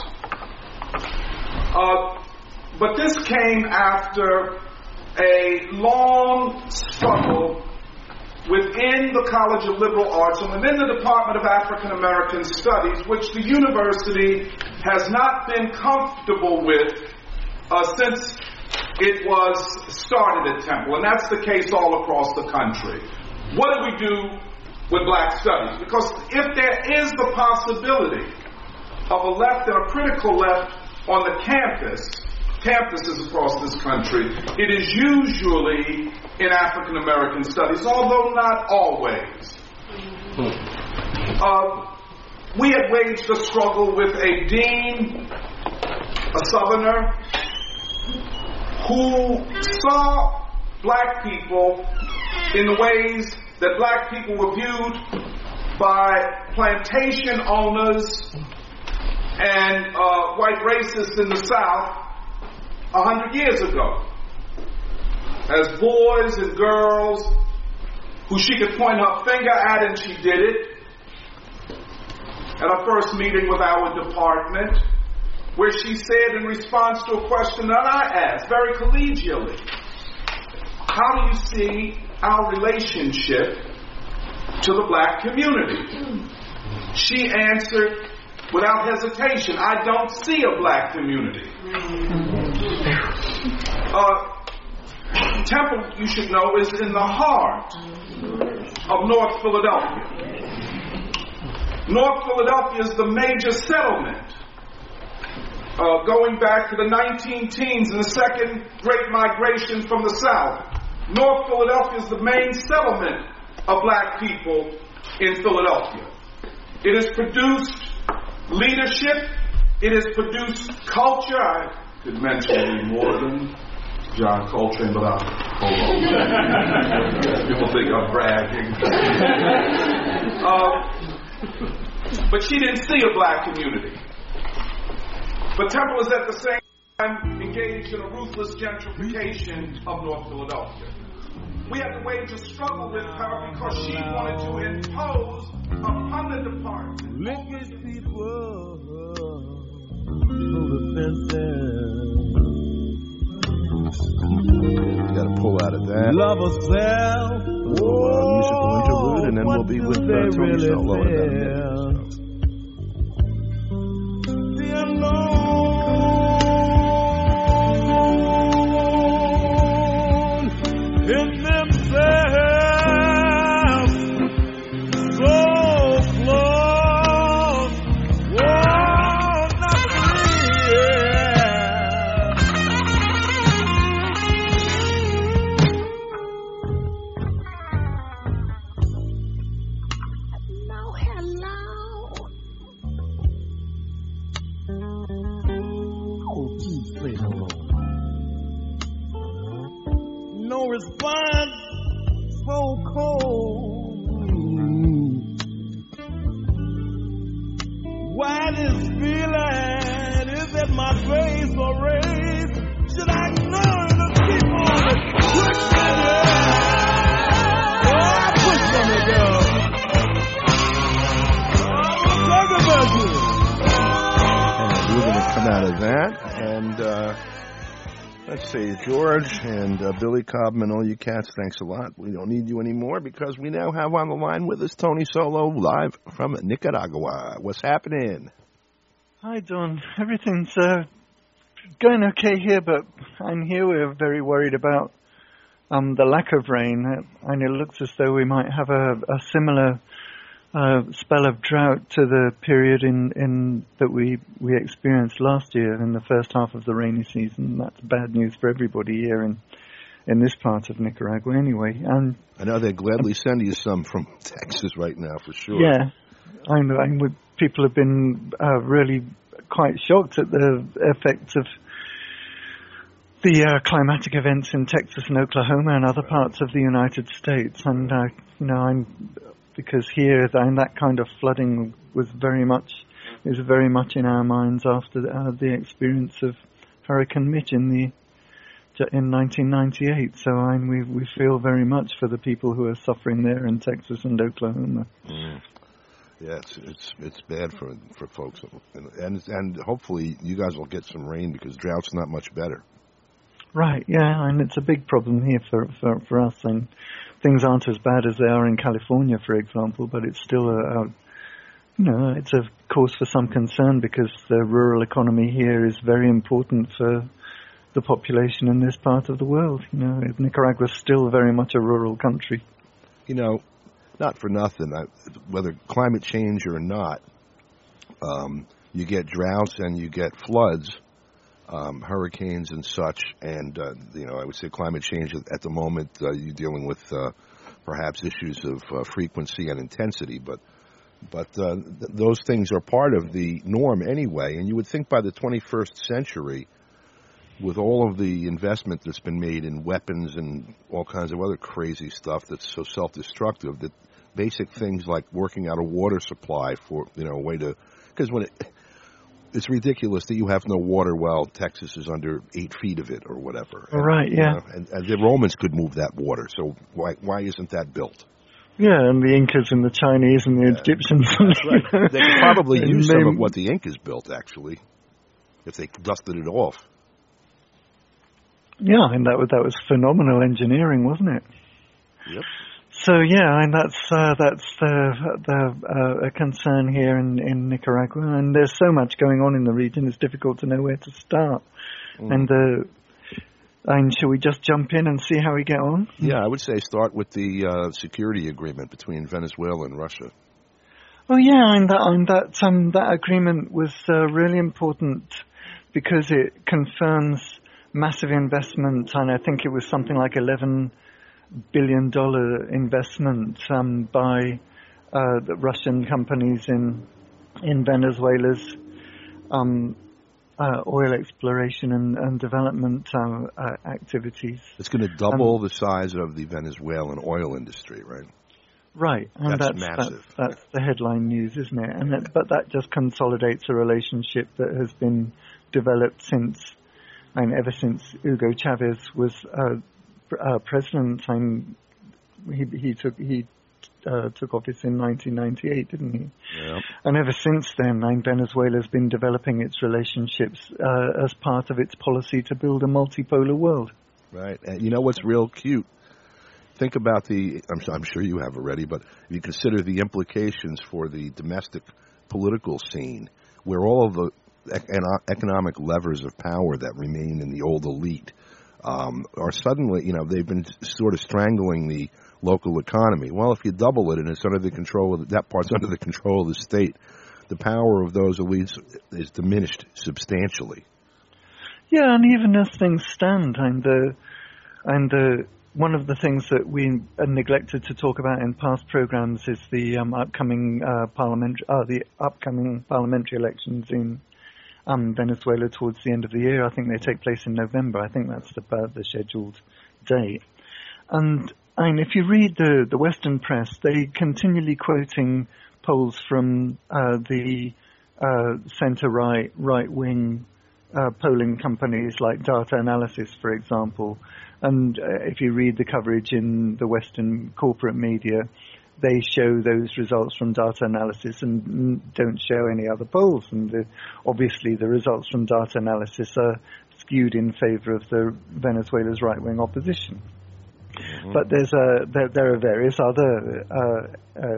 Uh, but this came after a long struggle within the College of Liberal Arts and within the Department of African American Studies, which the university has not been comfortable with uh, since it was started at Temple, and that's the case all across the country. What do we do with black studies? Because if there is the possibility of a left and a critical left on the campus, campuses across this country, it is usually in African American studies, although not always. Uh, we had waged a struggle with a dean, a Southerner, who saw black people in the ways that black people were viewed by plantation owners and uh, white racists in the South a hundred years ago, as boys and girls who she could point her finger at, and she did it at our first meeting with our department, where she said in response to a question that I asked very collegially, how do you see our relationship to the black community? She answered without hesitation, I don't see a black community. Uh, Temple, you should know, is in the heart of North Philadelphia. North Philadelphia is the major settlement uh, going back to the nineteen teens and the second great migration from the South. North Philadelphia is the main settlement of black people in Philadelphia. It has produced leadership. It has produced culture. I could mention more than John Coltrane, but I'll hold on. People think I'm bragging. uh, but she didn't see a black community. But Temple is at the same time engaged in a ruthless gentrification of North Philadelphia. We had to wage a struggle with her because she wanted to impose upon the department. Look at people through the fences. Got to pull out of that. Love herself. A little uh, musical interlude, and then we'll be with uh, Tony really Solo in about a minute. The unknown in themselves, so close, oh, not real. No, hello. Oh, please say hello. No response, so cold. Why this feeling is at my face or race? Should I ignore it or keep on pushing it? Oh, I push on it, girl. Oh, talk about you. And we're going to come out of that, and uh, let's see, George and uh, Billy Cobb and all you cats, thanks a lot. We don't need you anymore because we now have on the line with us Tony Solo, live from Nicaragua. What's happening? Hi, Don. Everything's uh, going okay here, but I'm here. We're very worried about um, the lack of rain, and it looks as though we might have a, a similar uh, spell of drought to the period in, in that we, we experienced last year in the first half of the rainy season. That's bad news for everybody here in in this part of Nicaragua anyway. And I know they'd gladly um, send you some from Texas right now, for sure. Yeah, I know. I would people have been uh, really quite shocked at the effects of the uh, climatic events in Texas and Oklahoma and other parts of the United States. And, uh, you know, I'm, because here and that kind of flooding was very much, is very much in our minds after the, uh, the experience of Hurricane Mitch in the in nineteen ninety-eight. So I mean, we we feel very much for the people who are suffering there in Texas and Oklahoma. Mm. Yeah, it's it's it's bad for for folks, and, and and hopefully you guys will get some rain because drought's not much better. Right. Yeah, and it's a big problem here for for, for us. And things aren't as bad as they are in California, for example, but it's still a, a you know it's a cause for some concern because the rural economy here is very important for the population in this part of the world. You know, Nicaragua's still very much a rural country. You know, not for nothing, I, whether climate change or not, um, you get droughts and you get floods, um, hurricanes and such, and, uh, you know, I would say climate change at the moment, uh, you're dealing with uh, perhaps issues of uh, frequency and intensity, but but uh, th- those things are part of the norm anyway, and you would think by the twenty-first century, with all of the investment that's been made in weapons and all kinds of other crazy stuff that's so self-destructive, that basic things like working out a water supply for, you know, a way to, because when it, it's ridiculous that you have no water while Texas is under eight feet of it or whatever. And, right, yeah. You know, and, and the Romans could move that water, so why why isn't that built? Yeah, and the Incas and the Chinese and the yeah. Egyptians. That's right. They could probably use some of what the Incas built, actually, if they dusted it off. Yeah, and that was that was phenomenal engineering, wasn't it? Yep. So yeah, and that's uh, that's the the uh, a concern here in, in Nicaragua, and there's so much going on in the region. It's difficult to know where to start. Mm. And uh, and shall we just jump in and see how we get on? Yeah, I would say start with the uh, security agreement between Venezuela and Russia. Oh yeah, and that and that um that agreement was uh, really important because it confirms massive investment, and I think it was something like eleven billion dollars investment um, by uh, the Russian companies in in Venezuela's um, uh, oil exploration and, and development uh, uh, activities. It's going to double um, the size of the Venezuelan oil industry, right? Right, and that's, that's massive. That's, that's the headline news, isn't it? And that, but that just consolidates a relationship that has been developed since. And ever since Hugo Chavez was uh, uh, president, and he he took he uh, took office in nineteen ninety-eight, didn't he? Yeah. And ever since then, and Venezuela's been developing its relationships uh, as part of its policy to build a multipolar world. Right, and you know what's real cute? Think about the. I'm, I'm sure you have already, but if you consider the implications for the domestic political scene, where all of the economic levers of power that remain in the old elite um, are suddenly, you know, they've been sort of strangling the local economy. Well, if you double it and it's under the control of the, that part's under the control of the state, the power of those elites is diminished substantially. Yeah, and even as things stand, and the and the one of the things that we neglected to talk about in past programs is the um, upcoming uh, parliament, uh, the upcoming parliamentary elections in. Um, Venezuela towards the end of the year. I think they take place in November. I think that's the, uh, the scheduled date. And, and if you read the, the Western press, they continually quoting polls from uh, the uh, centre-right, right-wing uh, polling companies like Data Analysis, for example. And uh, if you read the coverage in the Western corporate media, they show those results from Data Analysis and don't show any other polls. And the, obviously the results from Data Analysis are skewed in favor of the Venezuela's right-wing opposition. Mm-hmm. But there's a, there, there are various other uh, uh,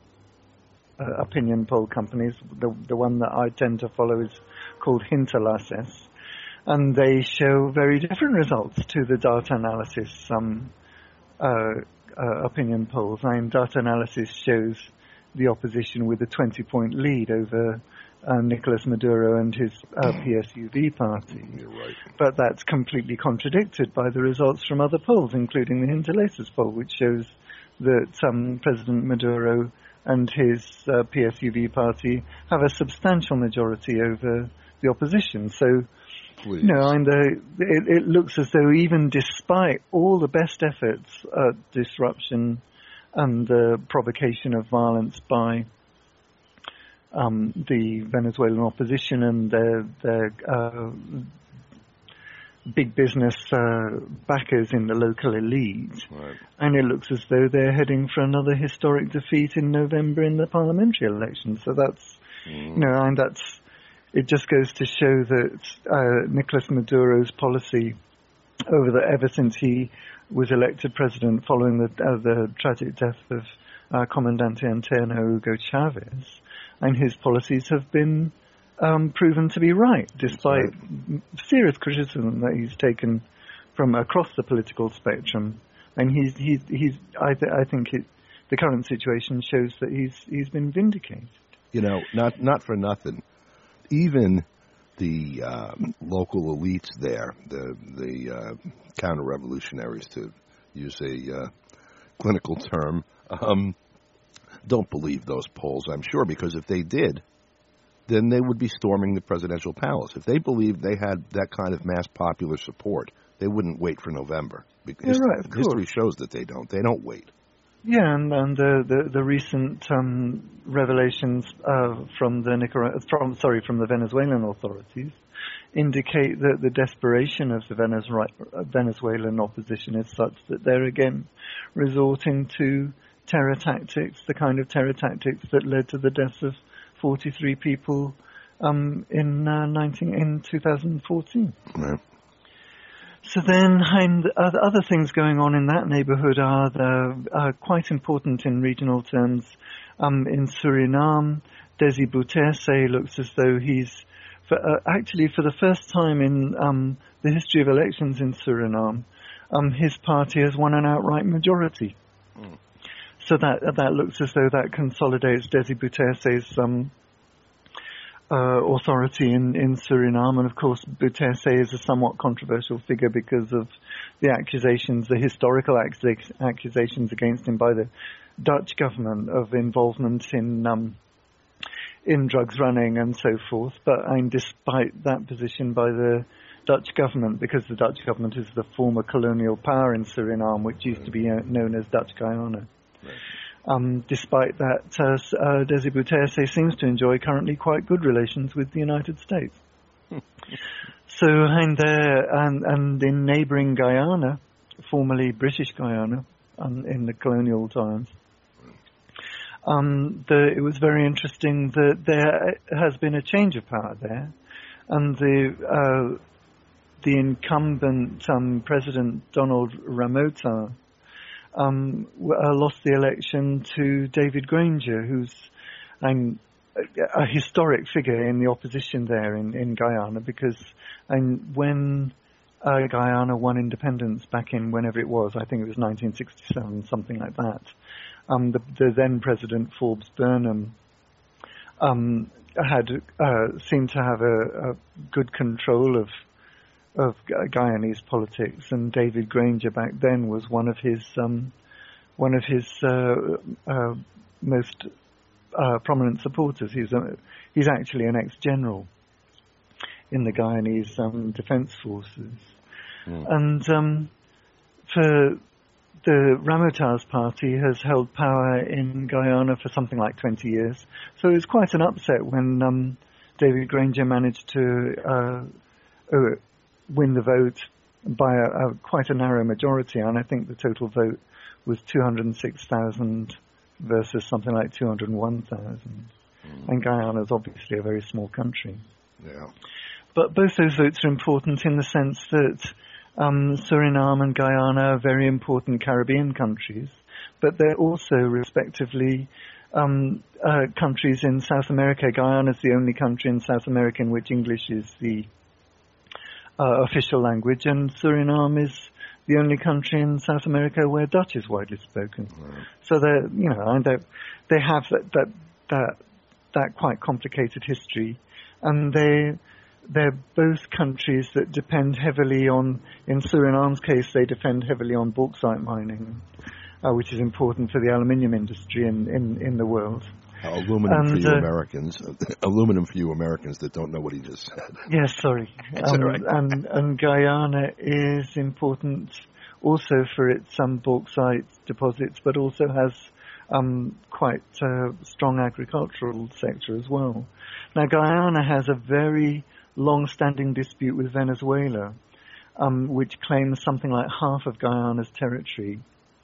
uh, opinion poll companies. The, the one that I tend to follow is called Hinterlaces. And they show very different results to the Data Analysis um, uh Uh, opinion polls. I mean, Data Analysis shows the opposition with a twenty-point lead over uh, Nicolas Maduro and his uh, P S U V party. You're right. But that's completely contradicted by the results from other polls, including the Hinterlaces poll, which shows that um, President Maduro and his uh, P S U V party have a substantial majority over the opposition. So, Please. you know, and uh, it, it looks as though even despite all the best efforts at disruption and the provocation of violence by um, the Venezuelan opposition and their, their uh, big business uh, backers in the local elite, right. and it looks as though they're heading for another historic defeat in November in the parliamentary election. So that's, mm. you know, and that's, it just goes to show that uh, Nicolas Maduro's policy over the, ever since he was elected president following the, uh, the tragic death of uh, Comandante Interno Hugo Chavez, and his policies have been um, proven to be right, despite right. serious criticism that he's taken from across the political spectrum. And he's, he's, he's I, th- I think it, the current situation shows that he's, he's been vindicated. You know, not, not for nothing. Even the um, local elites there, the the uh, counter-revolutionaries, to use a uh, clinical term, um, don't believe those polls, I'm sure, because if they did, then they would be storming the presidential palace. If they believed they had that kind of mass popular support, they wouldn't wait for November. Because yeah, right, of history course. shows that they don't. They don't wait. Yeah, and, and the, the the recent um, revelations uh, from the Nicar- from sorry from the Venezuelan authorities indicate that the desperation of the Venezuela, Venezuelan opposition is such that they're again resorting to terror tactics, the kind of terror tactics that led to the deaths of forty-three people um, in uh, nineteen in two thousand fourteen. Right. So then, and other, other things going on in that neighborhood are the, uh, quite important in regional terms. Um, in Suriname, Desi Bouterse looks as though he's, for, uh, actually for the first time in um, the history of elections in Suriname, um, his party has won an outright majority. Mm. So that that looks as though that consolidates Desi Bouterse's um, Uh, authority in, in Suriname, and of course Bouterse is a somewhat controversial figure because of the accusations, the historical accusations against him by the Dutch government of involvement in um, in drugs running and so forth. But I mean, despite that position by the Dutch government, because the Dutch government is the former colonial power in Suriname, which used to be known as Dutch Guyana. Right. Um, despite that, uh, uh, Desi Bouterse seems to enjoy currently quite good relations with the United States. So, and, uh, and, and in neighboring Guyana, formerly British Guyana, um, in the colonial times, um, the, it was very interesting that there has been a change of power there, and the uh, the incumbent um, President Donald Ramota Um, uh, lost the election to David Granger, who's um, a, a historic figure in the opposition there in, in Guyana, because um, when uh, Guyana won independence back in whenever it was, I think it was nineteen sixty-seven, something like that, um, the, the then President Forbes Burnham um, had uh, seemed to have a, a good control of of Guyanese politics, and David Granger back then was one of his um, one of his uh, uh, most uh, prominent supporters. He's a, he's actually an ex-general in the Guyanese um, defense forces, mm. and um, for the Ramota's party has held power in Guyana for something like twenty years. So it was quite an upset when um, David Granger managed to Uh, uh, win the vote by a, a quite a narrow majority, and I think the total vote was two hundred six thousand versus something like two hundred one thousand. Mm. And Guyana is obviously a very small country. Yeah. But both those votes are important in the sense that um, Suriname and Guyana are very important Caribbean countries, but they're also respectively um, uh, countries in South America. Guyana is the only country in South America in which English is the Uh, official language, and Suriname is the only country in South America where Dutch is widely spoken. Right. So they, you know, and they they have that that that that quite complicated history, and they they're both countries that depend heavily on. In Suriname's case, they depend heavily on bauxite mining, uh, which is important for the aluminium industry in, in, in the world. Uh, aluminum and, for you uh, Americans. Aluminum for you Americans that don't know what he just said. Yes, sorry. That's um, all right. and, and Guyana is important also for its um, bauxite deposits, but also has um, quite uh, strong agricultural sector as well. Now, Guyana has a very long-standing dispute with Venezuela, um, which claims something like half of Guyana's territory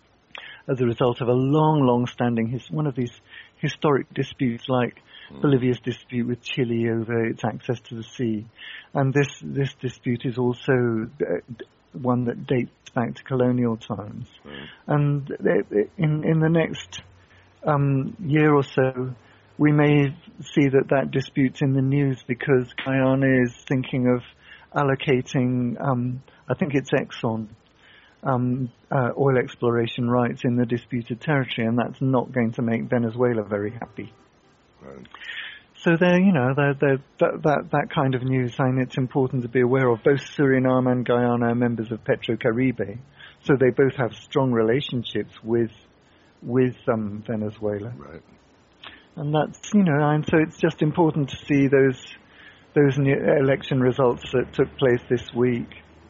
as a result of a long, long-standing, his, one of these historic disputes like mm. Bolivia's dispute with Chile over its access to the sea. And this, this dispute is also one that dates back to colonial times. Mm. And in, in the next um, year or so, we may see that that dispute's in the news because Guyana is thinking of allocating, um, I think it's Exxon, Um, uh, oil exploration rights in the disputed territory, and that's not going to make Venezuela very happy. Right. So there, you know, they're, they're, that, that that kind of news, I mean, it's important to be aware of. Both Suriname and Guyana are members of PetroCaribe, so they both have strong relationships with with um, Venezuela. Right. And that's, you know, and so it's just important to see those those new election results that took place this week.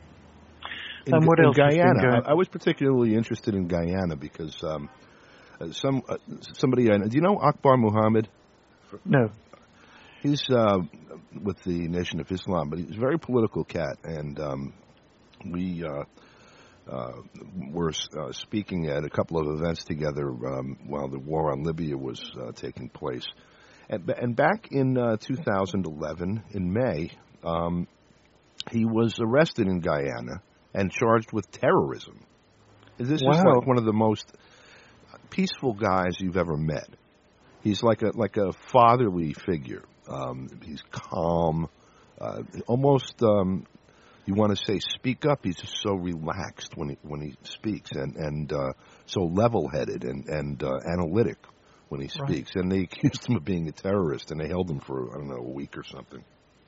In, and what in else Guyana, I, I was particularly interested in Guyana because um, uh, some uh, somebody I know, do you know Akbar Muhammad? No. He's uh, with the Nation of Islam, but he's a very political cat, and um, we uh, uh, were uh, speaking at a couple of events together um, while the war on Libya was uh, taking place. And, and back in uh, two thousand eleven, in May, um, he was arrested in Guyana and charged with terrorism. This wow. is like one of the most peaceful guys you've ever met. He's like a like a fatherly figure. Um, he's calm, uh, almost. Um, you want to say speak up. He's just so relaxed when he when he speaks, and and uh, so level-headed and and uh, analytic when he speaks. Right. And they accused him of being a terrorist, and they held him for I don't know a week or something.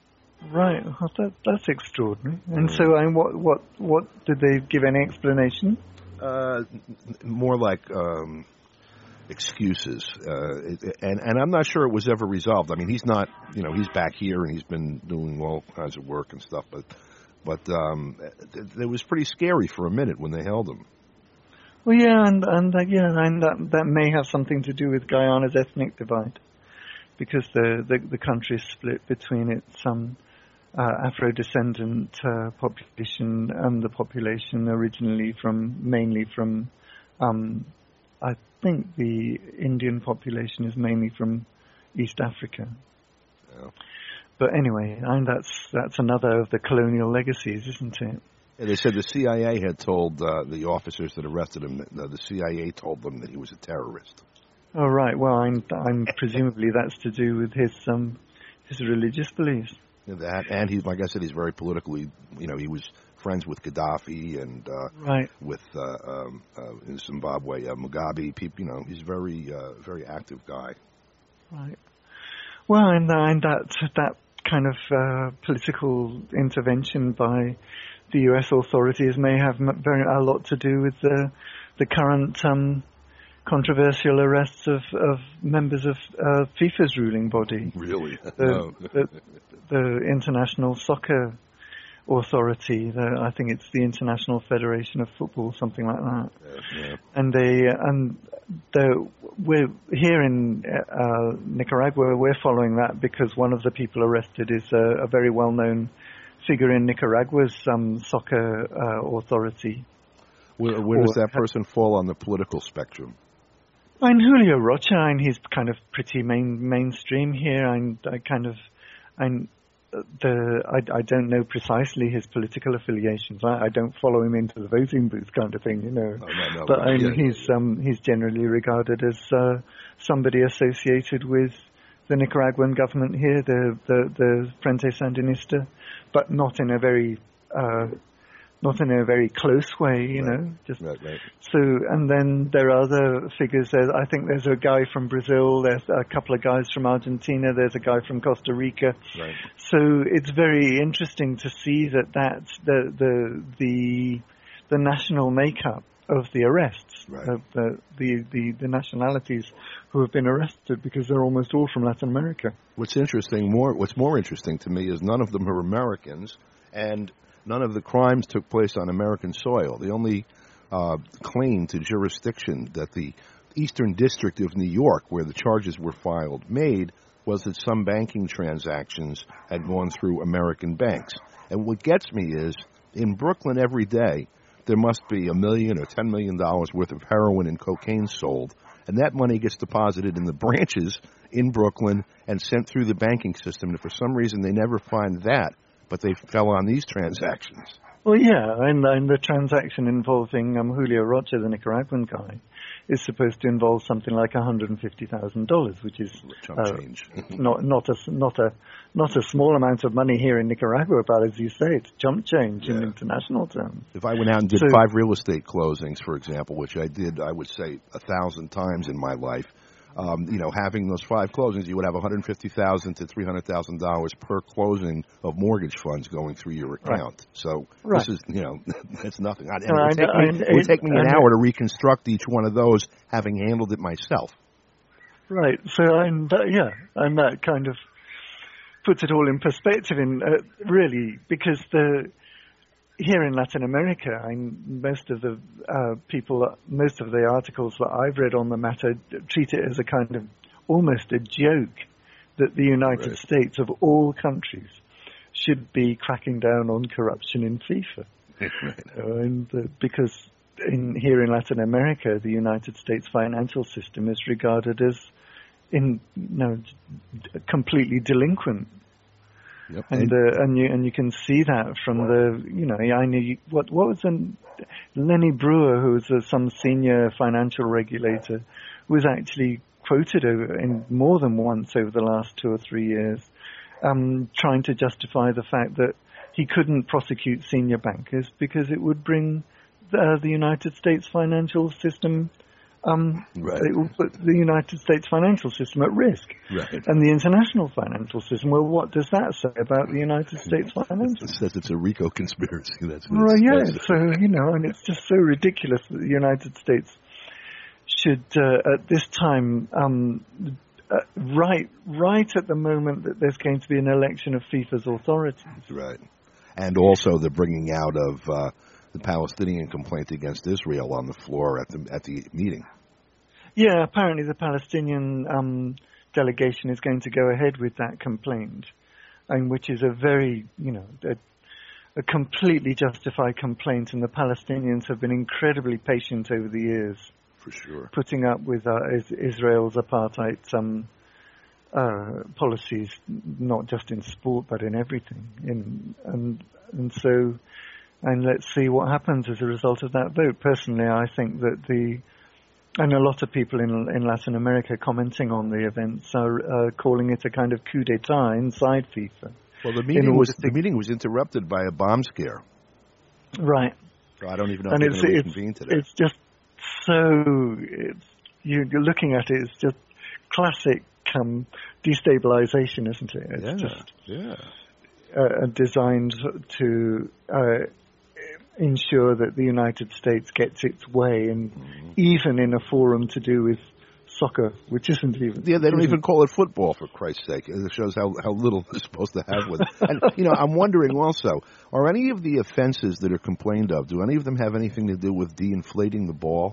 Right, well, that, that's extraordinary. And so, I mean, what, what, what did they give any explanation? Uh, more like um, excuses, uh, and and I'm not sure it was ever resolved. I mean, he's not, you know, he's back here and he's been doing all kinds of work and stuff, but but um, it, it was pretty scary for a minute when they held him. Well, yeah, and and uh, yeah, and that that may have something to do with Guyana's ethnic divide, because the the, the country is split between its um. Uh, Afro-descendant uh, population and the population originally from, mainly from, um, I think the Indian population is mainly from East Africa. Yeah. But anyway, I mean, that's that's another of the colonial legacies, isn't it? Yeah, they said the C I A had told uh, the officers that arrested him, that uh, the C I A told them that he was a terrorist. Oh, right. Well, I'm, I'm presumably that's to do with his um, his religious beliefs. That, and he's, like I said, he's very politically, you know, he was friends with Gaddafi and uh, right. with uh, um, uh, in Zimbabwe, uh, Mugabe. People, you know, he's very, uh, very active guy. Right. Well, and, uh, and that that kind of uh, political intervention by the U S authorities may have very a lot to do with the the current um, controversial arrests of, of members of uh, FIFA's ruling body. Really? The, no. the, the International Soccer Authority. The, I think it's the International Federation of Football, something like that. Yeah, yeah. And they and the, we're here in uh, Nicaragua. We're following that because one of the people arrested is a, a very well-known figure in Nicaragua's um, soccer uh, authority. Where, where does that person fall on the political spectrum? I'm Julio Rocha, and he's kind of pretty main mainstream here. I'm I kind of I'm the I, I don't know precisely his political affiliations. I, I don't follow him into the voting booth kind of thing, you know. Oh, no, no, but I mean, yeah. he's um he's generally regarded as uh, somebody associated with the Nicaraguan government here, the the the Frente Sandinista, but not in a very uh, not in a very close way, you right. know. Just right, right. so, and then there are other figures. There, I think there's a guy from Brazil. There's a couple of guys from Argentina. There's a guy from Costa Rica. Right. So it's very interesting to see that that's the the the the national makeup of the arrests, right. of the, the, the, the nationalities who have been arrested, because they're almost all from Latin America. What's interesting, more what's more interesting to me is none of them are Americans, and none of the crimes took place on American soil. The only uh, claim to jurisdiction that the Eastern District of New York, where the charges were filed, made was that some banking transactions had gone through American banks. And what gets me is, in Brooklyn every day, there must be a million or ten million dollars worth of heroin and cocaine sold, and that money gets deposited in the branches in Brooklyn and sent through the banking system. And for some reason, they never find that, but they fell on these transactions. Well, yeah, and, and the transaction involving um, Julio Rocha, the Nicaraguan guy, is supposed to involve something like one hundred fifty thousand dollars, which is uh, not not a not a not a small amount of money here in Nicaragua. But as you say, it's chump change yeah. in international terms. If I went out and did so, five real estate closings, for example, which I did, I would say a thousand times in my life. Um, you know, having those five closings, you would have one hundred fifty thousand to three hundred thousand dollars per closing of mortgage funds going through your account. Right. So right. this is, you know, that's nothing. And no, it would take, I, me, I, it would take me an I, hour to reconstruct each one of those, having handled it myself. Right. So, I'm, that, yeah, and that kind of puts it all in perspective. In uh, really, because the here in Latin America, I, most of the uh, people, most of the articles that I've read on the matter treat it as a kind of almost a joke that the United right. States of all countries should be cracking down on corruption in FIFA. Right. uh, and uh, because in, here in Latin America, the United States financial system is regarded as in you know completely delinquent. Yep. And uh, and you and you can see that from the you know I knew what what was an, Lenny Brewer, who was uh, some senior financial regulator, was actually quoted over in more than once over the last two or three years, um, trying to justify the fact that he couldn't prosecute senior bankers because it would bring the, the United States financial system. Um, right. It will put the United States financial system at risk. Right. And the international financial system, well, what does that say about the United States financial system? It says it's a RICO conspiracy. That's what well, yeah, says. so, you know, and it's just so ridiculous that the United States should, uh, at this time, um, uh, right, right at the moment that there's going to be an election of FIFA's authorities. Right. And also the bringing out of uh, the Palestinian complaint against Israel on the floor at the at the meeting. Yeah, apparently the Palestinian um, delegation is going to go ahead with that complaint, and which is a very, you know, a, a completely justified complaint, and the Palestinians have been incredibly patient over the years. For sure. Putting up with uh, Israel's apartheid um, uh, policies, not just in sport, but in everything. In, and and so, and let's see what happens as a result of that vote. Personally, I think that the, and a lot of people in in Latin America commenting on the events are uh, calling it a kind of coup d'etat inside FIFA. Well, the meeting was the meeting was interrupted by a bomb scare. Right. So I don't even know and if it's, they're going to it's, reconvene today. It's just so, it's, you, you're looking at it, it's just classic um, destabilization, isn't it? It's yeah, just yeah. Uh, designed to uh, ensure that the United States gets its way, and mm-hmm. even in a forum to do with soccer, which isn't even... Yeah, they don't even call it football, for Christ's sake. It shows how, how little they're supposed to have with it. And, you know, I'm wondering also, are any of the offenses that are complained of, do any of them have anything to do with de-inflating the ball?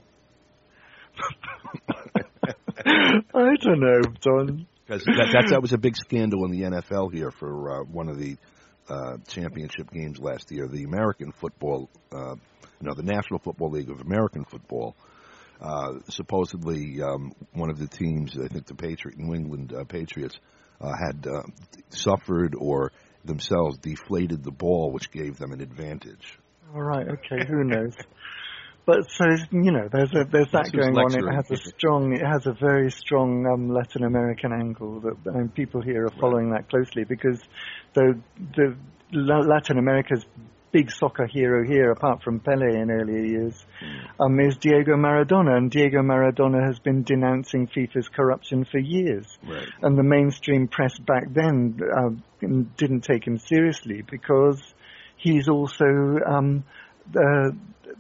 I don't know, Don. Because that, that, that was a big scandal in the N F L here for uh, one of the uh, championship games last year. The American football, uh, you know, the National Football League of American Football, uh, supposedly um, one of the teams, I think the Patriot, New England uh, Patriots, uh, had uh, suffered or themselves deflated the ball, which gave them an advantage. All right, okay, who knows? But so you know, there's a, there's that going on. It has a strong, it has a very strong um, Latin American angle that I mean, people here are following right. that closely, because the the Latin America's big soccer hero here, apart from Pelé in earlier years, um, is Diego Maradona, and Diego Maradona has been denouncing FIFA's corruption for years, right. and the mainstream press back then uh, didn't take him seriously because he's also um, uh,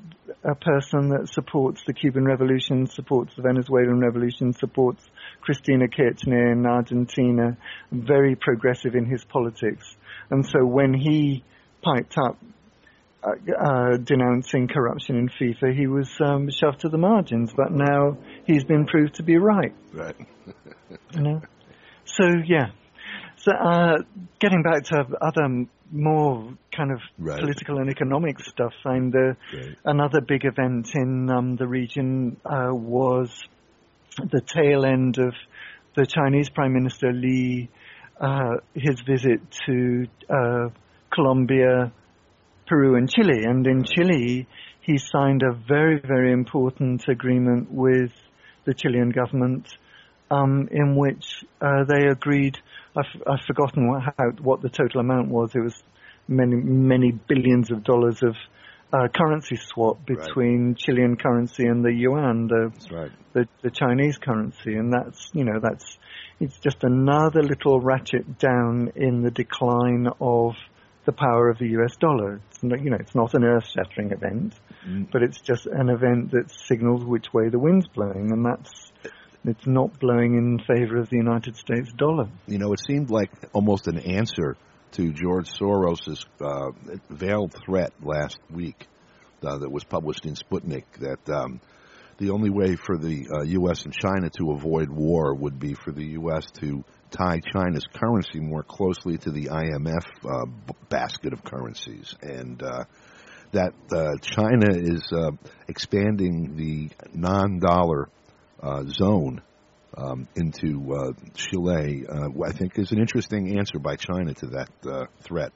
a person that supports the Cuban Revolution, supports the Venezuelan Revolution, supports Cristina Kirchner in Argentina, very progressive in his politics. And so when he piped up uh, uh, denouncing corruption in FIFA, he was um, shoved to the margins. But now he's been proved to be right. Right. You know? So, yeah. So, uh, getting back to other more kind of right. political and economic stuff, and uh, right. another big event in um, the region uh, was the tail end of the Chinese Prime Minister Li, uh, his visit to uh, Colombia, Peru, and Chile. And in Chile, he signed a very, very important agreement with the Chilean government, um, in which uh, they agreed. I've, I've forgotten what, how, what the total amount was. It was many, many billions of dollars of uh, currency swap between right. Chilean currency and the yuan, the, that's right. the the Chinese currency, and that's you know that's it's just another little ratchet down in the decline of the power of the U S dollar. It's not, you know, it's not an earth-shattering event, mm. but it's just an event that signals which way the wind's blowing, and that's. It's not blowing in favor of the United States dollar. You know, it seemed like almost an answer to George Soros's uh, veiled threat last week uh, that was published in Sputnik that um, the only way for the uh, U S and China to avoid war would be for the U S to tie China's currency more closely to the I M F uh, b- basket of currencies. And uh, that uh, China is uh, expanding the non-dollar Uh, zone um, into uh, Chile, uh, I think is an interesting answer by China to that uh, threat.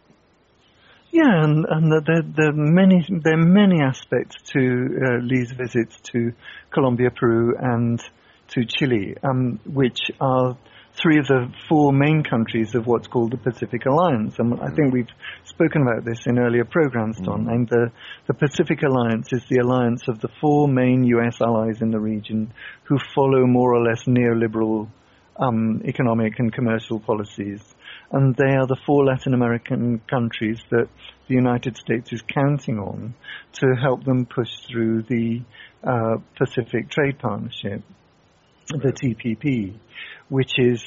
Yeah, and, and there, there, are many, there are many aspects to uh, Li's visits to Colombia, Peru, and to Chile, um, which are three of the four main countries of what's called the Pacific Alliance. And I think we've spoken about this in earlier programs, Don. Mm. And the, the Pacific Alliance is the alliance of the four main U S allies in the region who follow more or less neoliberal um, economic and commercial policies. And they are the four Latin American countries that the United States is counting on to help them push through the uh, Pacific Trade Partnership, the T P P, which is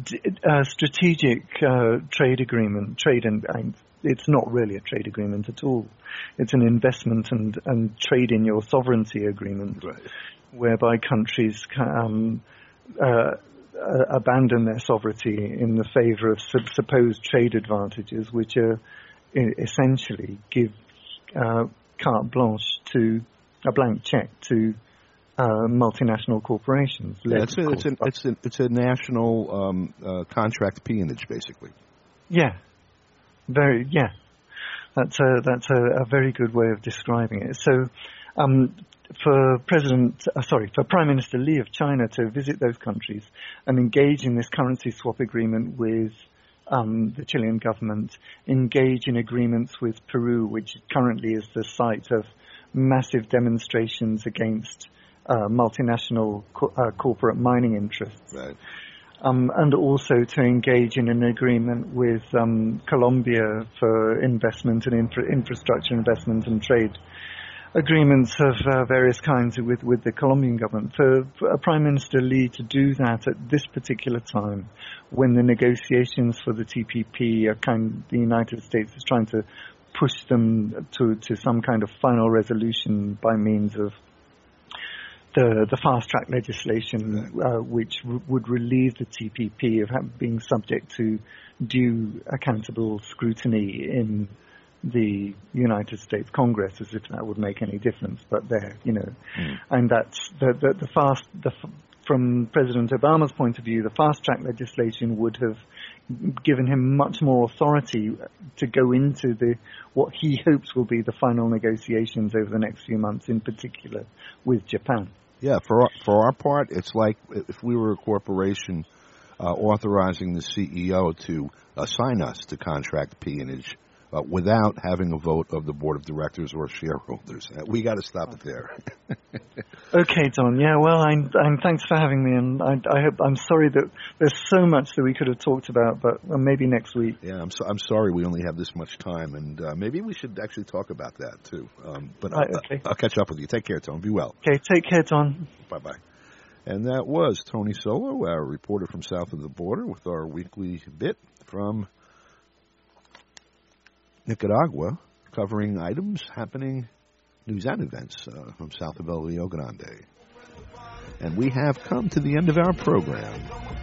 a strategic uh, trade agreement. Trade and, and it's not really a trade agreement at all. It's an investment and, and trade in your sovereignty agreement, right. whereby countries um, uh, uh, abandon their sovereignty in the favor of sub- supposed trade advantages, which are essentially give uh, carte blanche to a blank check to Uh, multinational corporations. Yeah, it's, a, it's, a, it's, a, it's a national um, uh, contract peonage, basically. Yeah, very. Yeah, that's a that's a, a very good way of describing it. So, um, for President, uh, sorry, for Prime Minister Li of China to visit those countries and engage in this currency swap agreement with um, the Chilean government, engage in agreements with Peru, which currently is the site of massive demonstrations against Uh, multinational co- uh, corporate mining interests, right. um, and also to engage in an agreement with um, Colombia for investment and infra- infrastructure investment and trade agreements of uh, various kinds with, with the Colombian government. For, for Prime Minister Li to do that at this particular time, when the negotiations for the T P P are kind, the United States is trying to push them to, to some kind of final resolution by means of The, the fast-track legislation, uh, which r- would relieve the T P P of ha- being subject to due accountable scrutiny in the United States Congress, as if that would make any difference. But there, you know, mm. and that's the, the, the fast. The, from President Obama's point of view, the fast-track legislation would have given him much more authority to go into the what he hopes will be the final negotiations over the next few months, in particular with Japan. Yeah, for our, for our part, it's like if we were a corporation uh, authorizing the C E O to assign us to contract peonage uh, without having a vote of the board of directors or shareholders. Uh, we got to stop it there. Okay, Don. Yeah, well, I'm, I'm, thanks for having me, and I, I hope, I'm sorry that there's so much that we could have talked about, but well, maybe next week. Yeah, I'm so, I'm sorry we only have this much time, and uh, maybe we should actually talk about that too. Um, but right, I'll, okay. I'll catch up with you. Take care, Tony. Be well. Okay, take care, Don. Bye bye. And that was Tony Solo, our reporter from south of the border, with our weekly bit from Nicaragua, covering items happening, news and events uh, from south of El Rio Grande. And we have come to the end of our program.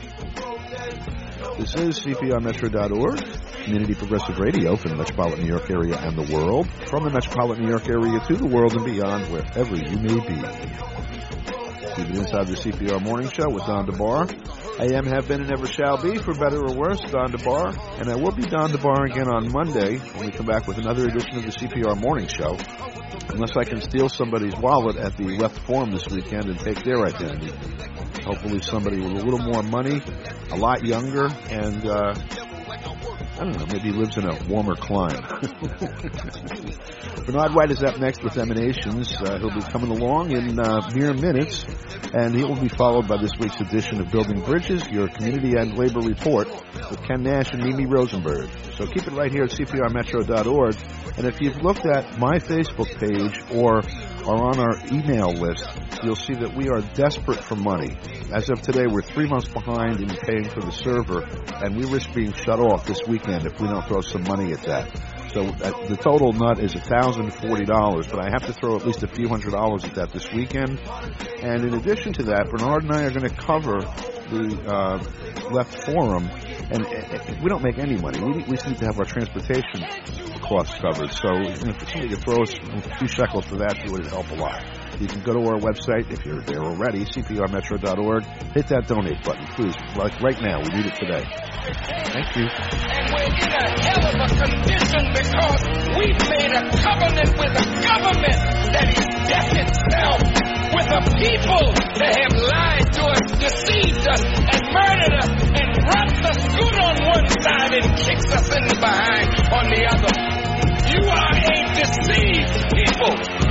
This is C P R Metro dot org, Community Progressive Radio for the Metropolitan New York area and the world, from the Metropolitan New York area to the world and beyond, wherever you may be. Keep it inside the C P R Morning Show with Don DeBar. I am, have been, and ever shall be, for better or worse, Don DeBar. And I will be Don DeBar again on Monday when we come back with another edition of the C P R Morning Show. Unless I can steal somebody's wallet at the Left Forum this weekend and take their identity. Hopefully somebody with a little more money, a lot younger, and, uh, I don't know, maybe he lives in a warmer clime. Bernard White is up next with Emanations. Uh, he'll be coming along in uh, mere minutes, and he will be followed by this week's edition of Building Bridges, your community and labor report, with Ken Nash and Mimi Rosenberg. So keep it right here at C P R Metro dot org. And if you've looked at my Facebook page or are on our email list, you'll see that we are desperate for money. As of today, we're three months behind in paying for the server, and we risk being shut off this weekend if we don't throw some money at that. So uh, the total nut is one thousand forty dollars, but I have to throw at least a few hundred dollars at that this weekend. And in addition to that, Bernard and I are going to cover the uh, Left Forum, and uh, we don't make any money. We, we just need to have our transportation costs covered. So you know, if somebody could throw us a few shekels for that, it would help a lot. You can go to our website, if you're there already, C P R Metro dot org. Hit that donate button, please. Like right now, we need it today. Thank you. And we're in a hell of a condition because we've made a covenant with a government that is death itself, with a people that have lied to us, deceived us, and murdered us, and robbed us good on one side and kicks us in the behind on the other. You are a deceived people.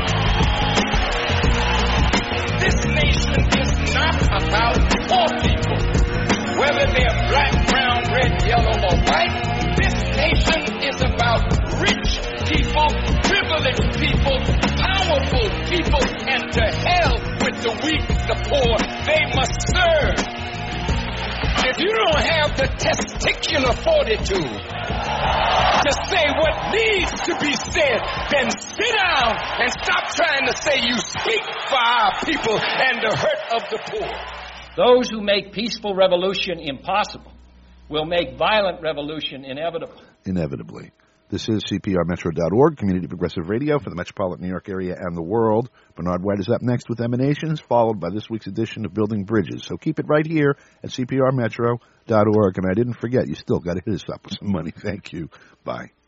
This nation is not about poor people, whether they're black, brown, red, yellow, or white. This nation is about rich people, privileged people, powerful people, and to hell with the weak, the poor. They must serve. If you don't have the testicular fortitude to say what needs to be said, then sit down and stop trying to say you speak for our people and the hurt of the poor. Those who make peaceful revolution impossible will make violent revolution inevitable. Inevitably. This is C P R Metro dot org, Community Progressive Radio for the Metropolitan New York area and the world. Bernard White is up next with Emanations, followed by this week's edition of Building Bridges. So keep it right here at C P R Metro dot org. And I didn't forget, you still got to hit us up with some money. Thank you. Bye.